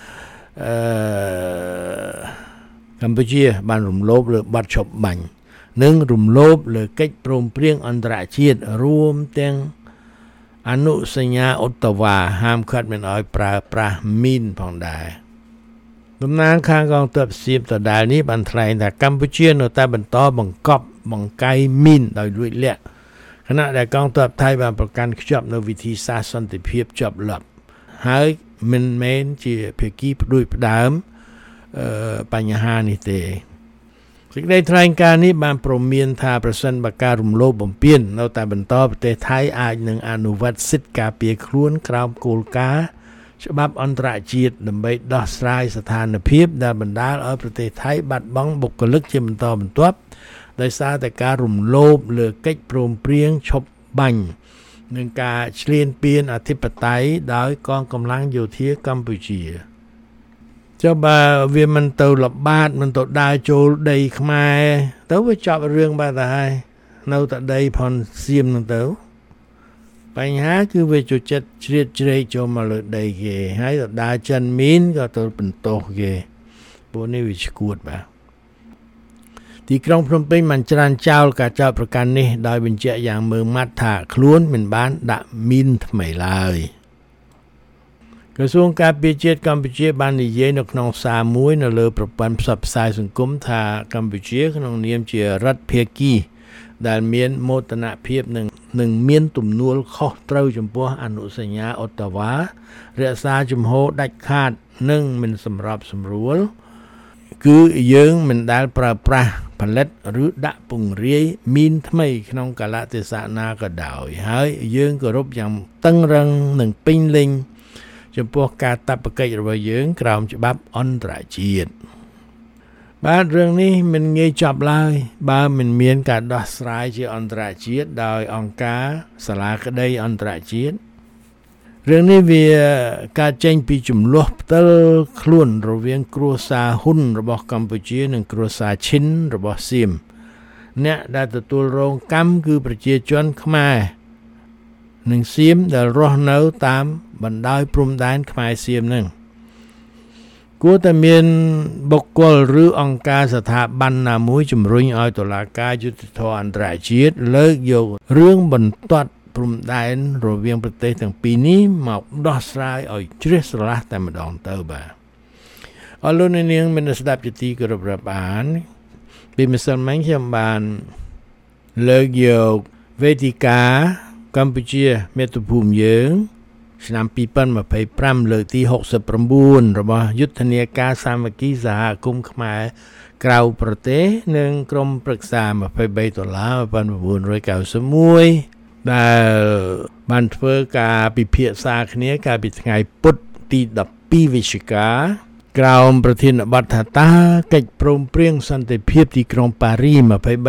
កម្ពុជាបានរំលោភលើបទឈប់បាញ់និងរំលោភលើកិច្ចព្រមព្រៀងអន្តរជាតិរួមទាំងអនុសញ្ញាអូតាវ៉ាហាមឃាត់មិនឲ្យប្រើប្រាស់មីនផងដែរតំណាងខាងកងទ័ពសៀមដដែលនេះបានថ្លែងថាកម្ពុជានៅតែបន្តបង្កប់បង្កាយមីនដោយលួចលាក់ខណៈដែលកងទ័ពថៃបានប្រកាន់ខ្ជាប់នៅវិធីសាស្ត្រសន្តិភាពជាប់លាប់ហើយមិនមែនជាភាគីផ្ដួចផ្ដើមបញ្ហានេះទេសេចក្តីថ្លែងការណ៍នេះបានព្រមានថាប្រសិនបើការរំលោភបំពាននៅតែបន្តប្រទេសថៃអាចនឹងអនុវត្តសិទ្ធិការពារខ្លួនក្រោមគោលការណ៍ច្បាប់អន្តរជាតិដើម្បីដោះស្រាយស្ថានភាពដែលបណ្ដាលឲ្យប្រទេសថៃបាត់បង់បុគ្គលិកជាបន្តបន្ទាប់ដោយសារតែការរំលោភលើកិច្ចព្រមព្រៀងឈប់បាញ់និងការឈ្លានពានអធិបតេយ្យដោយកងកម្លាំងយោធាកម្ពុជាចុះបើវាមិនទៅល្បាតមិនទៅដើរចូលដីខ្មែរទៅវាចប់រឿងបាត់ទៅហើយនៅតែដីផនសៀមនឹងទៅបញ្ហាគឺវាចូលចិត្តជ្រៀតជ្រែកចូលមកលើដីគេហើយទៅដើរចិនមីនក៏ទៅបន្ទោសគេពួកនេះវាឈួតបាទទីក្រុងភ្នំពេញបានច្រានចោលការចោទប្រកាន់នេះដោយបញ្ជាក់យ៉ាងម៉ឺងម៉ាត់ថាខ្លួនមិនបានដាក់មីនថ្មីឡើយក្រសួងការពារជាតិកម្ពុជាបាននិយាយនៅក្នុងសារមួយនៅលើប្រព័ន្ធផ្សព្វផ្សាយសង្គមថាកម្ពុជាក្នុងនាមជារដ្ឋភាគីដែលមានមោទនភាពនិងមានទំនួលខុសត្រូវចំពោះអនុសញ្ញាអូតាវ៉ារក្សាជំហរដាច់ខាតនិងមិនសម្របសម្រួលគឺយើងមិនដែលប្រើប្រាស់ផលិតឬដាក់ពង្រាយមីនថ្មីក្នុងកាលៈទេសៈណាក៏ដោយហើយយើងគោរពយ៉ាងតឹងរ៉ឹងនិងពេញលេញចំពោះការតបកិច្ចរបស់យើងក្រោមច្បាប់អន្តរជាតិបាទរឿងនេះមិនងាយចប់ឡើយបើមិនមានការដោះស្រាយជាអន្តរជាតិដោយអង្គការសាលាក្តីអន្តរជាតិរឿងនេះវាកើតចេញពីចំនួនផ្ទាល់ខ្លួនរវាងគ្រួសារហ៊ុនរបស់កម្ពុជានិងគ្រួសារឈិនរបស់សៀមអ្នកដែលទទួលរងកម្មគឺប្រជាជនខ្មែរនិងសៀមដែលរស់នៅតាមបណ្ដោយព្រំដែនខ្មែរសៀមនឹងគួរតែមានបុគ្គលឬអង្គការស្ថាប័នណាមួយជំរុញឲ្យតុលាការយុត្តិធម៌អន្តរជាតិលើកយករឿងបន្ទាត់ព្រំដែនរវាងប្រទេសទាំងពីរនេះមកដោះស្រាយឲ្យជ្រះស្រឡះតែម្ដងទៅបាទអរលោកអ្នកនាងមានស្ដាប់ជាទីគោរពរាប់អានពីម្សិលមិញខ្ញុំបានលើកយកវេទិកាកម្ពុជាមាតុភូមិយើងឆ្នាំ2025លើកទី69របស់យុទ្ធនាការសាមគ្គីសហគមន៍ខ្មែរក្រៅប្រទេសនិងក្រុមប្រឹក្សា$23 1991ដែលបានធ្វើការពិភាក្សាគ្នាកាលពីថ្ងៃពុធទី12វិច្ឆិកាក្រោមប្រធានបទថាតើកិច្ចព្រមព្រៀងសន្តិភាពទីក្រុងប៉ារី$23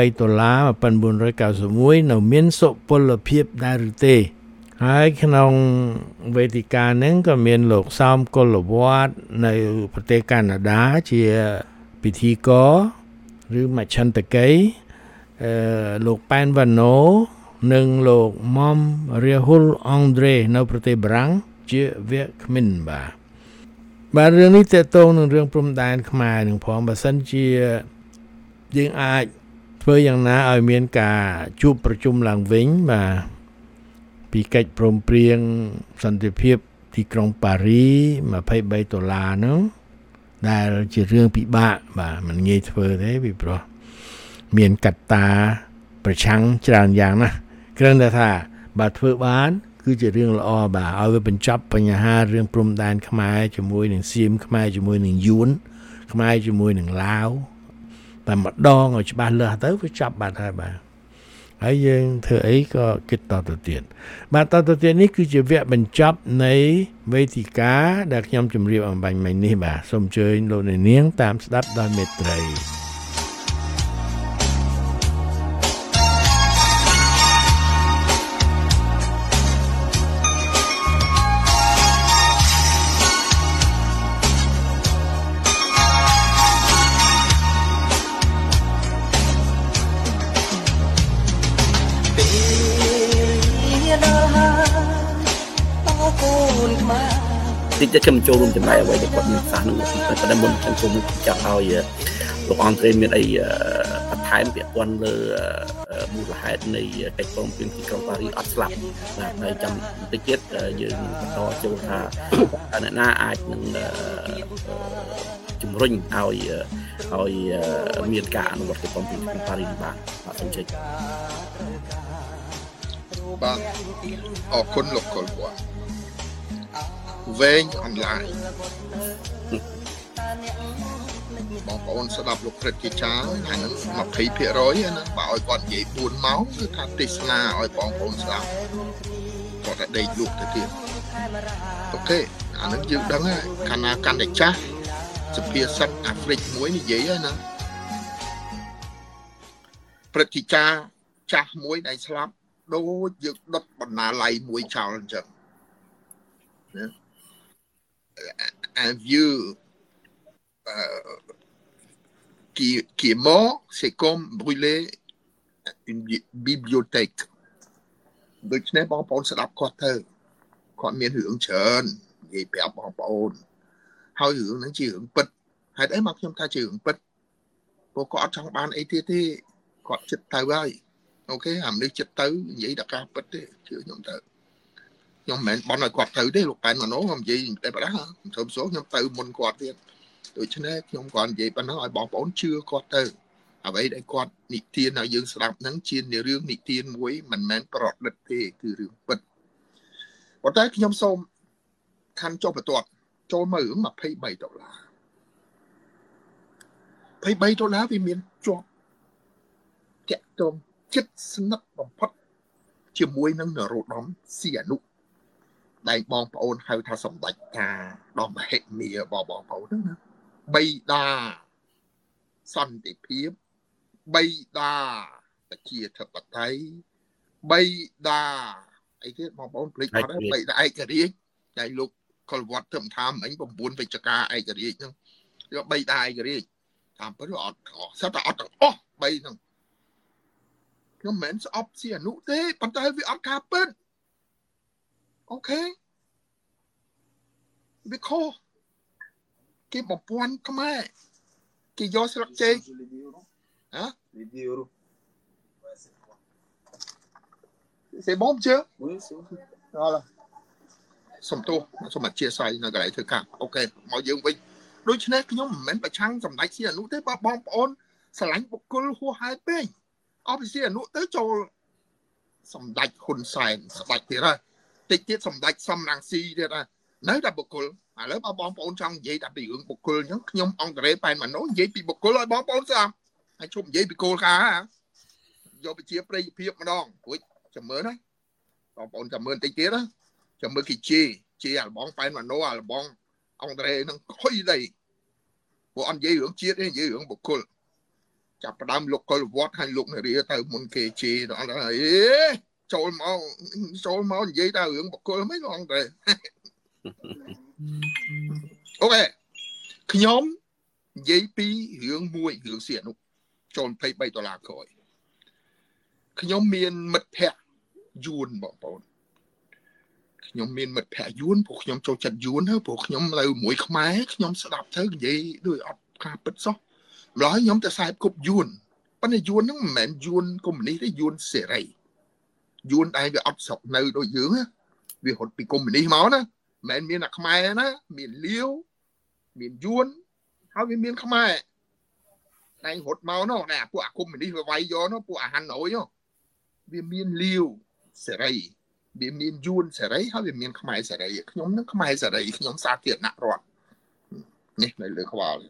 1991នៅមានសុពលភាពដែរឬទេហើយក្នុងវេទិកាហ្នឹងក៏មានលោកសោមកុលវត្តនៅប្រទេសកាណាដាជាពិធីករឬមច្ឆន្ទកីលោកប៉ែនវ៉ាណូនិងលោកមុំរាហុលអង់ដ្រេនៅប្រទេសបារាំងជាវាគ្មិនបាទរឿងនេះតកតងនឹងរឿងព្រំដែនខ្មែរនឹងផងបើសិនជាយើងអាចធ្វើយ៉ាងណាឲ្យមានការជួបប្រជុំឡើងវិញបាទពីកិច្ចព្រមព្រៀងសន្តិភាពទីក្រុងប៉ារី$23ហ្នឹងដែលជារឿងពិបាកបាទមិនងាយធ្វើទេពីព្រោះមានកត្តាប្រឆាំងច្រើនយ៉ាងណាស់គ្រាន់តែថាបើធ្វើបានគឺជារឿងល្អបាទឲ្យវាបញ្ចប់បញ្ហារឿងព្រំដែនខ្មែរជាមួយនឹងសៀមខ្មែរជាមួយនឹងយួនខ្មែរជាមួយនឹងឡាវតែម្ដងឲ្យច្បាស់លាស់ទៅវាចប់បាត់ហើយបាទហើយយើងធ្វើអីក៏គិតតទៅទៀតបាទតទៅទៀតនេះគឺជាវគ្គបញ្ចប់នៃវេទិកាដែលខ្ញុំជម្រាបអំបញ្ញមិញនេះបាទសូមអញ្ជើញលោកអ្នកនាងតាមស្ដាប់ដោយមេត្រីតិចទៅខ្ញុំចូលរួមចំណែកអ្វីដែលគាត់មានសាសនឹងប៉ុន្តែមុនខ្ញុំចូលមកចាប់ឲ្យលោកអង់ត្រេមានអីបន្ថែមពាក់ព័ន្ធលើមូលហេតុនៃកិច្ចព្រមព្រៀងទីក្រុងប៉ារីអត់ស្លាប់បាទហើយចាំបន្តិចទៀតយើងបន្តចូលថាអ្នកណាអាចនឹងជំរុញឲ្យមានការអនុវត្តកិច្ចព្រមព្រៀងទីក្រុងប៉ារីបាទសូមជឿបាទអរគុណលោកកុលវ៉ាវែងអនឡាញបងប្អូនស្ដាប់លោកព្រឹទ្ធាចារ្យហ្នឹង20% ណាបើឲ្យគាត់និយាយ4ម៉ោងគឺថាទេសនាឲ្យបងប្អូនស្ដាប់គាត់តែដេកលក់ទៅទៀតអូខេអាហ្នឹងយើងដឹងហើយកាលណាកាន់តែចាស់សភាសិតអាហ្វ្រិកមួយនិយាយហើយណាព្រឹទ្ធាចារ្យចាស់មួយដែលស្លាប់ដូចយើងដុតបណ្ណាល័យមួយចោលអញ្ចឹងណាun vieux qui est mort, c'est comme brûler une bibliothèque. Donc, ce n'est pas pour se la côte. Quand on hưởng trơn, il est pas bon. How hưởng nó chỉ hưởng bật. Hay đấy mà chúng ta chỉ hưởng bật. Cô có trong ban ATT, có chất tay vai. Ok, hàm đi chất tới, vậy đã ca bật đấy, chưa nhóm tới. Nhưng mà bọn này quạt thử đấy lục bạn mà nói không gì để bà đó hả sớm số nhóm từ mình quạt đi tôi cho nên không còn gì bà nói bọn bốn chưa quạt từ à vậy để quạt nị tiên nào dương sạp nắng chiên để rương nị tiên muối mình men bọt đất thì từ rương bật bọn ta nhóm xôm khăn cho bà tuột cho mà ứng mà pay $7 vì miền cho kẹt tôm chết sân nắp bằng phát chiều muối nâng nở rột đóng xìa nụ đại bong ôn hơi tha sòng bạch ta đòn hệ mía bò cậu đó bay đa săn để phía bay đa chia thật bật thấy bay đa ấy thế bong ôn plek đó bay đa ai cái đi đại lục còn vọt thầm tham anh bong buồn về chợ ca ai cái đi chứ bay đa ai cái đi tham bớt ọt sao ta ọt bay thằng nó mến sẽ ốp xìa nụ thế bàn tay với ọt cà bên okay because cái một quan không ai cái do sẽ chơi hả sẽ bom chưa rồi là xong mà chia sẻ là cái này thôi cả ok mọi người với đôi khi cái nhóm mình phải chăng dòng đại xia nụ thế bom ôn sẽ lánh một cô hua hai bên ốp xia nụ tới cho dòng đại khôn xài đại thì raติดสมดัยสมรังสีเด้อเนื้อดับบุคคลแล้วบองปอนจังยี่ดับดีบุคคลยังยมองแต่เรไปมันโน้ยี่ปีบุคคลเลยบองปอนซ้ำให้ชมยี่ปีโกลขาโยไปเชียร์ปรีเพียบมาดองอุ้ยจำเมื่อนะบองปอนจำเมื่อติดนะจำเมื่อกี่ชีบองไปมันโน้บององแต่เรนั่งค่อยเลยพวกอันยี่หลวงเชียร์นี่ยี่หลวงบุคคลจับประดามลูกคนวัดให้ลูกเนี่ยเรียกแต่มุนเคชีนั่นแหละtrôi máu vậy ta hưởng một cô mấy con rồi ok cái nhóm giấy pi hưởng mùi hưởng xỉa nụ ចូល$23ក្រោយខ្ញុំមានមិត្តភ័ក្តិយួនបងប្អូនខ្ញុំមានមិត្តភ័ក្តិយួនពួកខ្ញុំចូលចិត្តយួនហើយពួកខ្ញុំនៅមួយខ្មែរខ្ញុំស្ដាប់ទៅនិយាយដូចអត់ការពិតសោះម្ល៉េះខ្ញុំទៅខ្សែគប់យួនប៉ុន្តែយួនហ្នឹងមិនមែនយួនកុម្មុយនីសទេយួនសេរីយួនដែលវាអត់ស្រុកនៅដូចយើងវារត់ពីកុម្មុយនីសមកណាមិនមែនមានតែខ្មែរណាមានលាវមានយួនហើយវាមានខ្មែរតែរត់មកនោះតែពួកអាកុម្មុយនីសវាវាយយកនោះពួកអាហាន់អុយនោះវាមានលាវសេរីវាមានយួនសេរីហើយវាមានខ្មែរសេរីខ្ញុំនឹងខ្មែរសេរីខ្ញុំសាធារណរដ្ឋនេះនៅលើក្បាល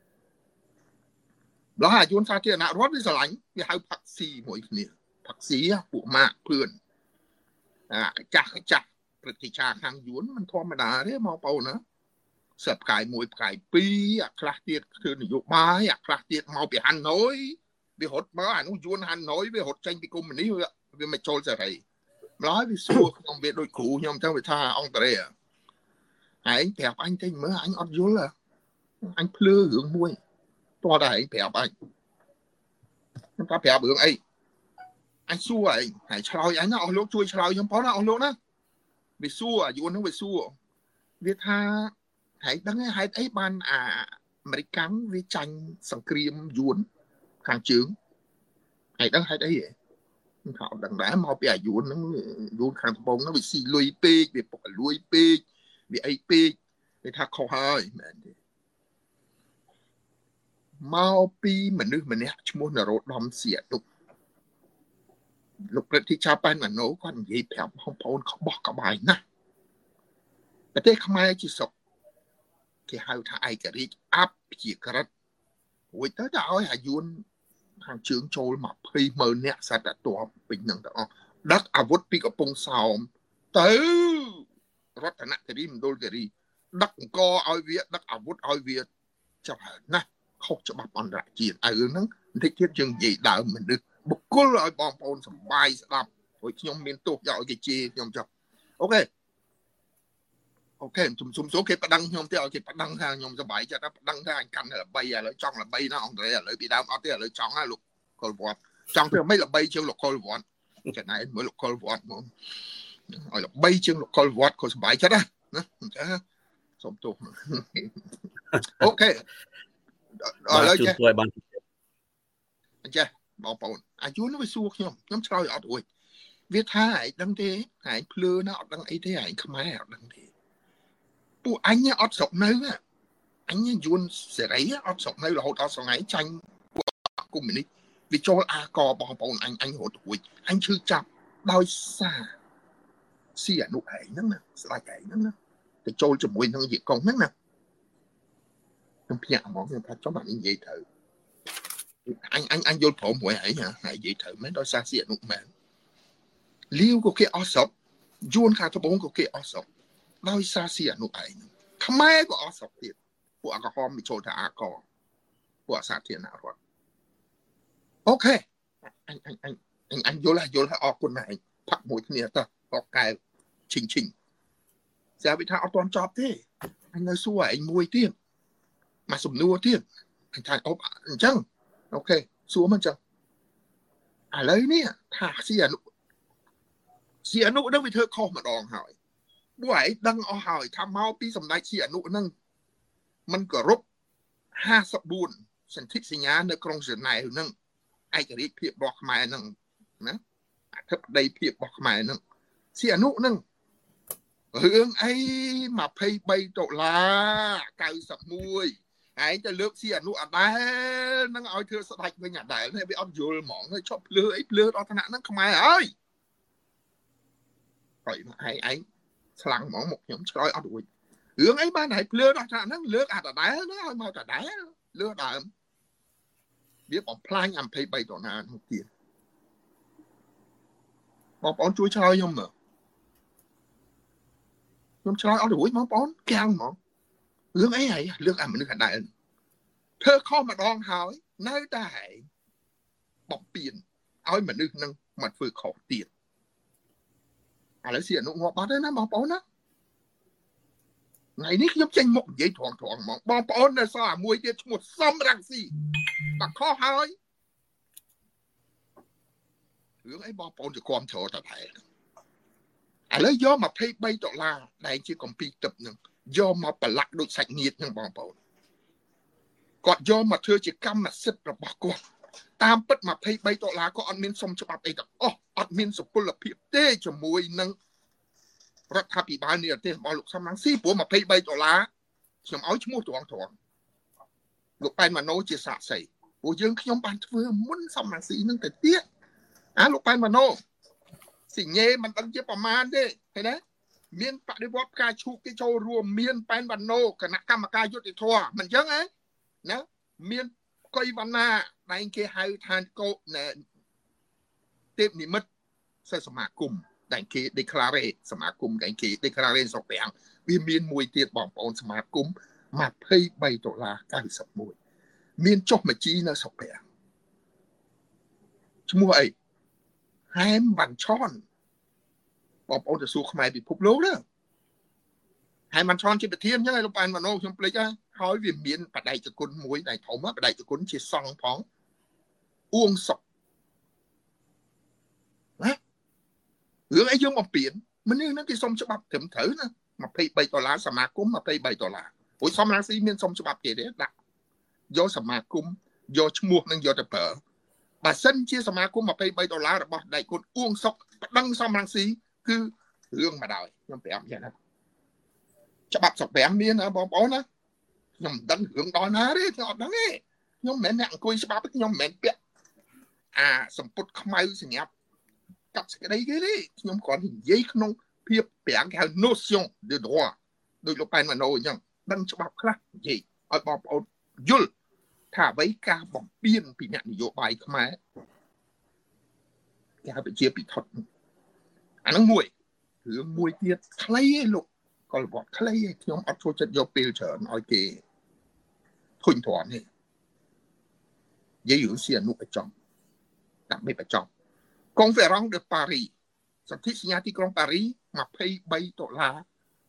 ឡោះអាយួនសាធារណរដ្ឋវាស្រឡាញ់វាហៅផាក់ស៊ីមួយគ្នាផាក់ស៊ីពួកម៉ាក់ភឿនចាស់ព្រឹទ្ធាចារ្យខាងយួនមិនធម្មតាទេមកបងណាសិបផ្កាយ1ផ្កាយ2អាខ្លះទៀតគឺនយោបាយអាខ្លះទៀតមកពីហាណូយវារត់មកអានោះយួនហាណូយវារត់ចេញពីកុម្មុយនីសវាមកចូលសេរីម្ល៉េះវាសួរខ្ញុំវាដូចគ្រូខ្ញុំចឹងវាថាអង្គរេឯងប្រាប់អញទៅមើលអញអត់យល់អញភ្លឺរឿងមួយតោះតែឯងប្រាប់អញខ្ញុំថាប្រាប់រឿងអីអញសួរឯងហើយឆ្លើយអញណាអស់លោកជួយឆ្លើយខ្ញុំផងណាអស់លោកណាវាសួរអាយួនហ្នឹងវាសួរវាថាហើយដឹងហេតុអីបានអាមេរិកវាចាញ់សង្គ្រាមយួនខាងជើងហើយដឹងហេតុអីខ្ញុំថាអត់ដឹងដែរមកពីអាយួនហ្នឹងយួនខាងត្បូងហ្នឹងវាស៊ីលុយពេកវាពុកលួយពេកវាអីពេកគេថាខុសហើយមែនទេមកពីមនុស្សម្នាក់ឈ្មោះនរោត្តមសីហនុលោកព្រឹទ្ធាចារ្យប៉ែនម៉ាណូគាត់និយាយប្រាប់បងប្អូនក្បោះក្បាយណាស់ប្រទេសខ្មែរជាស្រុកគេហៅថាឯករាជ្យអព្យាក្រឹតរួចទៅតែឲ្យអាយួនខាងជើងចូល20,000នាក់សត្វតតពេញនឹងទាំងអស់ដឹកអាវុធពីកំពង់សោមទៅរតនគិរីមណ្ឌលគិរីដឹកអង្គឲ្យវាដឹកអាវុធឲ្យវាច្រើនណាស់ខុសច្បាប់អន្តរជាតិហើយរឿងហ្នឹងបន្តិចទៀតយើងនិយាយដើមមនុស្សបុគ្គលឲ្យបងប្អូនសប្បាយស្ដាប់ព្រោះខ្ញុំមានទោសយកឲ្យគេជេរខ្ញុំចុះអូខេសុំគេប្តឹងខ្ញុំទេឲ្យគេប្តឹងថាខ្ញុំសប្បាយចិត្តប្តឹងថាអញកាន់ល្បីឥឡូវចង់ល្បីណាអង្គរេឥឡូវពីដើមអត់ទេឥឡូវចង់ណាលោកកុលវត្តចង់ទៅមិនល្បីជាងលោកកុលវត្តចំណែកមើលលោកកុលវត្តមកឲ្យល្បីជាងលោកកុលវត្តក៏សប្បាយចិត្តណាអញ្ចឹងសុំទោសអូខេឥឡូវចេះបានអញ្ចឹងបងប្អូនអាយុនោះវាសួរខ្ញុំឆ្លើយអត់រួចវាថាឯងដឹងទេឯងភ្លឺណាអត់ដឹងអីទេឯងខ្មែរអត់ដឹងទេពួកអញអត់ស្រុកនៅអញយួនសេរីអត់ស្រុកនៅរហូតដល់ថ្ងៃចាញ់ពួកកុម្មុយនីសវាចូលអាកបងប្អូនអញរត់រួចអញឈឺចាប់ដោយសារស៊ីអនុឯងហ្នឹងណាស្ដាច់ឯងហ្នឹងណាទៅចូលជាមួយនឹងយាកុងហ្នឹងណាខ្ញុំភ្ញាក់ហ្មងខ្ញុំថាចុះបាននិយាយទៅអញយល់ព្រមមួយហើយនិយាយទៅមែនដោយសារស៊ីអនុមែនលាវក៏គេអស់ស្រុកយួនខាងត្បូងក៏គេអស់ស្រុកដោយសារស៊ីអនុឯងខ្មែរក៏អស់ស្រុកទៀតពួកអាក្រហមវាចូលទៅអាកពួកសាធារណរដ្ឋអូខេអញយល់ហើយអរគុណណាស់ឯងផាក់មួយគ្នាទៅបកកែវឈិញស្រាប់ថាអត់ទាន់ចប់ទេអញនៅសួរឯងមួយទៀតមកសំណួរទៀតអញថាអញ្ចឹងអូខេសួរមកអញ្ចឹងឥឡូវនេះថាស៊ីអនុនឹងវាធ្វើខុសម្ដងហើយពួកឯងដឹងអស់ហើយថាមកពីសម្ដេចស៊ីអនុនឹងมันគោរព54សន្ធិសញ្ញានៅក្រុងហ្សឺណែវនឹងឯករាជ្យភាពរបស់ខ្មែរនឹងណាអធិបតីភាពរបស់ខ្មែរនឹងស៊ីអនុនឹងរឿងអី$2391ឯងទៅលើកស៊ីអនុអដែលនឹងឲ្យធ្វើស្ដេចវិញអដែលនេះវាអត់យល់ហ្មងហើយឈប់ភ្លឺអីភ្លឺដល់ឋានៈហ្នឹងខ្មែរហើយឯងឆ្លាំងហ្មងមកខ្ញុំឆ្លើយអត់រួចរឿងអីបានឲ្យភ្លឺដល់ឋានៈហ្នឹងលើកអដដែលណាឲ្យមកដដែលលើដើមវាបំផ្លាញ$23នោះទៀតបងប្អូនជួយឆ្លើយខ្ញុំមើលខ្ញុំឆ្លើយអត់រួចបងប្អូនកាំងហ្មងរឿងអីហើយរឿងអាមនុស្សអដែលធ្វើខុសម្ដងហើយនៅតែបំពេញឲ្យមនុស្សនឹងមកធ្វើខុសទៀតឥឡូវស៊ីអនុងាប់បាត់ហើយណាបងប្អូនណាថ្ងៃនេះខ្ញុំចេញមុខនិយាយត្រង់ហ្មងបងប្អូននៅសល់អាមួយទៀតឈ្មោះសំរងស៊ីបាក់ខុសហើយរឿងអីបងប្អូនจะគ្រប់គ្រងតើតែឥឡូវយក$23ដែលជាកំពីទឹកនឹងយកមកប្រឡាក់ដូចសាច់ញាតិនឹងបងប្អូនគាត់យកមកធ្វើជាកម្មសិទ្ធិរបស់គាត់តាមពិត$23ក៏អត់មានសុំច្បាប់អីទាំងអស់អត់មានសុពលភាពទេជាមួយនឹងរដ្ឋាភិបាលនៃប្រទេសរបស់លោកសំរងស៊ីព្រោះ$23ខ្ញុំឲ្យឈ្មោះត្រង់លោកប៉ែនម៉ាណូជាសាក្សីព្រោះយើងខ្ញុំបានធ្វើមុនសំរងស៊ីនឹងទៅទៀតលោកប៉ែនម៉ាណូសិញេមិនដឹងជាប្រមាណទេឃើញទេមានបដិវត្តការឈូកគេចូលរួមមានប៉ែនម៉ាណូគណៈកម្មការយុតិធម៌មិនអញ្ចឹងណាមានកុយវណ្ណាដែលគេហៅថាកោទេពនិមិត្តសិស្សសមាគមដែលគេ declare សមាគមដែលគេ declare ស្រុកប្រាំងវាមានមួយទៀតបងប្អូនសមាគម$23.91មានចុះបញ្ជីនៅស្រុកប្រាំងឈ្មោះអីហែមវ៉ាន់ឆនបងប្អូនទៅសួរខ្មែរពិភពលោកណាហែមវ៉ាន់ឆនជាប្រធានអញ្ចឹងឯងលោកប៉ែនម៉ាណូខ្ញុំភ្លេចហើយវាមានបដិជគុណមួយដែលធំបដិជគុណជាសង្ឃផងអួងសុកណារឿងអីយើងបំពេញមនុស្សហ្នឹងគេសុំច្បាប់ត្រឹមត្រូវណា$23សមាគម$23ព្រោះសំរងស៊ីមានសុំច្បាប់គេទេដាក់យកសមាគមយកឈ្មោះនឹងយកទៅប្រើបើសិនជាសមាគម$23របស់ដៃគុណអួងសុកប្តឹងសំរងស៊ីគឺរឿងមកដល់ខ្ញុំប្រាប់យ៉ាងណាច្បាប់ស្រុកប្រាំងមានបងប្អូនណាខ្ញុំមិនដឹងរឿងដល់ណាទេខ្ញុំអត់ដឹងទេខ្ញុំមិនមែនអ្នកអង្គុយច្បាប់ខ្ញុំមិនមែនពាក់សម្ពុតខ្មៅសម្រាប់កាត់សេចក្តីគេទេខ្ញុំគ្រាន់តែនិយាយក្នុងភាពប្រាំងគេហៅ notion de droit ដោយលោកប៉ែនម៉ាណូអញ្ចឹងដឹងច្បាប់ខ្លះនិយាយឲ្យបងប្អូនយល់ថាអ្វីការបំពេញពីអ្នកនយោបាយខ្មែរគេហៅជាពិធដ្ឋអានឹងមួយរឿងមួយទៀតខ្លីឯងលោកក៏លវត្តខ្លីឯងខ្ញុំអត់ចូលចិត្តយកពេលច្រើនឲ្យគេធុញទ្រាន់ទេនិយាយរឿងសៀនុបច្ចុប្បន្នដាក់មិនបច្ចុប្បន្ន Conférence de Paris សន្ធិសញ្ញាទីក្រុងប៉ារី$23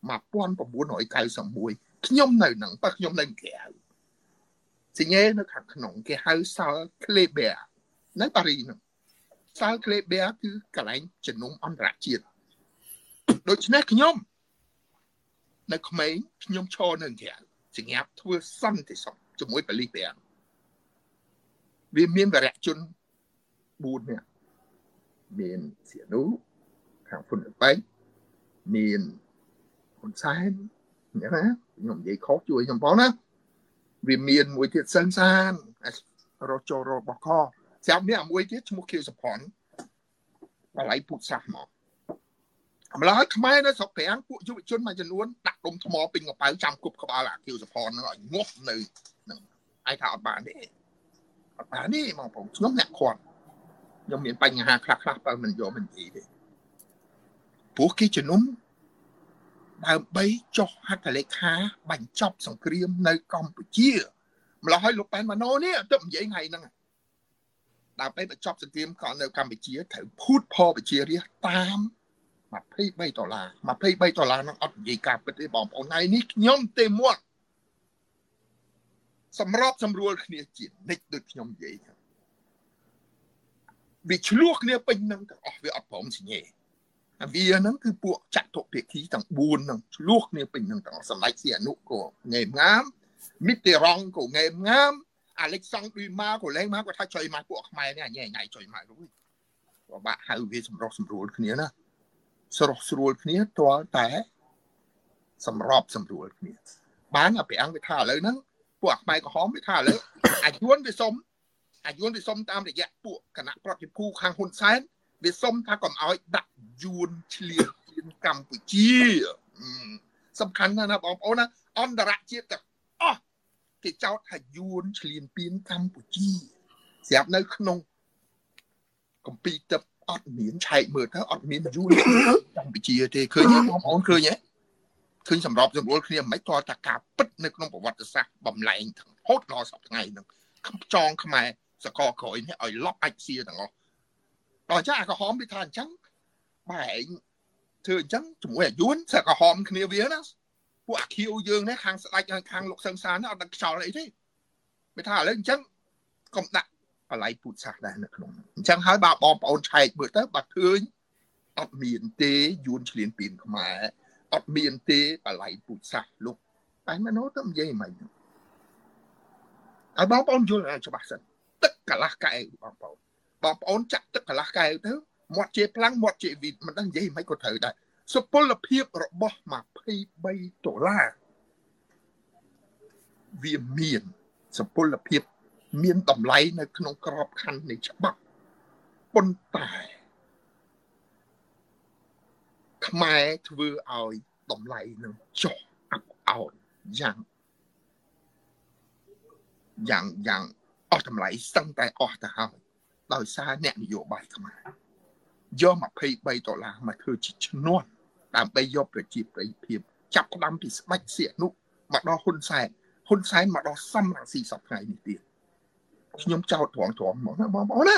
1991ខ្ញុំនៅនឹងបើខ្ញុំនៅក្រៅសញ្ញានៅខាងក្នុងគេហៅសាល់ក្លេប៊ែនៅប៉ារីហ្នឹងសាល់ក្លេប៊ែគឺកន្លែងជំនុំអន្តរជាតិដូច្នេះខ្ញុំនៅក្មេងខ្ញុំឈរនៅក្រៅសញ្ញាធ្វើសន្តិសុខជាមួយប៉ូលីសប្រាំងវាមានវរៈជន4នាក់មានសៀនុខាងហ៊ុនប៉ែនមានហ៊ុនសែនណាខ្ញុំនិយាយខុសជួយខ្ញុំផងណាវាមានមួយទៀតសឹងសានរកចូលរបស់ខស្រាប់នេះមួយទៀតឈ្មោះខៀវសុផាន់បល័យពុទ្ធសាសមកម្ល៉េះខ្មែរនៅស្រុកប្រាំងពួកយុវជនមួយចំនួនដាក់ដុំថ្មពេញកប៉ៅចាំគប់ក្បាលអាខៀវសុផាន់ហ្នឹងឲ្យងាប់នៅហ្នឹងឯថាអត់បានទេអត់បានទេបងប្អូនខ្ញុំអ្នកខាត់ខ្ញុំមានបញ្ហាខ្លះបើមិនយកមិននិយាយទេព្រោះគេជំនុំដើម្បីចុះហត្ថលេខាបញ្ចប់សង្គ្រាមនៅកម្ពុជាម្ល៉េះឲ្យលោកប៉ែនម៉ាណូនេះទៅនិយាយថ្ងៃហ្នឹងដើម្បីបញ្ចប់សង្គ្រាមក៏នៅកម្ពុជាត្រូវភូតផលប្រជារាស្ត្រតាម$23 ហ្នឹងអត់និយាយការពិតទេបងប្អូនថ្ងៃនេះខ្ញុំទេមកសម្របសម្រួលគ្នាជានិច្ចដូចខ្ញុំនិយាយវាឆ្លោះគ្នាពេញហ្នឹងទាំងអស់វាអត់ព្រមសញ្ញេវាហ្នឹងគឺពួកចតុភាគីទាំង4ហ្នឹងឆ្លោះគ្នាពេញហ្នឹងទាំងសម្ដេចសីហនុក៏ងេមងាមមីតេរ៉ង់ក៏ងេមងាមអាឡិចសង់ឌុយម៉ាក៏លែងមកគាត់ថាចុយមកពួកខ្មែរនេះញ៉ៃចុយមករួចក៏បាក់ហៅវាសម្រុះសម្រួលគ្នាណាស្រុះស្រួលគ្នាតើតែសម្របសម្រួលគ្នាបានអាប្រាំងវាថាឥឡូវហ្នឹងពួកខ្មែរក្រហមវាថាឥឡូវអាយួនវាសុំតាមរយៈពួកគណៈប្រតិភូខាងហ៊ុនសែនវាសុំថាកុំឲ្យដាក់យួនឆ្លៀនកម្ពុជាសំខាន់ណាស់ណាបងប្អូនណាអន្តរជាតិទាំងអស់គេចោទថាយួនឆ្លៀនពៀនកម្ពុជាស្រាប់នៅក្នុងកម្ពីទឹកអត់មានឆែកមើលទៅអត់មានយួនកម្ពុជាទេឃើញទេបងប្អូនឃើញទេឃើញសម្របសម្រួលគ្នាមិនតតែការពិតនៅក្នុងប្រវត្តិសាស្ត្របំលែងទាំងហូតដល់សប្តាហ៍ថ្ងៃហ្នឹងចងខ្មែរសកលក្រោយនេះឲ្យលប់អាចជាទាំងអស់ដល់ចាក្រហមវាថាអញ្ចឹងបែងធ្វើអញ្ចឹងជាមួយអាយួនសក្រហមគ្នាវាណាពួកអាខៀវយើងនេះខាងស្ដេចហើយខាងលោកសឹងសានអត់ដឹងខ្យល់អីទេវាថាឥឡូវអញ្ចឹងកុំដាក់បល័យពុទ្ធសាសនានៅក្នុងអញ្ចឹងហើយបើបងប្អូនឆែកមើលទៅបើឃើញអត់មានទេយួនឆ្លៀនពៀនខ្មែរអត់មានទេបល័យពុទ្ធសាសនាលោកតែមិនទៅនិយាយមិនហើយបងប្អូនយល់ច្បាស់សិនទឹកកន្លះកែវបងប្អូនចាក់ទឹកកន្លះកែវទៅមាត់ជាផ្លាំងមាត់ជាវីតមិនដឹងនិយាយមិនក៏ត្រូវដែរសុពលភាពរបស់$23វាមានសុពលភាពមានតម្លៃនៅក្នុងក្របខ័ណ្ឌនៃច្បាប់ប៉ុន្តែខ្មែរធ្វើឲ្យតម្លៃនឹងចុះអាប់អោនយ៉ាងអស់តម្លៃស្ទឹងតែអស់ទៅហើយដោយសារអ្នកនយោបាយខ្មែរយក$23មកធ្វើជាឈ្នន់ដើម្បីយកប្រជាប្រិយភាពចាប់ផ្ដើមពីស្ដេចសៀកនុមកដល់ហ៊ុនសែនមកដល់សំរងស៊ីសពថ្ងៃនេះទៀតខ្ញុំចោទត្រង់មកណាបងប្អូនណា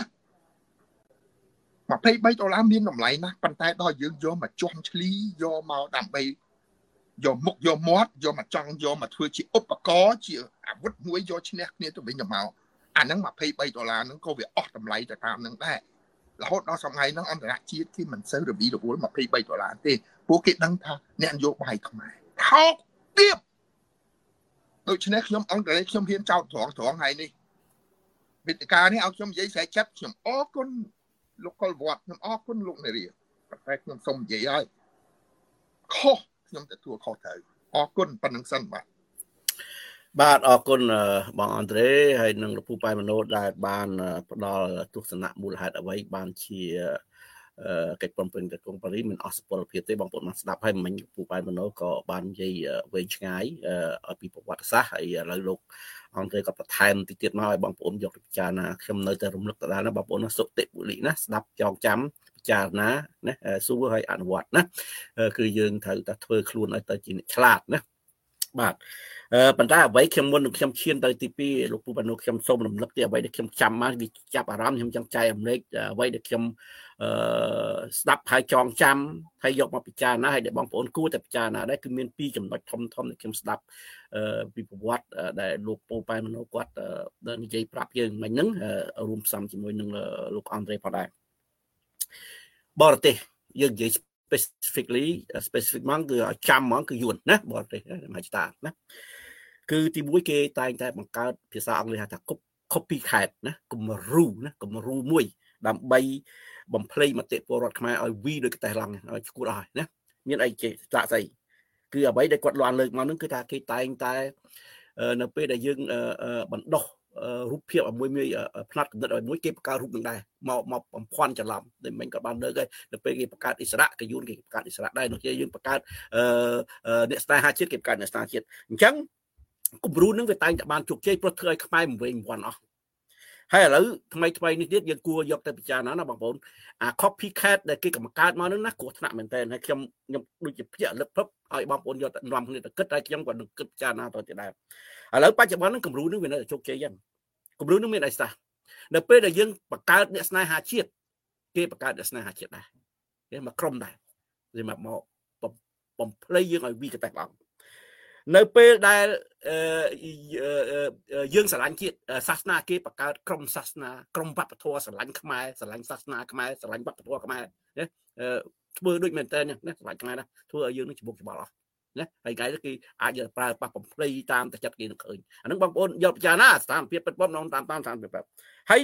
$23មានតម្លៃណាស់ប៉ុន្តែដល់យើងយកមកជន់ឈ្លីយកមកដើម្បីយកមុខយកមាត់យកមកចង់យកមកធ្វើជាឧបករណ៍ជាអាវុធមួយយកឈ្នះគ្នាទៅវិញទៅមកអាហ្នឹង$23ហ្នឹងក៏វាអស់តម្លៃទៅតាមហ្នឹងដែររហូតដល់សម័យហ្នឹងអន្តរជាតិគេមិនសូវរវីរវល់$23ទេពួកគេដឹងថាអ្នកនយោបាយខ្មែរថោកទាបដូច្នេះខ្ញុំអង្គរខ្ញុំហ៊ានចោទត្រង់ហើយនេះវេទិកានេះឲ្យខ្ញុំនិយាយស្រែកចិត្តខ្ញុំអរគុណលោកកុលវត្តខ្ញុំអរគុណលោកនារីប៉ុន្តែខ្ញុំសូមនិយាយឲ្យខុសខ្ញុំទទួលខុសត្រូវអរគុណប៉ុណ្្នឹងសិនបាទអរគុណបងអង់ដ្រេហើយនឹងលោកពូប៉ែមណូដែលបានផ្ដល់ទស្សនៈមូលហេតុអ្វីបានជាកិច្ចព្រមព្រៀងទៅកុងប៉ារីមិនអស់សុពលភាពទេបងប្អូនបានស្ដាប់ហើយមិញពូប៉ែមណូក៏បាននិយាយវែងឆ្ងាយឲ្យពីប្រវត្តិសាស្ត្រហើយឥឡូវលោកអង់ដ្រេក៏បន្ថែមតិចទៀតមកឲ្យបងប្អូនយកទៅពិចារណាខ្ញុំនៅតែរំលឹកដដែលណាបងប្អូនណាសុតិពលិណាស្ដាប់ចងចាំពិចារណាណាសួរឲ្យអនុវត្តណាគឺយើងត្រូវតែធ្វើខ្លួនឲ្យទៅជាអ្នកឆ្លាតណាបាទប៉ុន្តែអ្វីខ្ញុំមុននឹងខ្ញុំឈានទៅទី2លោកពូប៉ែមណូខ្ញុំសូមរំលឹកទីអ្វីដែលខ្ញុំចាំមកវាចាប់អារម្មណ៍ខ្ញុំចង់ចែករំលែកអ្វីដែលខ្ញុំស្ដាប់ហើយចងចាំហើយយកមកពិចារណាហើយដែលបងប្អូនគួរតែពិចារណាដែរគឺមាន2ចំណុចធំដែលខ្ញុំស្ដាប់ពីប្រវត្តិដែលលោកពូប៉ែមណូគាត់និយាយប្រាប់យើងមិញហ្នឹងរួមផ្សំជាមួយនឹងលោកអង់ដ្រេផងដែរបរទេសយើងនិយាយspecific មកគឺឲ្យចាំហ្មងគឺយួនណាបរទេសមកតាណាគឺទី1គេតែងតែបង្កើតភាសាអង់គ្លេសហៅថា copycat ណាគំរូមួយដើម្បីបំភ្លៃមតិពលរដ្ឋខ្មែរឲ្យវីដោយកតេះឡង់ឲ្យឈួតអស់ណាមានអីគេស្លាកស្អីគឺអ្វីដែលគាត់លាន់លើកមកហ្នឹងគឺថាគេតែងតែនៅពេលដែលយើងបណ្ដោះរូបភាពឲ្យមួយផ្នែកកំណត់ឲ្យមួយគេបង្កើតរូបនឹងដែរមកបំភាន់ច្រឡំតែមិនក៏បានលើកហើយនៅពេលគេបង្កើតអិសរៈគេយួនគេបង្កើតអិសរៈដែរនោះគេយើងបង្កើតអ្នកស្នេហាជាតិគេបង្កើតអ្នកស្នេហាជាតិអញ្ចឹងគំរូនឹងវាតែងតែបានជោគជ័យព្រោះធ្វើឲ្យខ្មែរមិនវែងវាន់អស់ហើយឥឡូវថ្មីនេះទៀតយើងគួរយកទៅពិចារណាណាបងប្អូនអា copycat ដែលគេបង្កើតមកនោះណាគ្រោះថ្នាក់មែនតើហើយខ្ញុំដូចជាភ្ញាក់លឹកភពឲ្យបងប្អូនយកទៅនាំគ្នាទៅគិតហើយខ្ញុំក៏នឹងគិតពិចារណាតទៅទៀតដែរឥឡូវបច្ចុប្បន្នហ្នឹងគំរូនឹងវានៅតែជោគជ័យយ៉ាងគំរូនឹងមានអីស្ទះនៅពេលដែលយើងបង្កើតអ្នកស្នេហាជាតិគេបង្កើតអ្នកស្នេហាជាតិដែរគេមកក្រុមដែរគេមកបំភ្លៃយើងឲ្យវីកតេះឡង់នៅពេលដែលយើងស្រឡាញ់ជាតិសាសនាគេបង្កើតក្រុមសាសនាក្រុមវប្បធម៌ស្រឡាញ់ខ្មែរស្រឡាញ់សាសនាខ្មែរស្រឡាញ់វប្បធម៌ខ្មែរណាធ្វើដូចមែនតើណាស្រឡាញ់ខ្មែរណាធ្វើឲ្យយើងនឹងច្បុកច្បល់អស់ណាហើយគេគេអាចយកប្រើប៉ះបំភ្លៃតាមតែចិត្តគេនឹងឃើញអាហ្នឹងបងប្អូនយកពិចារណាស្ថានភាពពិតៗតាមស្ថានភាពបែបហើយ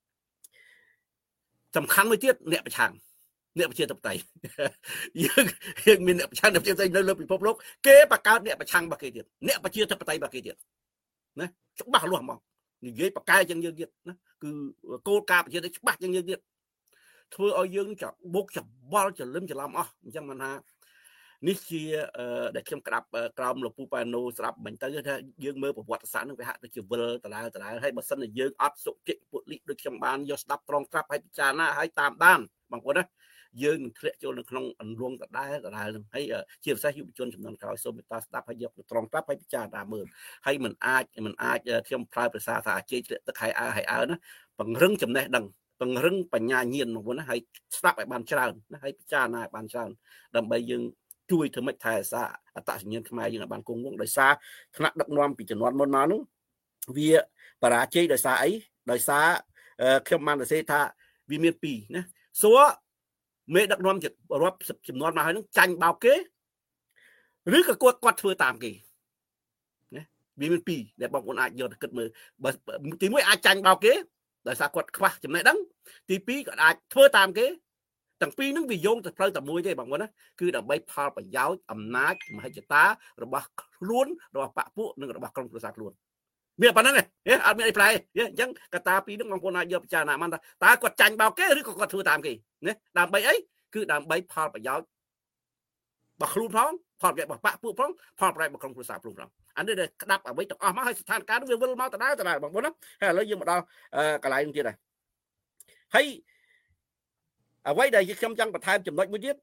សំខាន់មួយទៀតអ្នកប្រឆាំងអ្នកប្រជាធិបតេយ្យយើងមានអ្នកប្រឆាំងអ្នកប្រជាធិបតេយ្យនៅលើពិភពលោកគេបង្កើតអ្នកប្រឆាំងរបស់គេទៀតអ្នកប្រជាធិបតេយ្យរបស់គេទៀតណាច្បាស់លាស់ហ្មងនិយាយបកកែជាងយើងទៀតណាគឺគោលការណ៍ប្រជាធិបតេយ្យច្បាស់ជាងយើងទៀតធ្វើឲ្យយើងច្បុកច្បល់ច្រឡឹមច្រឡំអស់អញ្ចឹងមិនថានេះជាដែលខ្ញុំក្តាប់ក្រោមលោកពូប៉ែណូស្ដាប់មិញទៅថាយើងមើលប្រវត្តិសាស្ត្រនឹងវាហាក់ដូចជាវិលដដែលហើយបើសិនជាយើងអត់សុជិពលិដូចខ្ញុំបានយកស្ដាប់ត្រង់ត្រាប់ហើយពិចារណាហើយតាមដានបងប្អូនណាយើងនឹងធ្លាក់ចូលនៅក្នុងអន្លង់ដដែលនឹងហើយជាពិសេសយុវជនចំនួនក្រោយសូមមេត្តាស្ដាប់ហើយយកត្រង់ត្រាប់ហើយពិចារណាមើលហើយមិនអាចខ្ញុំប្រើភាសាថាជ័យធ្លាក់ទឹកហើយអើណាពង្រឹងចំណេះដឹងពង្រឹងបញ្ញាញាណបងប្អូនណាហើយស្ដាប់ឲ្យបានច្រើនណាហើយពិចារណាឲ្យបានច្រើនដើម្បីយើងជួយធ្វើម៉េចថែរក្សាអត្តសញ្ញាណខ្មែរយើងឲ្យបានគង់វង្សដោយសារថ្នាក់ដឹកនាំពីជំនាន់មុនមកនោះវាបរាជ័យដោយសារអីដោយសារខ្ញុំបានសរសេរថាវាមាន2ណាសួរមេដឹកនាំរាប់ចំនួនមកហើយនឹងចាញ់បោកគេឬក៏គាត់ធ្វើតាមគេណាវាមាន2ដែលបងប្អូនអាចយកទៅគិតមើលបើទី1អាចចាញ់បោកគេដោយសារគាត់ខ្វះចំណេះដឹងទី2ក៏អាចធ្វើតាមគេទាំងពីរហ្នឹងវាយោងទៅផ្លូវតែមួយទេបងប្អូនណាគឺដើម្បីផលប្រយោជន៍អំណាចមហិច្ឆតារបស់ខ្លួនរបស់បកពួកនិងរបស់ក្រុមគ្រួសារខ្លួនវាប៉ុណ្្នឹងឯងអត់មានអីប្លែកទេអញ្ចឹងកត្តាពីរហ្នឹងបងប្អូនអាចយកពិចារណាបានថាតើគាត់ចាញ់បោកគេឬក៏គាត់ធ្វើតាមគេណាដើម្បីអីគឺដើម្បីផលប្រយោជន៍របស់ខ្លួនផងផលប្រយោជន៍របស់បកពួកផងផលប្រយោជន៍របស់ក្រុមគ្រួសារខ្លួនផងអានេះដែលក្តាប់អ្វីទាំងអស់មកហើយស្ថានភាពវាវិលមកដដែលបងប្អូនណាហើយឥឡូវយើងមកដល់កន្លែងនេះទៀតហើយហើយអ្វីដែលខ្ញុំចង់បន្ថែមចំណុចមួយទៀត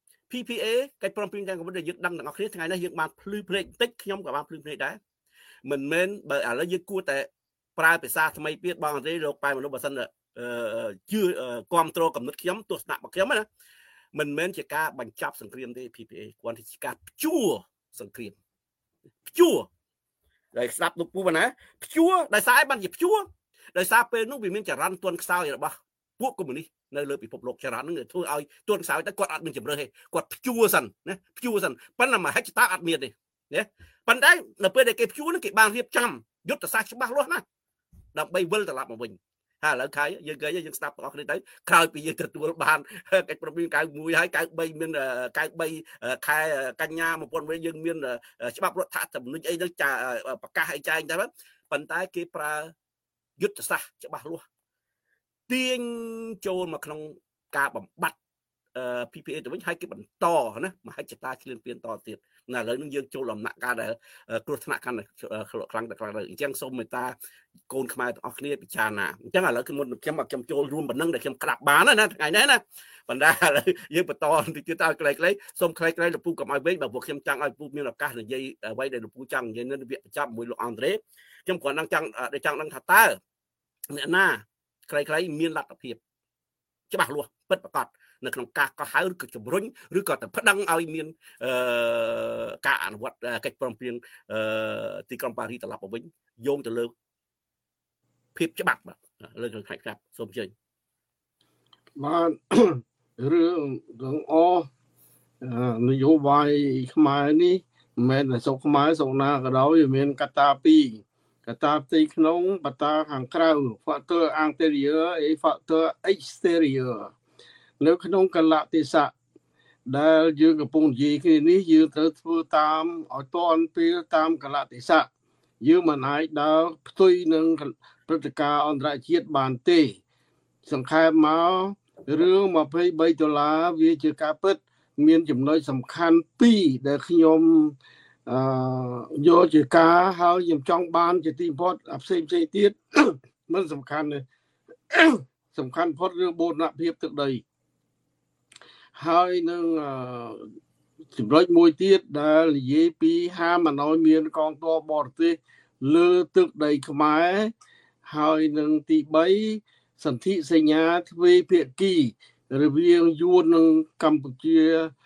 PPA កិច្ចព្រមព្រៀងទាំងកម្ពុជាដែលយើងដឹងទាំងអស់គ្នាថ្ងៃនេះយើងបានភ្លឺភ្នែកបន្តិចខ្ញុំក៏បានភ្លឺភ្នែកដែរមិនមែនបើឥឡូវយើងគួរតែប្រើភាសាថ្មីទៀតបងទេលោកប៉ែមនុស្សបើសិនជឿគ្រប់គ្រងកំណត់ខ្ញុំទស្សនៈរបស់ខ្ញុំណាមិនមែនជាការបញ្ចប់សង្គ្រាមទេ PPA គ្រាន់តែជាការព្យួរសង្គ្រាមព្យួរដែលស្ដាប់លោកពូណាព្យួរដោយសារអីបានជាព្យួរដោយសារពេលនោះវាមានចរន្តទន់ខ្សោយរបស់ពួកកុម្មុយនីសនៅលើពិភពលោកចរន្តហ្នឹងធ្វើឲ្យទន់ខ្សោយតែគាត់អត់មានជំរឿនទេគាត់ព្យួរសិនណាព្យួរសិនប៉ុន្តែមហិច្ឆតាអត់មានទេណាប៉ុន្តែនៅពេលដែលគេព្យួរហ្នឹងគេបានរៀបចំយុទ្ធសាស្ត្រច្បាស់លាស់ណាដើម្បីវិលត្រឡប់មកវិញហើយឥឡូវខែយើងស្ដាប់បងប្អូនគ្នាទៅក្រោយពីយើងទទួលបានកិច្ចព្រមព្រៀង91ហើយ93មាន93ខែកញ្ញា1900យើងមានច្បាប់រដ្ឋធម្មនុញ្ញអីហ្នឹងប្រកាសឲ្យចែងតែប៉ុន្តែគេប្រើយុទ្ធសាស្ត្រច្បាស់លាស់ទាញចូលមកក្នុងការបំបត្តិPPA ទៅវិញហើយគេបន្តណាមហិច្ឆតាឈ្លានពានតទៀតណាឥឡូវនេះយើងចូលដំណាក់កាលដែលគ្រោះថ្នាក់កាន់តែខ្លាំងទៅអញ្ចឹងសូមមេត្តាកូនខ្មែរទាំងអស់គ្នាពិចារណាអញ្ចឹងឥឡូវគឺមុនខ្ញុំចូលរួមប៉ុណ្ណឹងដែលខ្ញុំក្រាបបានណាថ្ងៃនេះណាបណ្ដាឥឡូវយើងបន្តទៅទៀតឲ្យខ្លីៗសូមខ្លីៗលោកពូកុំឲ្យវិញបើពួកខ្ញុំចង់ឲ្យពូមានឱកាសនិយាយអ្វីដែលលោកពូចង់និយាយនៅវគ្គបញ្ចប់មួយលោកអង់ត្រេខ្ញុំគ្រាន់តែចង់ដឹងថាតើអ្នកណាខ្លីៗមានលទ្ធភាពច្បាស់លាស់ពិតប្រាកដនៅក្នុងការកោះហៅឬក៏ជំរុញឬក៏ទៅប្តឹងឲ្យមានការអនុវត្តកិច្ចព្រមព្រៀងទីក្រុងប៉ារីសត្រឡប់មកវិញយោងទៅលើភាពច្បាប់បាទលើក្នុងខេត្តครับសូមអញ្ជើញបានរឿងនយោបាយខ្មែរនេះមិនមែនតែស្រុកខ្មែរស្រុកណាក៏ដោយវាមានកត្តា2កត្តាផ្ទៃក្នុងកត្តាខាងក្រៅ factor interior និង factor exterior នៅក្នុងកលៈទេសៈដែលយើងកំពុងនិយាយគ្នានេះយើងត្រូវធ្វើតាមឲ្យទាន់ពេលតាមកលៈទេសៈយើងមិនអាចដើរផ្ទុយនឹងព្រឹត្តិការណ៍អន្តរជាតិបានទេសង្ខេបមករឿង$23វាជាការពិតមានចំណុចសំខាន់2ដែលខ្ញុំយកជាការហើយខ្ញុំចង់បានជាទីបំផុតផ្សេងទៀតមិនសំខាន់ទេសំខាន់ផុតរឿងបូរណភាពទឹកដីហើយនឹងចំណុចមួយទៀតដែលនិយាយពីហាមមិនឲ្យមានកងទ័ពបរទេសលើទឹកដីខ្មែរហើយនឹងទី3សន្ធិសញ្ញាទ្វេភាគីរវាងយួននិងកម្ពុជា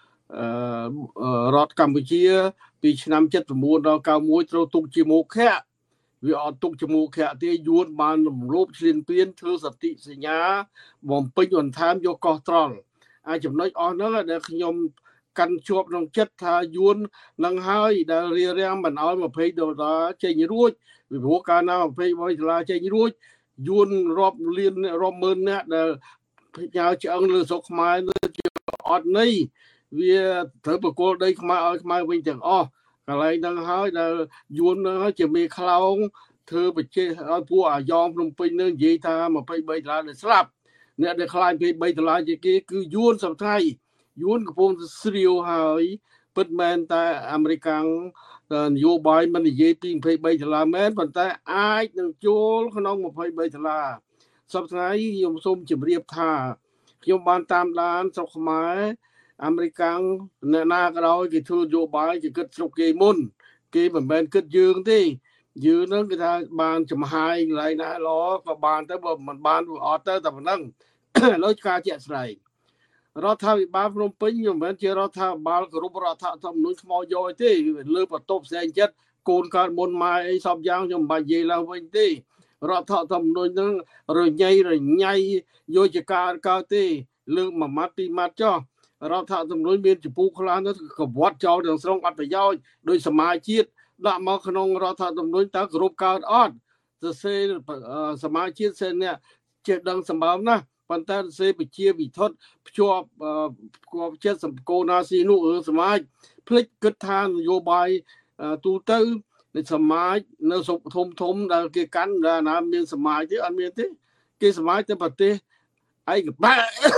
រដ្ឋកម្ពុជាពីឆ្នាំ79ដល់91ត្រូវទុកជាមុខៈវាអត់ទុកជាមុខៈទេយួនបានរំលោភឈ្លានពានធ្វើសន្ធិសញ្ញាបំពេញបន្ថែមយកកោះត្រល់ចំណុចអស់ហ្នឹងដែលខ្ញុំកាន់ជាប់ក្នុងចិត្តថាយួននឹងហើយដែលរៀបរៀងមិនឲ្យ$20ចេញរួចពីព្រោះកាលណា$20ចេញរួចយួនរាប់លានរាប់ម៉ឺននាក់ដែលផ្ញើឆ្អឹងលើស្រុកខ្មែរជាអត់ន័យវាត្រូវបកគោលដីខ្មែរឲ្យខ្មែរវិញទាំងអស់កន្លែងហ្នឹងហើយដែលយួនហ្នឹងជាមេខ្លោងធ្វើបច្ចេកឲ្យពួកអាយ៉ងភ្នំពេញនឹងនិយាយថា$23ដែលស្លាប់អ្នកដែលខ្លាច$23ជាគេគឺយួនសំថៃយួនកំពុងស្រាវហើយពិតមែនតែអាមេរិកនយោបាយមិននិយាយពី$23មែនប៉ុន្តែអាចនឹងចូលក្នុង$23សប្តាហ៍ខ្ញុំសូមជម្រាបថាខ្ញុំបានតាមដានស្រុកខ្មែរអាមេរិកនអ្នកណាក៏ដោយគេធ្វើនយោបាយគេគិតស្រុកគេមុនគេមិនមែនគិតយើងទេយើងនឹងគេថាបានចំហាយកន្លែងណាល្អក៏បានទៅបើមិនបានវាអត់ទៅតែប៉ុណ្ណឹងលើការជាក់ស្ដែងរដ្ឋាភិបាលភ្នំពេញមិនមែនជារដ្ឋាភិបាលគោរពរដ្ឋធម្មនុញ្ញខ្មោចយកទេលើបន្ទប់ផ្សេងចិត្តកូនកើតមុនម៉ែអីសពយ៉ាងខ្ញុំមិនបាច់និយាយឡើងវិញទេរដ្ឋធម្មនុញ្ញនឹងរញ៉ៃយកជាការកើតទេលើកមួយម៉ាត់ពីរម៉ាត់ចុះរដ្ឋធម្មនុញ្ញមានចំពោះខ្លះនោះកវត្តចោលទាំងស្រុងអត់ប្រយោជន៍ដោយសមាជជាតិដាក់មកក្នុងរដ្ឋធម្មនុញ្ញតើគ្រប់កើតអត់សរសេរសមាជជាតិសេអ្នកចេះដឹងសម្បើមណាស់ប៉ុន្តែសរសេរពជាវិធភ្ជាប់ចិត្តសម្គោណាស៊ីនោះសមាជភ្លេចគិតថានយោបាយទូទៅនៃសមាជនៅសុខធំដែលគេកាន់ណាមានសមាជទេអត់មានទេគេសមាជទៅប្រទេសឯកបៈ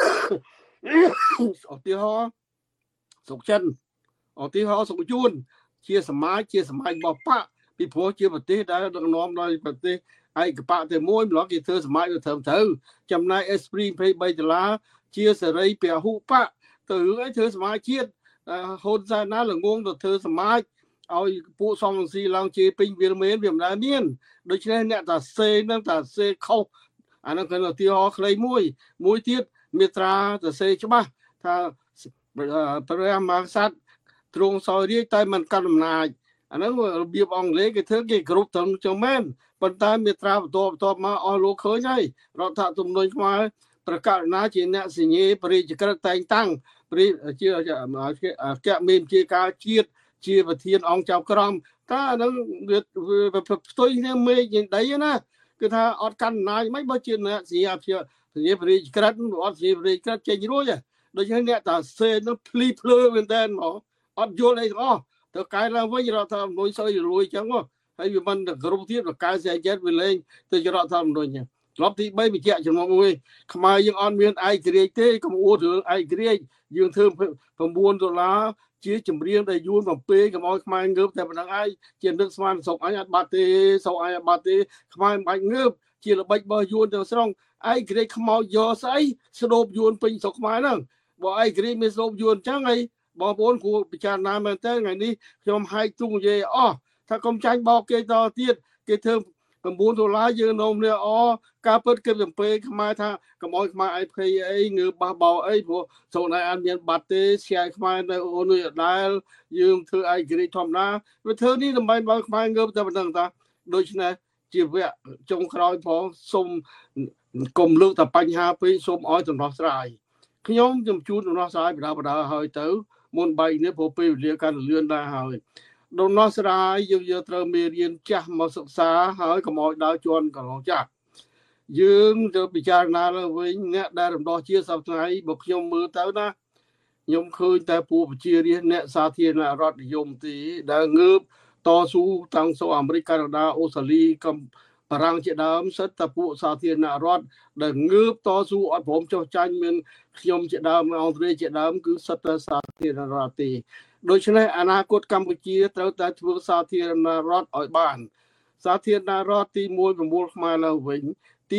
ឧទាហរណ៍សុកចិនឧទាហរណ៍សុកជួនជាសមាជរបស់បកពីព្រោះជាប្រទេសដែលដឹកនាំដោយប្រទេសឯកបៈតែមួយម្ល៉េះគេធ្វើសមាជទៅត្រូវចំណែក Esprit $23ជាសេរីពហុបកទៅរឿងអីធ្វើសមាជជាតិហ៊ុនសែនណាល្ងងទៅធ្វើសមាជឲ្យពួកសំរងស៊ីឡើងជេរពេញវាមិនមានដូច្នេះអ្នកតាសេនឹងតាសេខុសអានោះគឺឧទាហរណ៍ខ្លីមួយទៀតមេត្រាតាសេច្បាស់ថាព្រះមហាក្សត្រទ្រង់សោយរាជតែមិនកាន់អំណាចអានោះរបៀបអង់គ្លេសគេធ្វើគេគ្រប់ត្រឹមចឹងមែនប៉ុន្តែមេត្រាបន្ទាប់មកអស់លោកឃើញហើយរដ្ឋធម្មនុញ្ញខ្មែរប្រកាសណាជាអ្នកសញ្ញេបរិយាក្រិតតែងតាំងជាអគ្គមេបញ្ជាការជាតិជាប្រធានអង្គចៅក្រមតើអានឹងវាផ្ទុយគ្នាមេឃយ៉ាងដីណាគឺថាអត់កាន់អំណាចមិនបើជាអ្នកសញ្ញាបរិយាក្រិតអត់សញ្ញាបរិយាក្រិតចេញរួចដូច្នេះអ្នកតាសេនឹងភ្លីភ្លើមែនតើមកអត់យល់អីទាំងអស់ទៅកែឡើងវិញរដ្ឋធម្មនុញ្ញសើរួយចឹងហើយវាមិនគ្រប់ទៀតប្រកែសេចិត្តវាលេងទៅរដ្ឋធម្មនុញ្ញក្របទី3បញ្ជាក់ចំណុចមួយខ្មែរយើងអត់មានឯករាជ្យទេកុំអួតរឿងឯករាជ្យយើងធ្វើ$9ជាចម្រៀងដែលយួនបំពេកុំឲ្យខ្មែរងើបតែប៉ុណ្្នឹងឯងជានឹកស្មានសុកអញអត់បាត់ទេសុកអញអត់បាត់ទេខ្មែរមិនបាច់ងើបជាល្បិចរបស់យួនទាំងស្រុងឯករាជ្យខ្មោចយកស្អីស្ដូបយួនពេញស្រុកខ្មែរហ្នឹងបើឯករាជ្យមានស្ដូបយួនអញ្ចឹងហើយបងប្អូនគួរពិចារណាមែនតើថ្ងៃនេះខ្ញុំហែកទូនិយាយអស់ថាកុំចាញ់បោកគេតទៀតគេធ្វើ$9យើងនោមនេះការពិតគឺបំពេខ្មែរថាកុំឲ្យខ្មែរឯភ័យអីងើបបះបោអីព្រោះសូនឯអត់មានបាត់ទេស្គាយខ្មែរនៅអូនអដែលយើងធ្វើឯករាជ្យធម្មតាវាធ្វើនេះដើម្បីឲ្យខ្មែរងើបតែប៉ុណ្្នឹងតាដូច្នេះជាវគ្គចុងក្រោយផងសូមកុំលើកតែបញ្ហាពេកសូមឲ្យដំណោះស្រាយខ្ញុំជួនដំណោះស្រាយបដាហើយទៅមុនបែកនេះព្រោះពេលវេលាកាន់លឿនដែរហើយដំណោះស្រាយយើងត្រូវមេរៀនចាស់មកសិក្សាហើយកុំឲ្យដើរជន់កន្លងចាស់យើងទៅពិចារណាឡើងវិញអ្នកដែលរំដោះជាសប្តាហ៍បើខ្ញុំមើលទៅណាខ្ញុំឃើញតែពួកប្រជារាស្ត្រអ្នកសាធារណរដ្ឋនិយមទីដែលងើបតស៊ូតាំងសូអាមេរិកកាណាដាអូស្ត្រាលីបារាំងជាដើមសិតតែពួកសាធារណរដ្ឋដែលងើបតស៊ូអត់ព្រមចុះចាញ់មានខ្ញុំជាដើមអង់គ្លេសជាដើមគឺសិតតែសាធារណរដ្ឋទេដូច្នេះអនាគតកម្ពុជាត្រូវតែធ្វើសាធារណរដ្ឋឲ្យបានសាធារណរដ្ឋទី1ប្រមូលខ្មែរឡើងវិញទី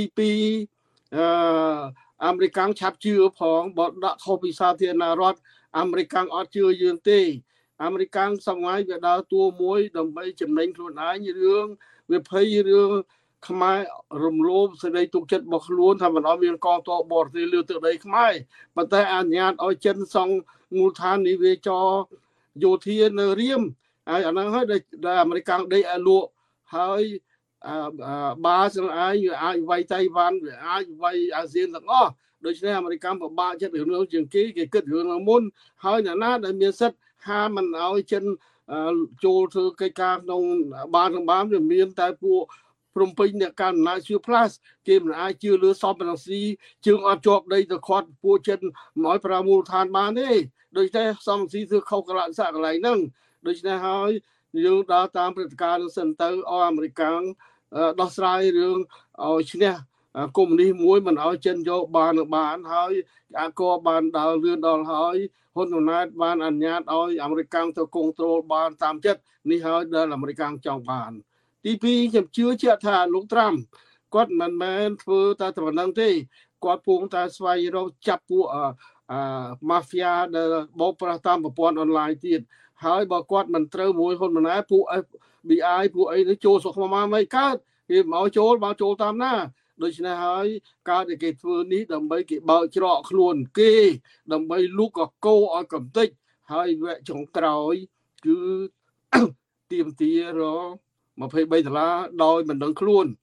2អាមេរិកឆាប់ជឿផងបើដាក់ខុសពីសាធារណរដ្ឋអាមេរិកអត់ជឿយើងទេអាមេរិកសម្ងាយវាដើរតួមួយដើម្បីចំណេញខ្លួនឯងរឿងវាភ័យរឿងខ្មែររំលោភសេរីទុកចិត្តរបស់ខ្លួនថាមិនអត់មានកងទ័ពបរទេសលើទឹកដីខ្មែរប៉ុន្តែអនុញ្ញាតឲ្យចិនសង់មូលដ្ឋាននិវេចរយោធានៅរៀមហើយអាហ្នឹងហើយដែលអាមេរិកដេកឲ្យលក់ហើយបាស្នឹងឯងវាអាចវាយតៃវ៉ាន់វាអាចវាយអាស៊ានទាំងអស់ដូច្នេះអាមេរិកពិបាកចិត្តរឿងនោះជាងគេគិតរឿងមុនហើយអ្នកណាដែលមានសិទ្ធិហាមមិនឲ្យចិនចូលធ្វើកិច្ចការក្នុងបានវាមានតែពួកព្រំពេញអ្នកកាន់អំណាចជឿផ្លាស់គេមិនអាចជឿលើសពរងស៊ីជើងអត់ជាប់ដីទៅខាត់ពួកចិនមិនឲ្យប្រើមូលដ្ឋានបានទេដូច្នេះសំស៊ីធ្វើខុសកលៈសៈកន្លែងហ្នឹងដូច្នេះហើយយើងដើរតាមព្រឹត្តិការណ៍នឹងសិនទៅឲ្យអាមេរិកដោះស្រាយរឿងឲ្យឈ្នះកុម្មុយនីសមួយមិនឲ្យចិនយកបានហើយអាកបានដើរលឿនដល់ហើយហ៊ុនម៉ាណែតបានអនុញ្ញាតឲ្យអាមេរិកទៅគង់ត្រូលបានតាមចិត្តនេះហើយដែលអាមេរិកចង់បានទី2ខ្ញុំជឿជាក់ថាលោកត្រាំគាត់មិនមែនធ្វើតែប៉ុណ្្នឹងទេគាត់ពុងតែស្វែងរកចាប់ពួកម៉ាហ្វៀដែលបោកប្រាស់តាមប្រព័ន្ធអនឡាញទៀតហើយបើគាត់មិនត្រូវមួយហ៊ុនម៉ាណែតពួក FBI ពួកអីនេះចូលស្រុកខ្មែរមិនកើតគេមកចូលតាមណាដូច្នេះហើយការដែលគេធ្វើនេះដើម្បីគេបើកច្រកខ្លួនគេដើម្បីលូកកកោឲ្យកំតិចហើយវគ្គចុងក្រោយគឺទៀមទារ$23ដោយមិនដឹងខ្លួន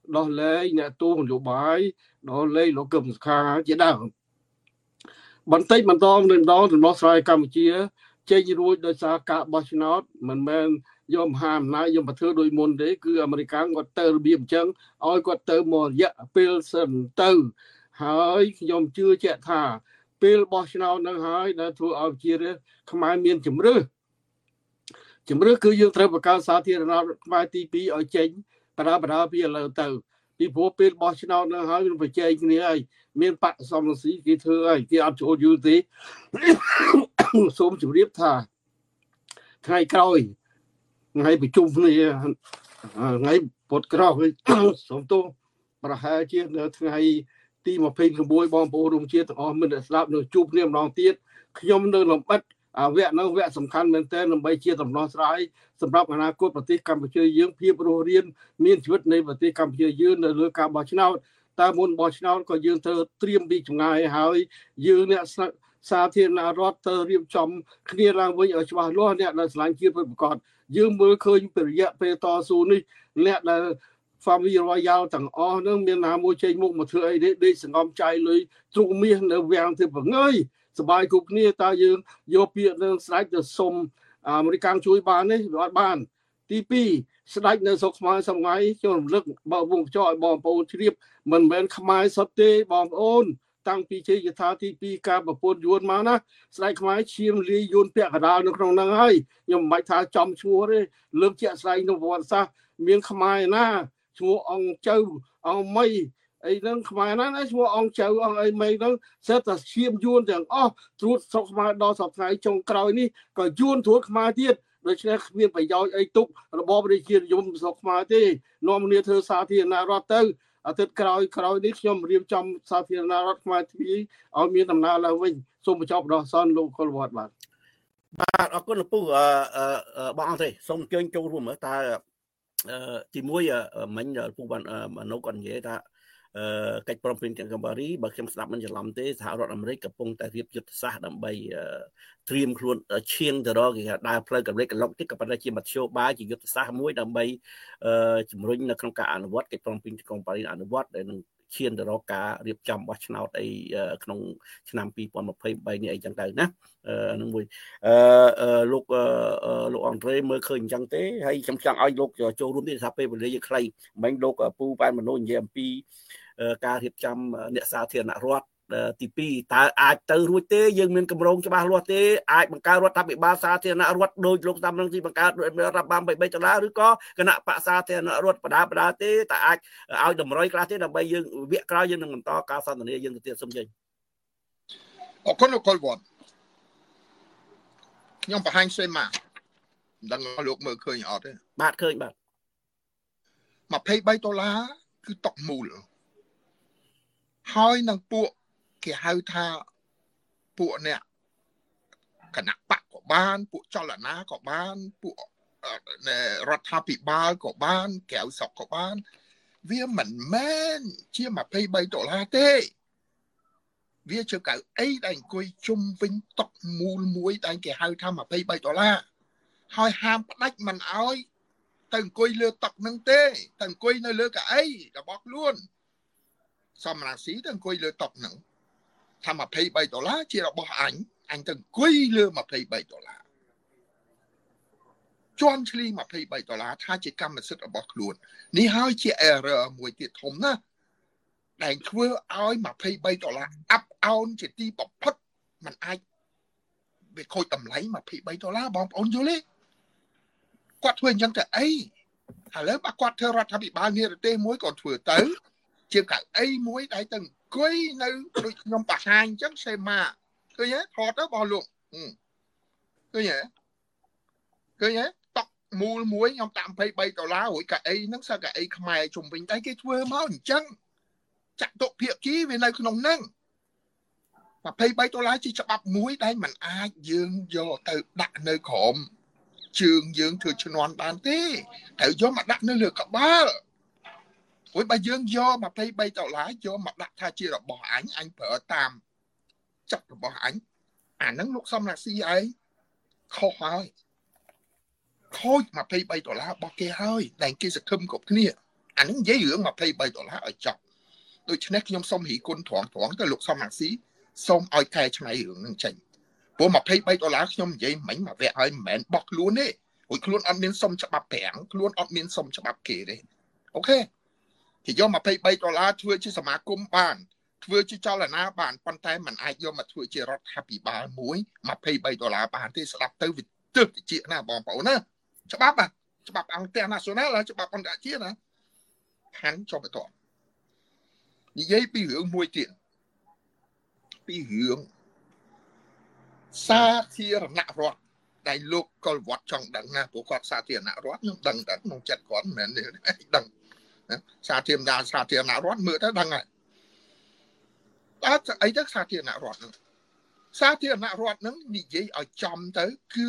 đó lấy nè tu một chỗ bài đó lấy nó cầm khá chỉ đạo bản tây bản to nên đó thì nó sai Campuchia chơi như rồi đời xa cả bao nhiêu nó mình yom ham nãy yom bát thưa đôi môn đấy cứ American quạt tơ biếm chân oi quạt tơ mò dạ Pilsen tơ hỏi yom chưa chạy thả Pil bao nhiêu nó hỏi đã thua ao chia đấy không ai miên chấm rư cứ dương trời bạc cao xa thì nó mai tivi ở trên bà bây giờ từ đi phố Pil bao nhiêu nó hỏi phải chơi cái này miền Bắc xong xí cái thưa ấy cái ăn chỗ như thế xuống chịu điệp thà ngày coi ngày bị chung này ngày bột cào cái sống tô bà hai chiếc ngày ti mà phê cái bôi bom bô đồng chiếc mình đã làm được chụp niệm lòng tiết nhom nơi làm bắt vẹnสำคัญเหมือนแต่ลำใบเชียร์สำนองสายสำหรับอนาคตประเทศกัมพูชายืนเพียบโรงเรียนมีชีวิตในประเทศกัมพูชายืนในเรื่องการบอชนาตามนบอชนาก็ยืนเธอเตรียมดีจังไงหายยืนเนี่ยสาธิตนารอดเธอเรียบจอมเคลียร์รางไว้เอาชวาล้อเนี่ยในสลายเกียร์ไปประกอบยืมมือเคยเป็นระยะไปต่อสู้นี่เนี่ยในความวิรยาวต่างอ้อเนื่องเมียนาโมเชยมุกมาเธอไอ้ได้สงบใจเลยตรงเมียในแวงเธอแบบเงยสบายกุกนี่ตายืนโยเปียในสไลด์จะสมอเมริกันช่วยบ้านนี่บ้านทีปีสไลด์ในสกมาสมัยจนเลิกบ่าวงจอยบ่าวปูนเรียบมันเป็นขมายสับเตบ่าวโอนตั้งปีเชยธาทีปีการบ่าวปูนยวนมานะสไลด์ขมายเชียมลียวนเปียกระดาวในครองนั่งให้ยังไม่ทาจอมชัวเลยเลิกเจ้าสไลด์ในวันซะเมียนขมายนะชัวองเจ้าเอาไม่ไอ้นั่นขมายนั้นไอ้ชัวองเจ้าองไอ้ไม่นั้นเสร็จแต่เชียมยวนอย่างอ้อตรวจสอบมาดอสอบไงจงกล่าวนี่ก็ยวนตรวจขมายเทียดโดยเฉพาะเวียนไปย้อยไอ้ตุกระบอบได้เชียร์ยมสอบมาที่นอมเนียเธอสาธิตนารอดเตอร์อาทิตย์กล่าวนี้ยมเรียบจำสาธิตนารอดมาที่เอามีตำนานแล้ววิ่งส่งไปชอบดอซ่อนลูกคนวอดบาดអរគុណលោកពូបងអត់ទេសូមអញ្ជើញចូលរួមមើលតើទីមួយមិញពូបាននៅគាត់និយាយថាកិច្ចព្រមព្រៀងទាំងកម្ពុជាបើខ្ញុំស្ដាប់មិនច្រឡំទេសហរដ្ឋអាមេរិកកំពុងតែរៀបយុទ្ធសាស្ត្រដើម្បីត្រៀមខ្លួនឈានទៅរកគេដើរផ្លូវកម្រិតកន្លុកទៀតក៏ប៉ុន្តែជាមធ្យោបាយជាយុទ្ធសាស្ត្រមួយដើម្បីជំរុញនៅក្នុងការអនុវត្តកិច្ចព្រមព្រៀងទាំងកម្ពុជាអនុវត្តដែលនឹងឈានទៅរកការរៀបចំបោះឆ្នោតអីក្នុងឆ្នាំ2023នេះអីចឹងទៅណានឹងមួយលោកអង់ត្រេមើលឃើញអញ្ចឹងទេហើយខ្ញុំចង់ឲ្យលោកចូលរួមទៀតថាពេលវេលាយើងខ្លីមិញលោកពូប៉ែនមនោនិយាយអំពីការរៀបចំអ្នកសាធារណរដ្ឋទី2តើអាចទៅរួចទេយើងមានកម្រងច្បាស់លាស់ទេអាចបង្កើតរដ្ឋាភិបាលសាធារណរដ្ឋដោយលោកតាមនឹងទីបង្កើតរដ្ឋបាល$3ឬក៏គណៈបក្សសាធារណរដ្ឋបដាទេតើអាចឲ្យតម្រុយខ្លះទេដើម្បីយើងវគ្គក្រោយយើងនឹងបន្តការសន្ទនាយើងទៅទៀតសូមជើញអរគុណលោកកុលវត្តខ្ញុំបង្ហាញសេម៉ាដឹងលោកមើលឃើញអត់ទេបាទឃើញបាទ $23គឺតុកមូលហើយនឹងពួកគេហៅថាពួកអ្នកគណៈបកក៏បានពួកចលនាក៏បានពួករដ្ឋាភិបាលក៏បានក្រៅស្រុកក៏បានវាមិនមែនជា$23ទេវាជាកៅអីដែលអង្គុយជុំវិញតុកមូលមួយដែលគេហៅថា$23ហើយហាមផ្ដាច់មិនអោយទៅអង្គុយលើតុកនឹងទេទៅអង្គុយនៅលើកៅអីរបស់ខ្លួនសមរង្ស៊ីទៅអង្គុយលើតុកនឹងថា$23ជារបស់អញទៅអង្គុយលើ$23ជន់ឈ្លី$23ថាជាកម្មសិទ្ធិរបស់ខ្លួននេះហើយជា error មួយទៀតធំណាស់ដែលធ្វើឲ្យ$23អាប់អោនជាទីបំផុតมันអាចវាខូចតម្លៃ$23បងប្អូនយល់ទេគាត់ធ្វើអញ្ចឹងទៅអីឥឡូវបើគាត់ធ្វើរដ្ឋាភិបាលនិរទេសមួយក៏ធ្វើទៅជាកៅអីមួយដែលទៅអង្គុយនៅដូចខ្ញុំបង្ហាញអញ្ចឹងសេម៉ាឃើញទេថតទៅបងលោកឃើញទេតុកមូលមួយខ្ញុំដាក់$23រួយកៅអីហ្នឹងសើកៅអីខ្មែរជុំវិញតែគេធ្វើមកអញ្ចឹងចតុភាគីវានៅក្នុងហ្នឹង$23ជាច្បាប់មួយដែលมันអាចយើងយកទៅដាក់នៅក្រោមជើងយើងធ្វើឈ្នន់បានទេត្រូវយកមកដាក់នៅលើក្បាលព្រោះបើយើងយក$23យកមកដាក់ថាជារបស់អញប្រើតាមចិត្តរបស់អញអាហ្នឹងលោកសំរាស៊ីឯងខុសហើយខូច$23របស់គេហើយដែលគេសង្ឃឹមគ្រប់គ្នាអានឹងនិយាយរឿង$23ឲ្យចប់ដូច្នេះខ្ញុំសូមរីគុណត្រង់ទៅលោកសំរងស៊ីសូមឲ្យកែច្នៃរឿងនឹងចេញព្រោះ$23ខ្ញុំនិយាយមិញមកវគ្គឲ្យមិនមែនបោះខ្លួនទេព្រោះខ្លួនអត់មានសុំច្បាប់ប្រាំងខ្លួនអត់មានសុំច្បាប់គេទេអូខេគេយក$23ធ្វើជាសមាគមបានធ្វើជាចលនាបានប៉ុន្តែมันអាចយកមកធ្វើជារដ្ឋាភិបាលមួយ$23បានទេស្ដាប់ទៅវាទើបតិចណាបងប្អូនណាច្បាប់អង្គការ national ច្បាប់អន្តរជាតិណាខាងចុះបន្តនិយាយពីរឿងមួយទៀតពីរឿងសាធារណរដ្ឋដែលលោកកុលវត្តចង់ដឹងណាព្រោះគាត់សាធារណរដ្ឋខ្ញុំដឹងតែក្នុងចិត្តគាត់មិនមែនដឹងសាធារណរដ្ឋមើលទៅដឹងហើយអត់អីទៅសាធារណរដ្ឋហ្នឹងនិយាយឲ្យចំទៅគឺ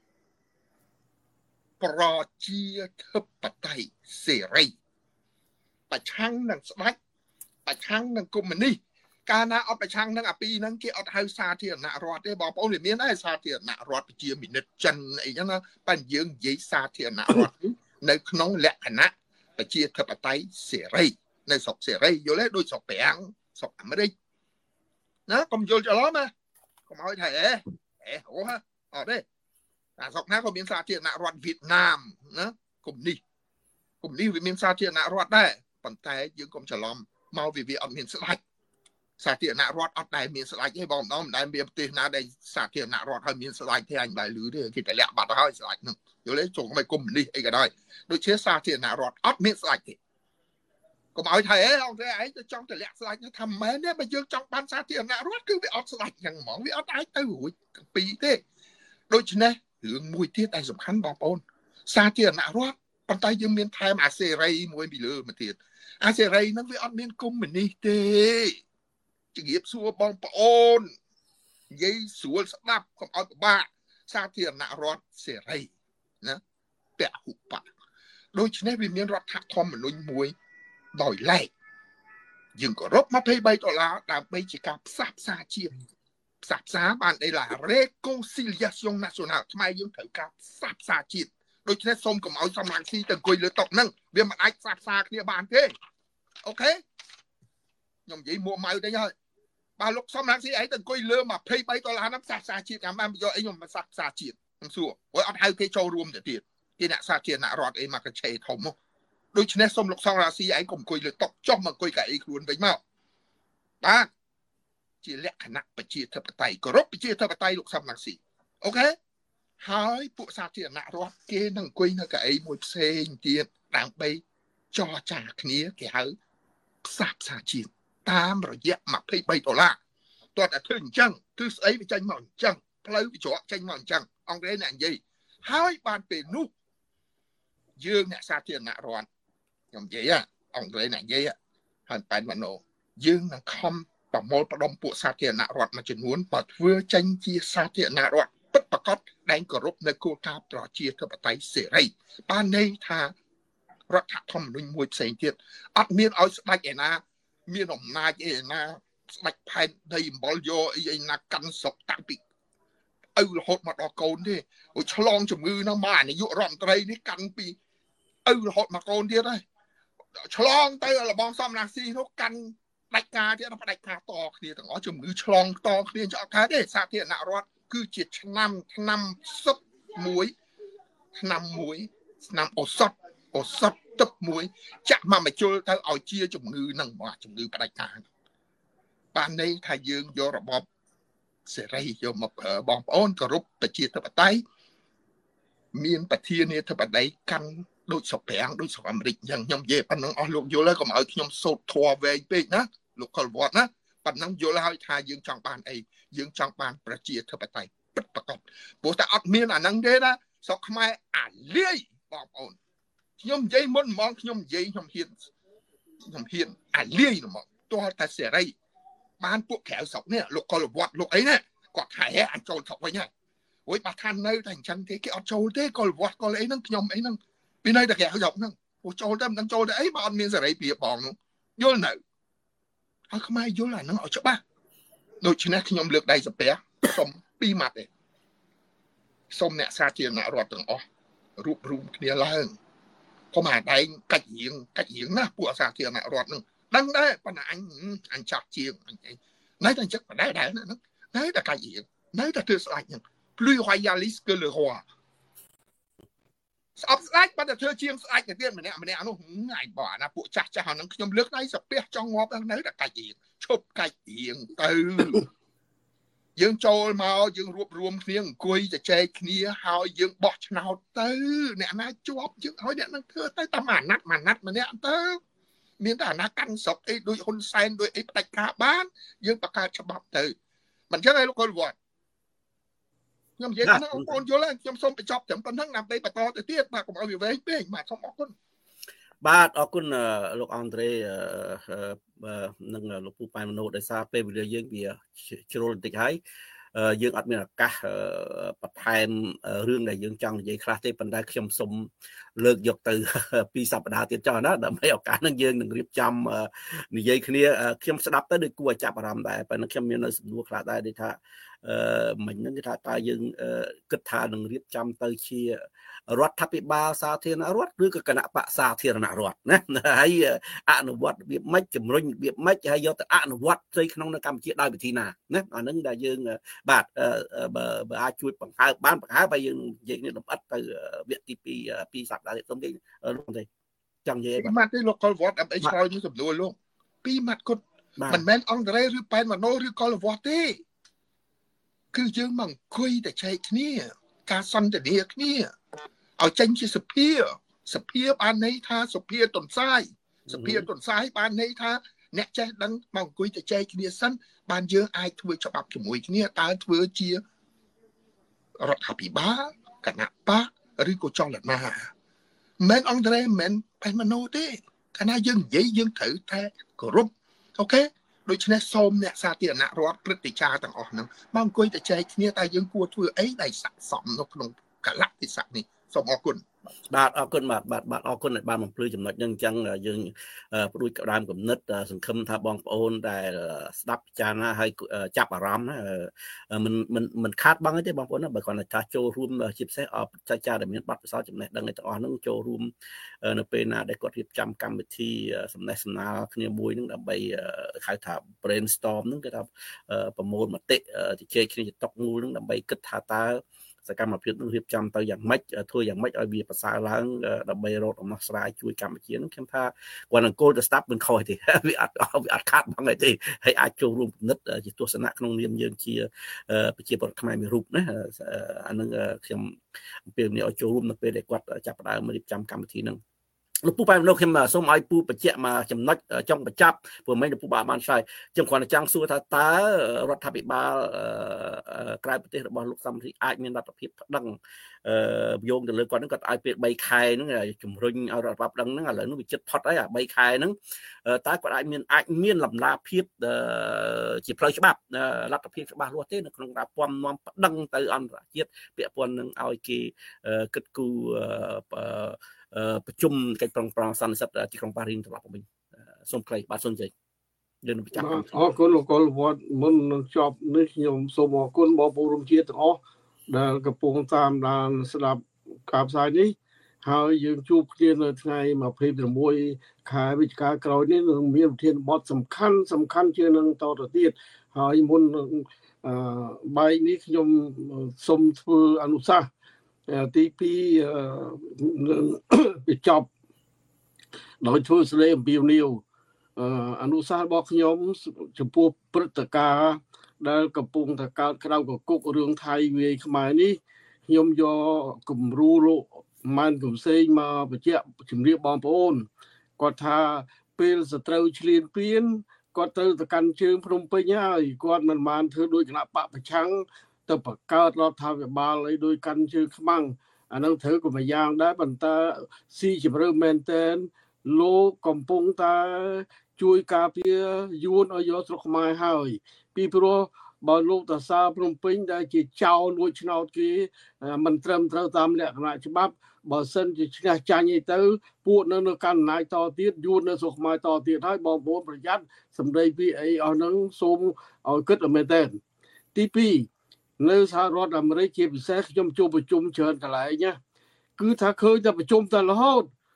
ប្រជាធិបតេយ្យសេរីប្រឆាំងនឹងស្ដេចប្រឆាំងនឹងកុម្មុយនីសកាលណាអត់ប្រឆាំងនឹងអាពីរហ្នឹងគេអត់ហៅសាធារណរដ្ឋទេបងប្អូនវាមានដែរសាធារណរដ្ឋប្រជាមានិតចិនអីចឹងណាប៉ិនយើងនិយាយសាធារណរដ្ឋនៅក្នុងលក្ខណៈប្រជាធិបតេយ្យសេរីនៅស្រុកសេរីយល់ទេដូចស្រុកប្រាំងស្រុកអាមេរិកណាកុំយល់ច្រឡំណាកុំឲ្យថាអូអត់ទេអាស្រុកណាក៏មានសាធារណរដ្ឋវៀតណាមណាកុម្មុយនីសវាមានសាធារណរដ្ឋដែរប៉ុន្តែយើងកុំច្រឡំមកវាអត់មានស្ដេចសាធារណរដ្ឋអត់ដែលមានស្ដេចទេបងប្អូនមិនដែលមានប្រទេសណាដែលសាធារណរដ្ឋហើយមានស្ដេចទេអញដែលឮទេគេតែលាក់បាត់ហើយស្ដេចហ្នឹងយល់ទេចូលមកកុម្មុយនីសអីក៏ដោយដូចជាសាធារណរដ្ឋអត់មានស្ដេចទេកុំឲ្យថាអង្គឯងទៅចង់ទម្លាក់ស្ដេចថាមែនទេបើយើងចង់បានសាធារណរដ្ឋគឺវាអត់ស្ដេចចឹងហ្មងវាអត់អាចទៅរួចទាំងពីរទេដូច្នេះរឿងមួយទៀតដែលសំខាន់បងប្អូនសាធារណរដ្ឋប៉ុន្តែយើងមានថែមអាសេរីមួយពីលើមកទៀតអាសេរីហ្នឹងវាអត់មានកុម្មុយនីសទេជំរាបសួរបងប្អូននិយាយស្រួលស្ដាប់កុំឲ្យពិបាកសាធារណរដ្ឋសេរីណាពហុបកដូច្នេះវាមានរដ្ឋធម្មនុញ្ញមួយដោយឡែកយើងគោរព$23ដើម្បីជាការផ្សះផ្សាជាតិផ្សះផ្សាបានអីឡា Reconciliation National ខ្មែរយើងត្រូវការផ្សះផ្សាជាតិដូច្នេះសូមកុំឲ្យសំរងស៊ីទៅអង្គុយលើតុហ្នឹងវាមិនអាចផ្សះផ្សាគ្នាបានទេអូខេខ្ញុំនិយាយមួម៉ៅទៅហើយបើលោកសំរងស៊ីឯងទៅអង្គុយលើ$23ហ្នឹងផ្សះផ្សាជាតិតាមបានយកអីខ្ញុំផ្សះផ្សាជាតិខ្ញុំសួរព្រោះអត់ហៅគេចូលរួមទៅទៀតគេអ្នកសាធារណរដ្ឋអីមកកឆេធំមកដូច្នេះសូមលោកសំរងស៊ីឯងកុំអង្គុយលើតុចុះមកអង្គុយកៅអីខ្លួនវិញមកបាទជាលក្ខណៈប្រជាធិបតេយ្យគោរពប្រជាធិបតេយ្យលោកសំរងស៊ីអូខេហើយពួកសាធារណរដ្ឋគេនឹងអង្គុយនៅកៅអីមួយផ្សេងទៀតដើម្បីចរចាគ្នាគេហៅផ្សះផ្សាជាតិតាមរយៈ$23តើតែធ្វើអញ្ចឹងគឺស្អីវាចេញមកអញ្ចឹងផ្លូវវាច្រកចេញមកអញ្ចឹងអង្គរអ្នកនិយាយហើយបានពេលនោះយើងអ្នកសាធារណរដ្ឋខ្ញុំនិយាយអង្គរអ្នកនិយាយហើយប៉ែនវណ្ណោយើងនឹងខំប្រមូលផ្ដុំពួកសាធារណរដ្ឋមួយចំនួនបើធ្វើចេញជាសាធារណរដ្ឋពិតប្រាកដដែលគោរពនៅគោលការណ៍ប្រជាធិបតេយ្យសេរីបានន័យថារដ្ឋធម្មនុញ្ញមួយផ្សេងទៀតអត់មានឲ្យស្ដេចឯណាមានអំណាចឯណាស្ដេចផែនដីអំបលយកអីឯណាកាន់ស្រុកតាំងពីឪរហូតមកដល់កូនទេអូឆ្លងជំងឺហ្នឹងមកនាយករដ្ឋមន្ត្រីនេះកាន់ពីឪរហូតមកកូនទៀតហើយឆ្លងទៅរបងសំរងស៊ីនោះកាន់ផ្ដាច់ការទៀតផ្ដាច់ការតគ្នាទាំងអស់ជំងឺឆ្លងតគ្នាចោលខែទេសាធារណរដ្ឋគឺជាឆ្នាំសុទ្ធមួយឆ្នាំឱសថទឹកមួយចាក់មកជុលទៅឲ្យជាជំងឺហ្នឹងមកជំងឺផ្ដាច់ការបានន័យថាយើងយករបបសេរីយកមកប្រើបងប្អូនគោរពប្រជាធិបតេយ្យមានប្រធានាធិបតីកាន់ដូចស្រុកប្រាំងដូចស្រុកអាមេរិកអញ្ចឹងខ្ញុំនិយាយប៉ុណ្ណឹងអស់លោកយល់ហើយកុំឲ្យខ្ញុំសូត្រធွာវែងពេកណាលោកកុលវត្តណាប៉ុណ្ណឹងយល់ហើយថាយើងចង់បានអីយើងចង់បានប្រជាធិបតេយ្យពិតប្រាកដព្រោះតែអត់មានអាហ្នឹងទេណាស្រុកខ្មែរអាលាយបងប្អូនខ្ញុំនិយាយមុនហ្មងខ្ញុំនិយាយខ្ញុំហ៊ានអាលាយហ្មងទោះតែសេរីបានពួកក្រៅស្រុកនេះលោកកុលវត្តលោកអីណាគាត់ថែអាចចូលស្រុកវិញហើយអូយបើថានៅតែអញ្ចឹងទេគេអត់ចូលទេកុលវត្តកុលអីហ្នឹងខ្ញុំអីហ្នឹងពីនៅតែក្រៅស្រុកហ្នឹងអូចូលទៅមិនដឹងចូលទៅអីបើអត់មានសេរីភាពបងនោះយល់នៅហើយខ្មែរយល់អាហ្នឹងឲ្យច្បាស់ដូច្នេះខ្ញុំលើកដៃសំពះសុំ2ម៉ាត់ទេសុំអ្នកសាធារណរដ្ឋទាំងអស់រួបរวมគ្នាឡើងผมหาได้กัดเยียงนะพวกสาธารณรัฐนึงดังได้ปัญหาอันจัดเจียงอันไหนแต่จักได้นะไหนแต่กัดเยียงไหนแต่เธอสลายยังพลุยหอยาลิสเกลือหัวอับสลายปัญหาเธอเชียงสลายแต่เตี้ยมันเนี่ยนู้ง่ายบ่านะพวกจ่าหานังขยมเลือกได้สับเปียจองงอบไหนแต่กัดเยียงชบกัดเยียงยังโจลมายังรวบรวมเนียงกุยจะใจเนียหาวยังบอกชนาวเนี่ยนะจวบยังเอาเนี่ยนั่งเธอใต้ตามานัดมาเนี่ยมีแต่นักกันศพโดยคนแซนโดยปฏิกาบ้านยังประกาศฉบับมันจะได้ลูกคนวัดยังเย็นนะองค์กรโยแล้วยังส่งไปจอบจำเป็นทั้งนำไปประตอแต่เตี้ยปากของเอาอยู่ไว้เป้มาส่งออกคนបាទអរគុណលោកអង់ដ្រេនិងលោកពូប៉ែនមនោដោយសារពេលវេលាយើងវាជ្រុលបន្តិចហើយយើងអត់មានឱកាសបន្ថែមរឿងដែលយើងចង់និយាយខ្លះទេប៉ុន្តែខ្ញុំសូមលើកយកទៅពីសប្តាហ៍ទៀតចុះណាដើម្បីឱកាសហ្នឹងយើងនឹងរៀបចំនិយាយគ្នាខ្ញុំស្ដាប់ទៅដូចគួរឲ្យចាប់អារម្មណ៍ដែរប៉ុន្តែខ្ញុំមាននៅសំណួរខ្លះដែរដែលថាមិញហ្នឹងគេថាតើយើងគិតថានឹងរៀបចំទៅជារដ្ឋាភិបាលសាធារណរដ្ឋឬក៏គណៈបកសាធារណរដ្ឋណាហើយអនុវត្តរបៀបម៉េចជំរុញរបៀបម៉េចហើយយកទៅអនុវត្តផ្ទៃក្នុងនៅកម្ពុជាដោយវិធីណាណាអាហ្នឹងដែលយើងបាទបើអាចជួយបង្ហើបបានបង្ហើបហើយយើងនិយាយគ្នាលម្អិតទៅវគ្គទី2ពីសប្តាហ៍ទៀតទៅលោកទេចង់និយាយម៉ាត់ទេលោកកុលវត្តអីឆ្លើយនឹងសំណួរលោកពីម៉ាត់គាត់មិនមែនអង្គរ៉េឬប៉ែនម៉ាណូឬកុលវត្តទេគឺយើងមកអង្គុយតែចែកគ្នាការសន្ទនាគ្នាឲ្យចេញជាសភាបានន័យថាសភាតុនសាយបានន័យថាអ្នកចេះដឹងមកអង្គុយតែចែកគ្នាសិនបានយើងអាចធ្វើច្បាប់ជាមួយគ្នាតើធ្វើជារដ្ឋាភិបាលគណៈបកឬក៏ចលនាមិនអង្គរ៉េមិនប៉ែនម៉ាណូទេកាលណាយើងនិយាយយើងត្រូវតែគោរពអូខេដូច្នេះសូមអ្នកសាធារណរដ្ឋព្រឹទ្ធាចារ្យទាំងអស់ហ្នឹងមកអង្គុយតែចែកគ្នាតែយើងគួរធ្វើអីដែលស័ក្តិសមនៅក្នុងកលៈទេសៈនេះសូមអរគុណបាទអរគុណបាទអរគុណដែលបានបំភ្លឺចំណុចហ្នឹងអញ្ចឹងយើងព្រួយក្តាមគំនិតសង្ឃឹមថាបងប្អូនដែលស្ដាប់ពិចារណាហើយចាប់អារម្មណ៍ណាមិនខាតបង់ទេបងប្អូនណាបើគាត់ថាចូលរួមជាពិសេសចែកចាយដែលមានបទពិសោធន៍ចំណេះដឹងទាំងអស់ហ្នឹងចូលរួមនៅពេលណាដែលគាត់រៀបចំកម្មវិធីសំណេះសំណាលគ្នាមួយហ្នឹងដើម្បីហៅថា brainstorm ហ្នឹងគេថាប្រមូលមតិជជែកគ្នាជាតុកមូលហ្នឹងដើម្បីគិតថាតើសកម្មភាពនឹងរៀបចំទៅយ៉ាងម៉េចធ្វើយ៉ាងម៉េចឲ្យវាប្រសើរឡើងដើម្បីរកដំណោះស្រាយជួយកម្ពុជានឹងខ្ញុំថាគាត់អង្គុយទៅស្ដាប់មិនខុសទេវាអត់ខាតបងទេហើយអាចចូលរួមគំនិតជាទស្សនៈក្នុងនាមយើងជាប្រជាពលរដ្ឋខ្មែរមួយរូបណាអានឹងខ្ញុំអំពាវនាវឲ្យចូលរួមនៅពេលដែលគាត់ចាប់ផ្ដើមរៀបចំកម្មវិធីនឹងលោកពូប៉ែនខ្ញុំសូមឲ្យពូបញ្ជាក់មកចំណុចចង់បញ្ចប់ព្រោះមិនលោកពូបានឆ្លើយខ្ញុំគ្រាន់តែចង់សួរថាតើរដ្ឋាភិបាលក្រៅប្រទេសរបស់លោកសំរិទ្ធអាចមានលទ្ធភាពប្តឹងយោងទៅលើគាត់ហ្នឹងគាត់ឲ្យពេល3ខែហ្នឹងជំរុញឲ្យរដ្ឋាភិបាលប្តឹងហ្នឹងឥឡូវនេះវាជិតផុតហើយអា3ខែហ្នឹងតើគាត់អាចមានលំដាភាពជាផ្លូវច្បាប់លទ្ធភាពច្បាស់លាស់ទេនៅក្នុងការពំនាំប្តឹងទៅអន្តរជាតិពាក់ព័ន្ធនឹងឲ្យគេគិតគូរប្រជុំកិច្ចប្រឹងសន្និសីទទីក្រុងប៉ារីសត្រឡប់មកវិញសូមខ្លីបាទសូមជ័យយើងនឹងបញ្ចប់អរគុណលោកកុលវត្តមុននឹងចប់នេះខ្ញុំសូមអរគុណបងប្អូនរួមជាតិទាំងអស់ដែលកំពុងតាមដានស្ដាប់ការផ្សាយនេះហើយយើងជួបគ្នានៅថ្ងៃ26ខែវិច្ឆិកាក្រោយនេះនឹងមានប្រធានបទសំខាន់ជាងនឹងតទៅទៀតហើយមុនបែកនេះខ្ញុំសូមធ្វើអនុសាសន៍ទី2បញ្ចប់ដោយធ្វើស្លេអំពីនីវអនុសាសន៍របស់ខ្ញុំចំពោះព្រឹត្តិការណ៍ដែលកំពុងតែកើតក្រៅកគុករឿងថៃវាយខ្មែរនេះខ្ញុំយកគំរូលោកម៉ានកំសែងមកបញ្ជាក់ជំរាបបងប្អូនគាត់ថាពេលសត្រូវឈ្លានពានគាត់ត្រូវទៅកាន់ជើងភ្នំពេញហើយគាត់មិនបានធ្វើដោយគណៈបកប្រឆាំងទៅបង្កើតរដ្ឋាភិបាលអីដោយកាន់ជើងខ្មាំងអានឹងធ្វើក៏មួយយ៉ាងដែរប៉ុន្តែស៊ីជម្រៅមែនតែនលោកកំពុងតែជួយការពារយួនឲ្យយកស្រុកខ្មែរហើយពីព្រោះបើលោកតាសាភ្នំពេញដែលជាចៅលួចឆ្នោតគេមិនត្រឹមត្រូវតាមលក្ខណៈច្បាប់បើសិនជាឈ្នះចាញ់អីទៅពួកនៅកាន់អំណាចតទៀតយួននៅស្រុកខ្មែរតទៀតហើយបងប្អូនប្រយ័ត្នសម្ដីពីអីអស់ហ្នឹងសូមឲ្យគិតឲ្យមែនតើទី2នៅសហរដ្ឋអាមេរិកជាពិសេសខ្ញុំជួបប្រជុំច្រើនកន្លែងណាគឺថាឃើញតែប្រជុំតែរហូត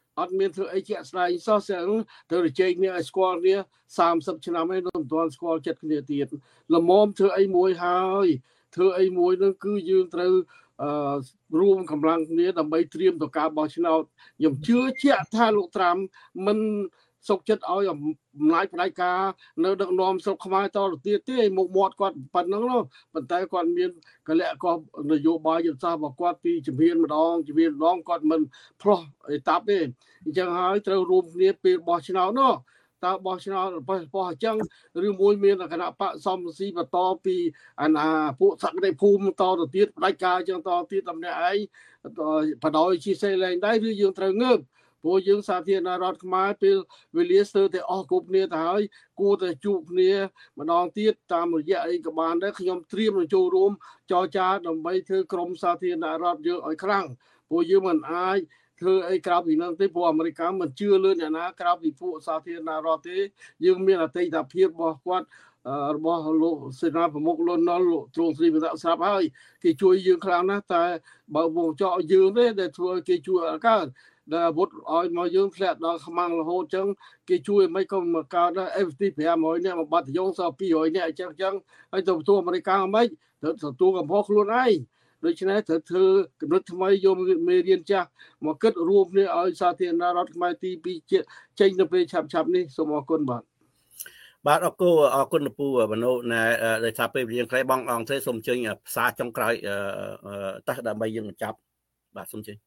អត់មានធ្វើអីជាក់ស្ដែងសោះស្អឹងទៅរជែកគ្នាឲ្យស្គាល់គ្នា30ឆ្នាំហើយនៅមិនទាន់ស្គាល់ចិត្តគ្នាទៀតល្មមធ្វើអីមួយហើយធ្វើអីមួយនឹងគឺយើងត្រូវរួមកម្លាំងគ្នាដើម្បីត្រៀមទៅការបោះឆ្នោតខ្ញុំជឿជាក់ថាលោកត្រាំមិនសុខចិត្តឲ្យអំណាចផ្ដាច់ការនៅដឹកនាំស្រុកខ្មែរតទៅទៀតទេមុខមាត់គាត់ប៉ុណ្ណឹងនោះប៉ុន្តែគាត់មានកលៈកោនយោបាយយុទ្ធសាស្ត្ររបស់គាត់ពីជំនាញម្ដងគាត់មិនផ្លោះអេតាប់ទេអញ្ចឹងហើយត្រូវរួមគ្នាពេលបោះឆ្នោតនោះតើបោះឆ្នោតរបស់អញ្ចឹងឬមួយមានគណៈបកសំស៊ីបន្តពីអាណាពួកសក្តិភូមិតទៅទៀតផ្ដាច់ការអញ្ចឹងតទៀតតែម្នាក់ឯងបដ ாய் ជាសេលែងដែរឬយើងត្រូវងើបព្រោះយើងសាធារណរដ្ឋខ្មែរពេលវេលាស្ទើរតែអស់គ្រប់គ្នាទៅហើយគួរតែជួបគ្នាម្ដងទៀតតាមរយៈអីក៏បានដែរខ្ញុំត្រៀមនឹងចូលរួមចរចាដើម្បីធ្វើក្រមសាធារណរដ្ឋយើងឲ្យខ្លាំងព្រោះយើងមិនអាចធ្វើអីក្រៅពីនឹងទេព្រោះអាមេរិកមិនជឿលើអ្នកណាក្រៅពីពួកសាធារណរដ្ឋទេយើងមានអតីតភាពរបស់គាត់របស់លោកសេនាប្រមុខលន់នល់លោកទ្រង់ទ្រីបតស្រាប់ហើយគេជួយយើងខ្លាំងណាស់តែបើវងចោយើងទេដែលធ្វើគេជួយអត់កើតដែលអាវុធឲ្យមកយើងធ្លាក់ដល់ខ្មាំងរហូតចឹងគេជួយមិនក៏មកកើតដែរ FT 500នាក់មកបាត់យងសល់200នាក់អញ្ចឹងហើយទៅទទួលអាមេរិកមិនទៅទទួលកំហុសខ្លួនឯងដូច្នេះត្រូវធ្វើកំណត់ថ្មីយកមេរៀនចាស់មកគិតរួមគ្នាឲ្យសាធារណរដ្ឋខ្មែរទី2ចេញទៅពេលឆាប់នេះសូមអរគុណបាទអរគុណលោកពូបណូណែដែលថាពេលរៀងក្រៃបងអង្គទេសូមអញ្ជើញផ្សារចុងក្រោយតោះដើម្បីយើងបញ្ចប់បាទសូមអញ្ជើញ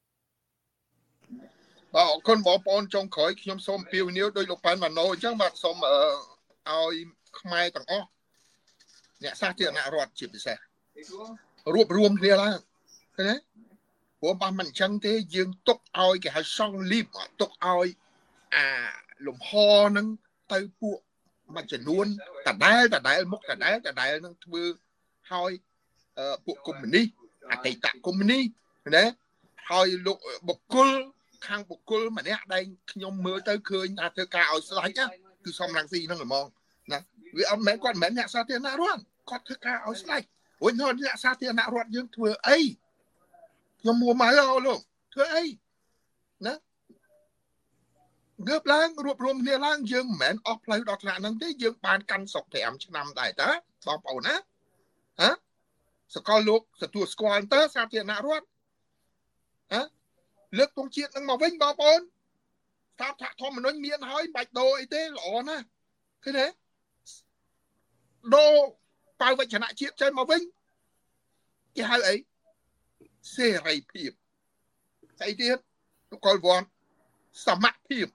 បាទអរគុណបងប្អូនចុងក្រោយខ្ញុំសូមពៀវនាវដោយលោកប៉ែនម៉ាណូអញ្ចឹងបាទសូមឲ្យខ្មែរទាំងអស់អ្នកសាធារណរដ្ឋជាពិសេសរួបរวมគ្នាឡើងឃើញទេព្រោះបើមិនអញ្ចឹងទេយើងទុកឲ្យគេហៅសង់លីបទុកឲ្យអាលំហហ្នឹងទៅពួកមួយចំនួនដដែលមុខដដែលនឹងធ្វើឲ្យពួកកុម្មុយនីសអតីតកុម្មុយនីសណាហើយលោកបុគ្គលខាងបុគ្គលម្នាក់ដែលខ្ញុំមើលទៅឃើញថាធ្វើការឲ្យស្លាច់គឺសំរងស៊ីហ្នឹងហ្មងណាវាអត់មែនគាត់មិនមែនអ្នកសាធារណរដ្ឋគាត់ធ្វើការឲ្យស្លាច់អូនអ្នកសាធារណរដ្ឋយើងធ្វើអីខ្ញុំមួម៉ៅលោកធ្វើអីណាងើបឡើងរួបរวมគ្នាឡើងយើងមិនមែនអស់ផ្លូវដល់ថ្នាក់ហ្នឹងទេយើងបានកាន់ស្រុក5ឆ្នាំដែរតាបងប្អូនណាហ៎សកលលោកទទួលស្គាល់ទៅសាធារណរដ្ឋហ៎លើកទង់ជាតិនឹងមកវិញបងប្អូនស្ថាប័នធម្មនុញ្ញមានហើយមិនបាច់ដូរអីទេល្អណាស់ឃើញទេដូរបើវចនៈជាតិចេញមកវិញគេហៅអីសេរីភាពស្អីទៀតលោកកុលវ័នសមភាព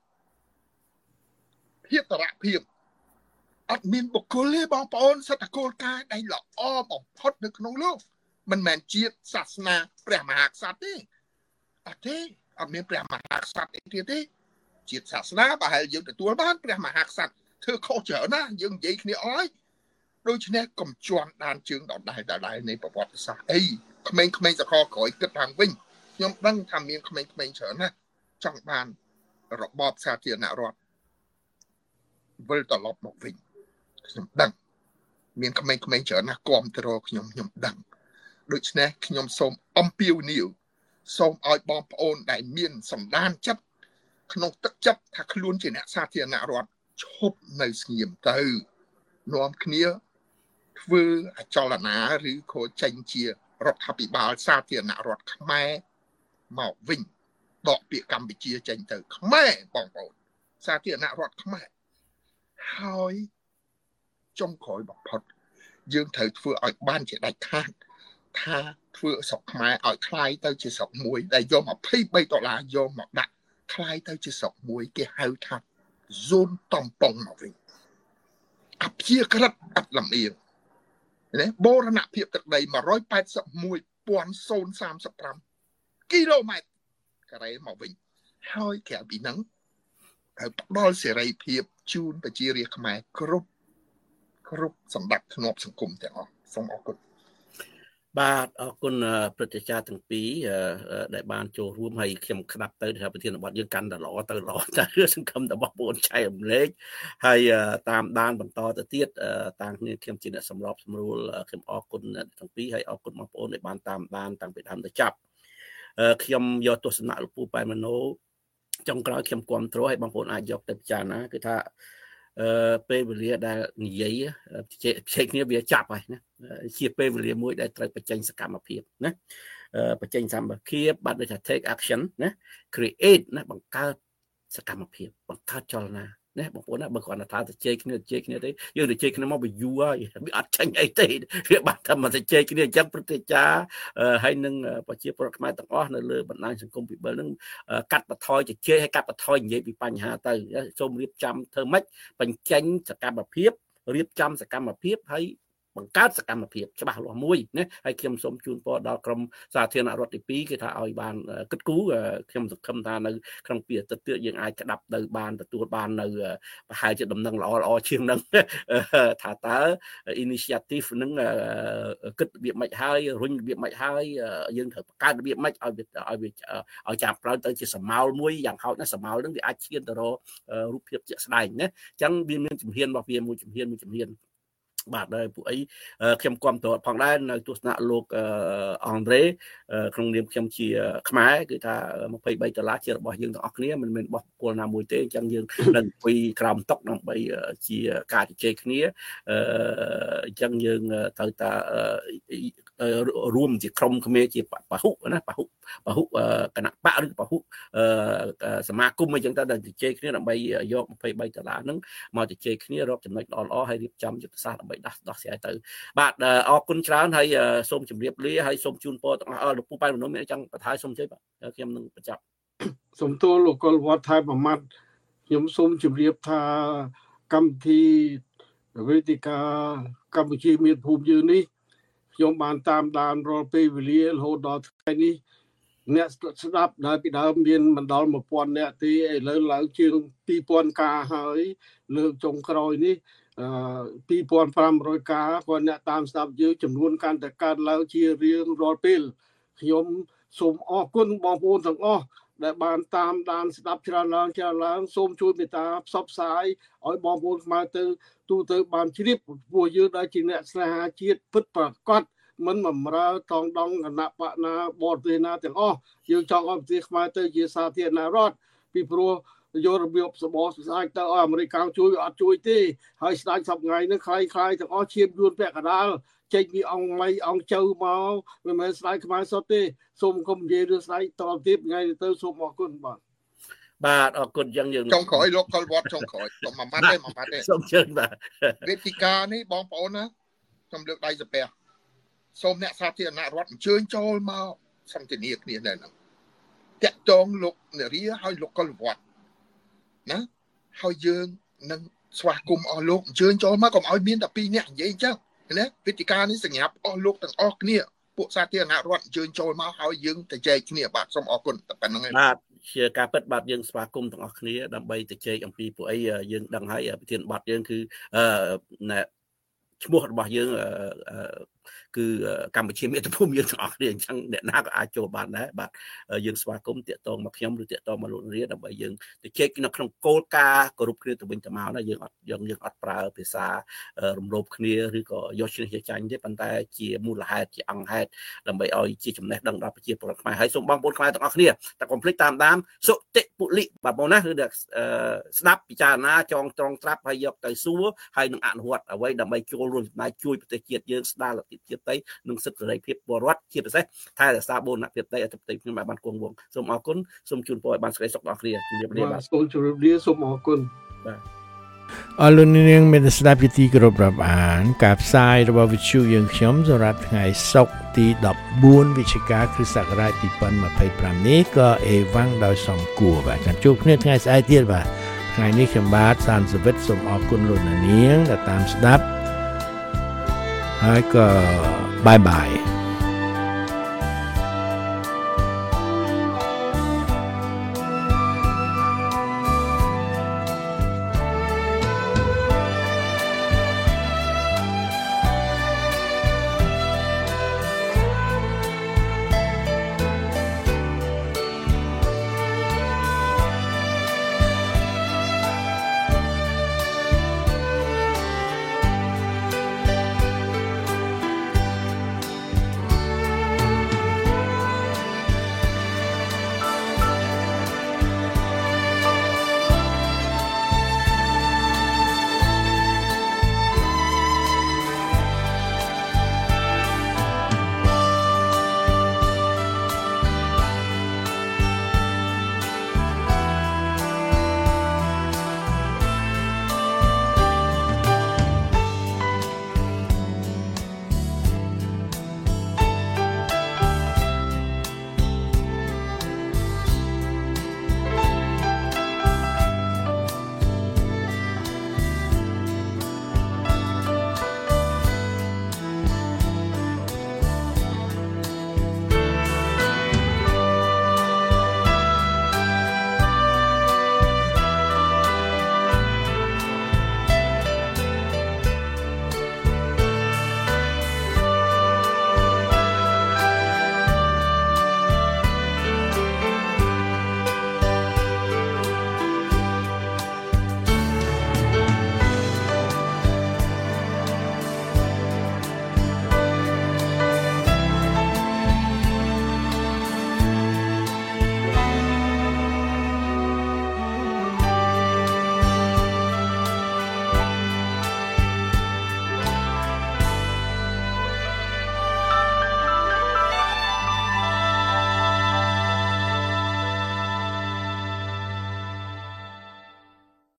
ភាពតរភាពអត់មានបុគ្គលទេបងប្អូនសិទ្ធិគោលការណ៍ដែលល្អបំផុតនៅក្នុងលោកមិនមែនជាតិសាសនាព្រះមហាក្សត្រទេអត់ទេអត់មានព្រះមហាក្សត្រអីទៀតទេជាតិសាសនាប្រហែលយើងទទួលបានព្រះមហាក្សត្រធ្វើខុសច្រើនណាស់យើងនិយាយគ្នាអស់ហើយដូច្នេះកុំជន់ដានជើងដដែលនៃប្រវត្តិសាស្ត្រអីក្មេងៗសកលក្រោយគិតឡើងវិញខ្ញុំដឹងថាមានក្មេងៗច្រើនណាស់ចង់បានរបបសាធារណរដ្ឋវិលត្រឡប់មកវិញខ្ញុំដឹងមានក្មេងៗច្រើនណាស់គាំទ្រខ្ញុំដឹងដូច្នេះខ្ញុំសូមអំពាវនាវសូមឲ្យបងប្អូនដែលមានសម្ដានចិត្តក្នុងទឹកចិត្តថាខ្លួនជាអ្នកសាធារណរដ្ឋឈប់នៅស្ងៀមទៅនាំគ្នាធ្វើអចលនាឬក៏ចេញជារដ្ឋាភិបាលសាធារណរដ្ឋខ្មែរមកវិញដកពាក្យកម្ពុជាចេញទៅខ្មែរបងប្អូនសាធារណរដ្ឋខ្មែរហើយចុងក្រោយបំផុតយើងត្រូវធ្វើឲ្យបានជាដាច់ខាតថាធ្វើស្រុកខ្មែរឲ្យคล้ายទៅជាស្រុកមួយដែលយក$23យកមកដាក់คล้ายទៅជាស្រុកមួយគេហៅថាហ្សូនតំប៉ុងមកវិញអព្យាក្រឹតអត់លំអៀងណាបូរណភាពទឹកដី181.035 គីឡូម៉ែត្រការ៉េមកវិញហើយក្រៅពីហ្នឹងហើយផ្ដល់សេរីភាពជូនប្រជារាស្ត្រខ្មែរគ្រប់សម្ដាប់ធ្នាប់សង្គមទាំងអស់សូមអរគុណបាទអរគុណព្រឹទ្ធាចារ្យទាំងពីរដែលបានចូលរួមហើយខ្ញុំក្តាប់ទៅថាប្រធានបទយើងកាន់តែល្អទៅសង្ឃឹមរបស់បងចៃរំលែកហើយតាមដានបន្តទៅទៀតតាមគ្នាខ្ញុំជាអ្នកសម្របសម្រួលខ្ញុំអរគុណទាំងពីរហើយអរគុណបងប្អូនដែលបានតាមដានតាំងពីដើមទៅចប់ខ្ញុំយកទស្សនៈលោកពូប៉ែនម៉ាណូចុងក្រោយខ្ញុំគាំទ្រឲ្យបងប្អូនអាចយកទៅពិចារណាគឺថាពេលវេលាដែលនិយាយផ្សេងគ្នាវាចាប់ហើយណាជាពេលវេលាមួយដែលត្រូវបញ្ចេញសកម្មភាពណាបញ្ចេញសកម្មភាពបាត់ដូចថា take action ណា create ណាបង្កើតសកម្មភាពបង្កើតចលនាណាបងប្អូនណាបើគាត់ថាទៅជែកគ្នាទេយើងទៅជែកគ្នាមកវាយូរហើយវាអត់ចាញ់អីទេវាបាត់តែមកទៅជែកគ្នាអញ្ចឹងព្រឹទ្ធាចារ្យហើយនឹងប្រជាពលរដ្ឋខ្មែរទាំងអស់នៅលើបណ្ដាញសង្គមពីបិលនឹងកាត់បន្ថយជជែកហើយកាត់បន្ថយនិយាយពីបញ្ហាទៅសូមរៀបចំធ្វើម៉េចបញ្ចេញសកម្មភាពរៀបចំសកម្មភាពហើយបង្កើតសកម្មភាពច្បាស់លាស់មួយណាហើយខ្ញុំសូមជូនពរដល់ក្រមសាធារណរដ្ឋទី2គឺថាឲ្យបានគិតគូរខ្ញុំសង្ឃឹមថានៅក្នុងពីអាទិត្យទៀតយើងអាចក្តាប់ទៅបានទទួលបាននៅប្រហែលជាដំណឹងល្អជាងនឹងថាតើ initiative នឹងគិតរបៀបម៉េចហើយរុញរបៀបម៉េចហើយយើងត្រូវបង្កើតរបៀបម៉េចឲ្យចាប់ផ្ដើមទៅជាសមោលមួយយ៉ាងហោចណាស់សមោលនឹងវាអាចឈានទៅរករូបភាពជាក់ស្ដែងណាអញ្ចឹងវាមានជំហានរបស់វាមួយជំហានបាទដែរពួកអីខ្ញុំគាំទ្រផងដែរនៅទស្សនៈលោកអង់ដ្រេក្នុងនាមខ្ញុំជាខ្មែរគឺថា$23ជារបស់យើងទាំងអស់គ្នាមិនមែនរបស់បុគ្គលណាមួយទេអញ្ចឹងយើងនឹងពីក្រោមតុកដើម្បីជាការជជែកគ្នាអញ្ចឹងយើងត្រូវតែរួមជាក្រុមគ្នាជាពហុណាពហុគណៈបកឬពហុសមាគមអីចឹងទៅជជែកគ្នាដើម្បីយក$23ហ្នឹងមកជជែកគ្នារកចំណុចល្អៗហើយរៀបចំយុទ្ធសាស្ត្រដើម្បីដោះស្រាយទៅបាទអរគុណច្រើនហើយសូមជម្រាបលាហើយសូមជូនពរទាំងអស់លោកពូប៉ែនមនុស្សមានអីចង់បន្ថែមសូមជ័យបាទខ្ញុំនឹងបញ្ចប់សូមទូលលោកកុលវត្តថៃប្រមាត់ខ្ញុំសូមជម្រាបថាកម្មវិធីវេទិកាកម្ពុជាមានភូមិយើងនេះខ្ញុំបានតាមដានរាល់ពេលវេលារហូតដល់ថ្ងៃនេះអ្នកស្ដាប់ដល់ពីដើមមានមិនដល់1000អ្នកទេឥឡូវឡើងជាង2000ការហើយលើកចុងក្រោយនេះ2500ការគាត់អ្នកតាមស្ដាប់យើងចំនួនកាន់តែកើនឡើងជារៀងរាល់ពេលខ្ញុំសូមអរគុណបងប្អូនទាំងអស់ដែលបានតាមដានស្ដាប់ច្រើនឡើងសូមជួយមេត្តាផ្សព្វផ្សាយឲ្យបងប្អូនខ្មែរទូទៅបានជ្រាបពួកយើងដែលជាអ្នកស្នេហាជាតិពិតប្រាកដមិនបំរើថងដងគណៈបកណាបរទេសណាទាំងអស់យើងចង់ឲ្យប្រទេសខ្មែរទៅជាសាធារណរដ្ឋពីព្រោះយករបៀបសបោស្អាតទៅឲ្យអាមេរិកជួយអត់ជួយទេហើយស្ដេចសប្ថ្ងៃនេះខ្លាយទាំងអស់ឈាមយួនពាក់កណ្ដាលចេញពីអង្គម៉ៃអង្គចៅមកមិនមែនស្ដេចខ្មែរសុទ្ធទេសូមកុំនិយាយរឿងស្ដេចតទៀតថ្ងៃទៅសូមអរគុណបាទអរគុណយ៉ាងយើងចុងក្រោយលោកកុលវត្តចុងក្រោយសូមមួយម៉ាត់ទេសូមជើញបាទវេទិកានេះបងប្អូនណាខ្ញុំលើកដៃសាពះសូមអ្នកសាធារណរដ្ឋអញ្ជើញចូលមកសន្ទនាគ្នានៅហ្នឹងតាក់ទងលោកនារីហើយលោកកុលវត្តណាហើយយើងនឹងស្វាគមន៍អស់លោកអញ្ជើញចូលមកកុំឲ្យមានតែ2នាក់និយាយអញ្ចឹងណាវេទិកានេះសម្រាប់អស់លោកទាំងអស់គ្នាពួកសាធារណរដ្ឋអញ្ជើញចូលមកហើយយើងទៅចែកគ្នាបាទសូមអរគុណតែប៉ុណ្្នឹងឯងបាទជាការពិតបាទយើងស្វាគមន៍ទាំងអស់គ្នាដើម្បីទៅចែកអំពីពួកអីយើងដឹងហើយប្រធានបទយើងគឺឈ្មោះរបស់យើងគឺកម្ពុជាមាតុភូមិយើងទាំងអស់គ្នាអញ្ចឹងអ្នកណាក៏អាចចូលបានដែរបាទយើងស្វាគមន៍តាក់ទងមកខ្ញុំឬតាក់ទងមកលោកនារីដើម្បីយើងទៅជែកនៅក្នុងគោលការណ៍គោរពគ្នាទៅវិញទៅមកណាយើងអត់ប្រើភាសារំលោភគ្នាឬក៏យកឈ្នះជាចាញ់ទេប៉ុន្តែជាមូលហេតុជាអង្គហេតុដើម្បីឲ្យជាចំណេះដឹងដល់ប្រជាពលរដ្ឋខ្មែរហើយសូមបងប្អូនខ្មែរទាំងអស់គ្នាតែកុំភ្លេចតាមដានសុតិពលិបាទបងណាគឺស្ដាប់ពិចារណាចងត្រង់ត្រាប់ហើយយកទៅសួរហើយនឹងអនុវត្តអ្វីដើម្បីចូលរួមចំណែកជួយប្រទេសជាតិយើងស្ដារលទ្ធិជាតិដីនិងសិទ្ធិសេរីភាពពលរដ្ឋជាពិសេសថែរក្សាបូរណភាពដីអធិបតេយ្យខ្ញុំបានគង់វង្សសូមអរគុណសូមជូនពរឲ្យបានសេចក្តីសុខដល់គ្នាជំរាបលាបាទសូមជម្រាបលាសូមអរគុណបាទអរលោកនាងមានស្ដាប់ជាទីគោរពរាប់អានការផ្សាយរបស់វិទ្យុយើងខ្ញុំសម្រាប់ថ្ងៃសុក្រទី14វិច្ឆិកាគ្រិស្តសករាជ2025នេះក៏អេវ៉ាំងដោយសំគួរបាទចាំជួបគ្នាថ្ងៃស្អែកទៀតបាទថ្ងៃនេះខ្ញុំបាទសានសវិតសូមអរគុណលោកនាងដែលតាមស្ដាប់ហើយក៏បាយបាយ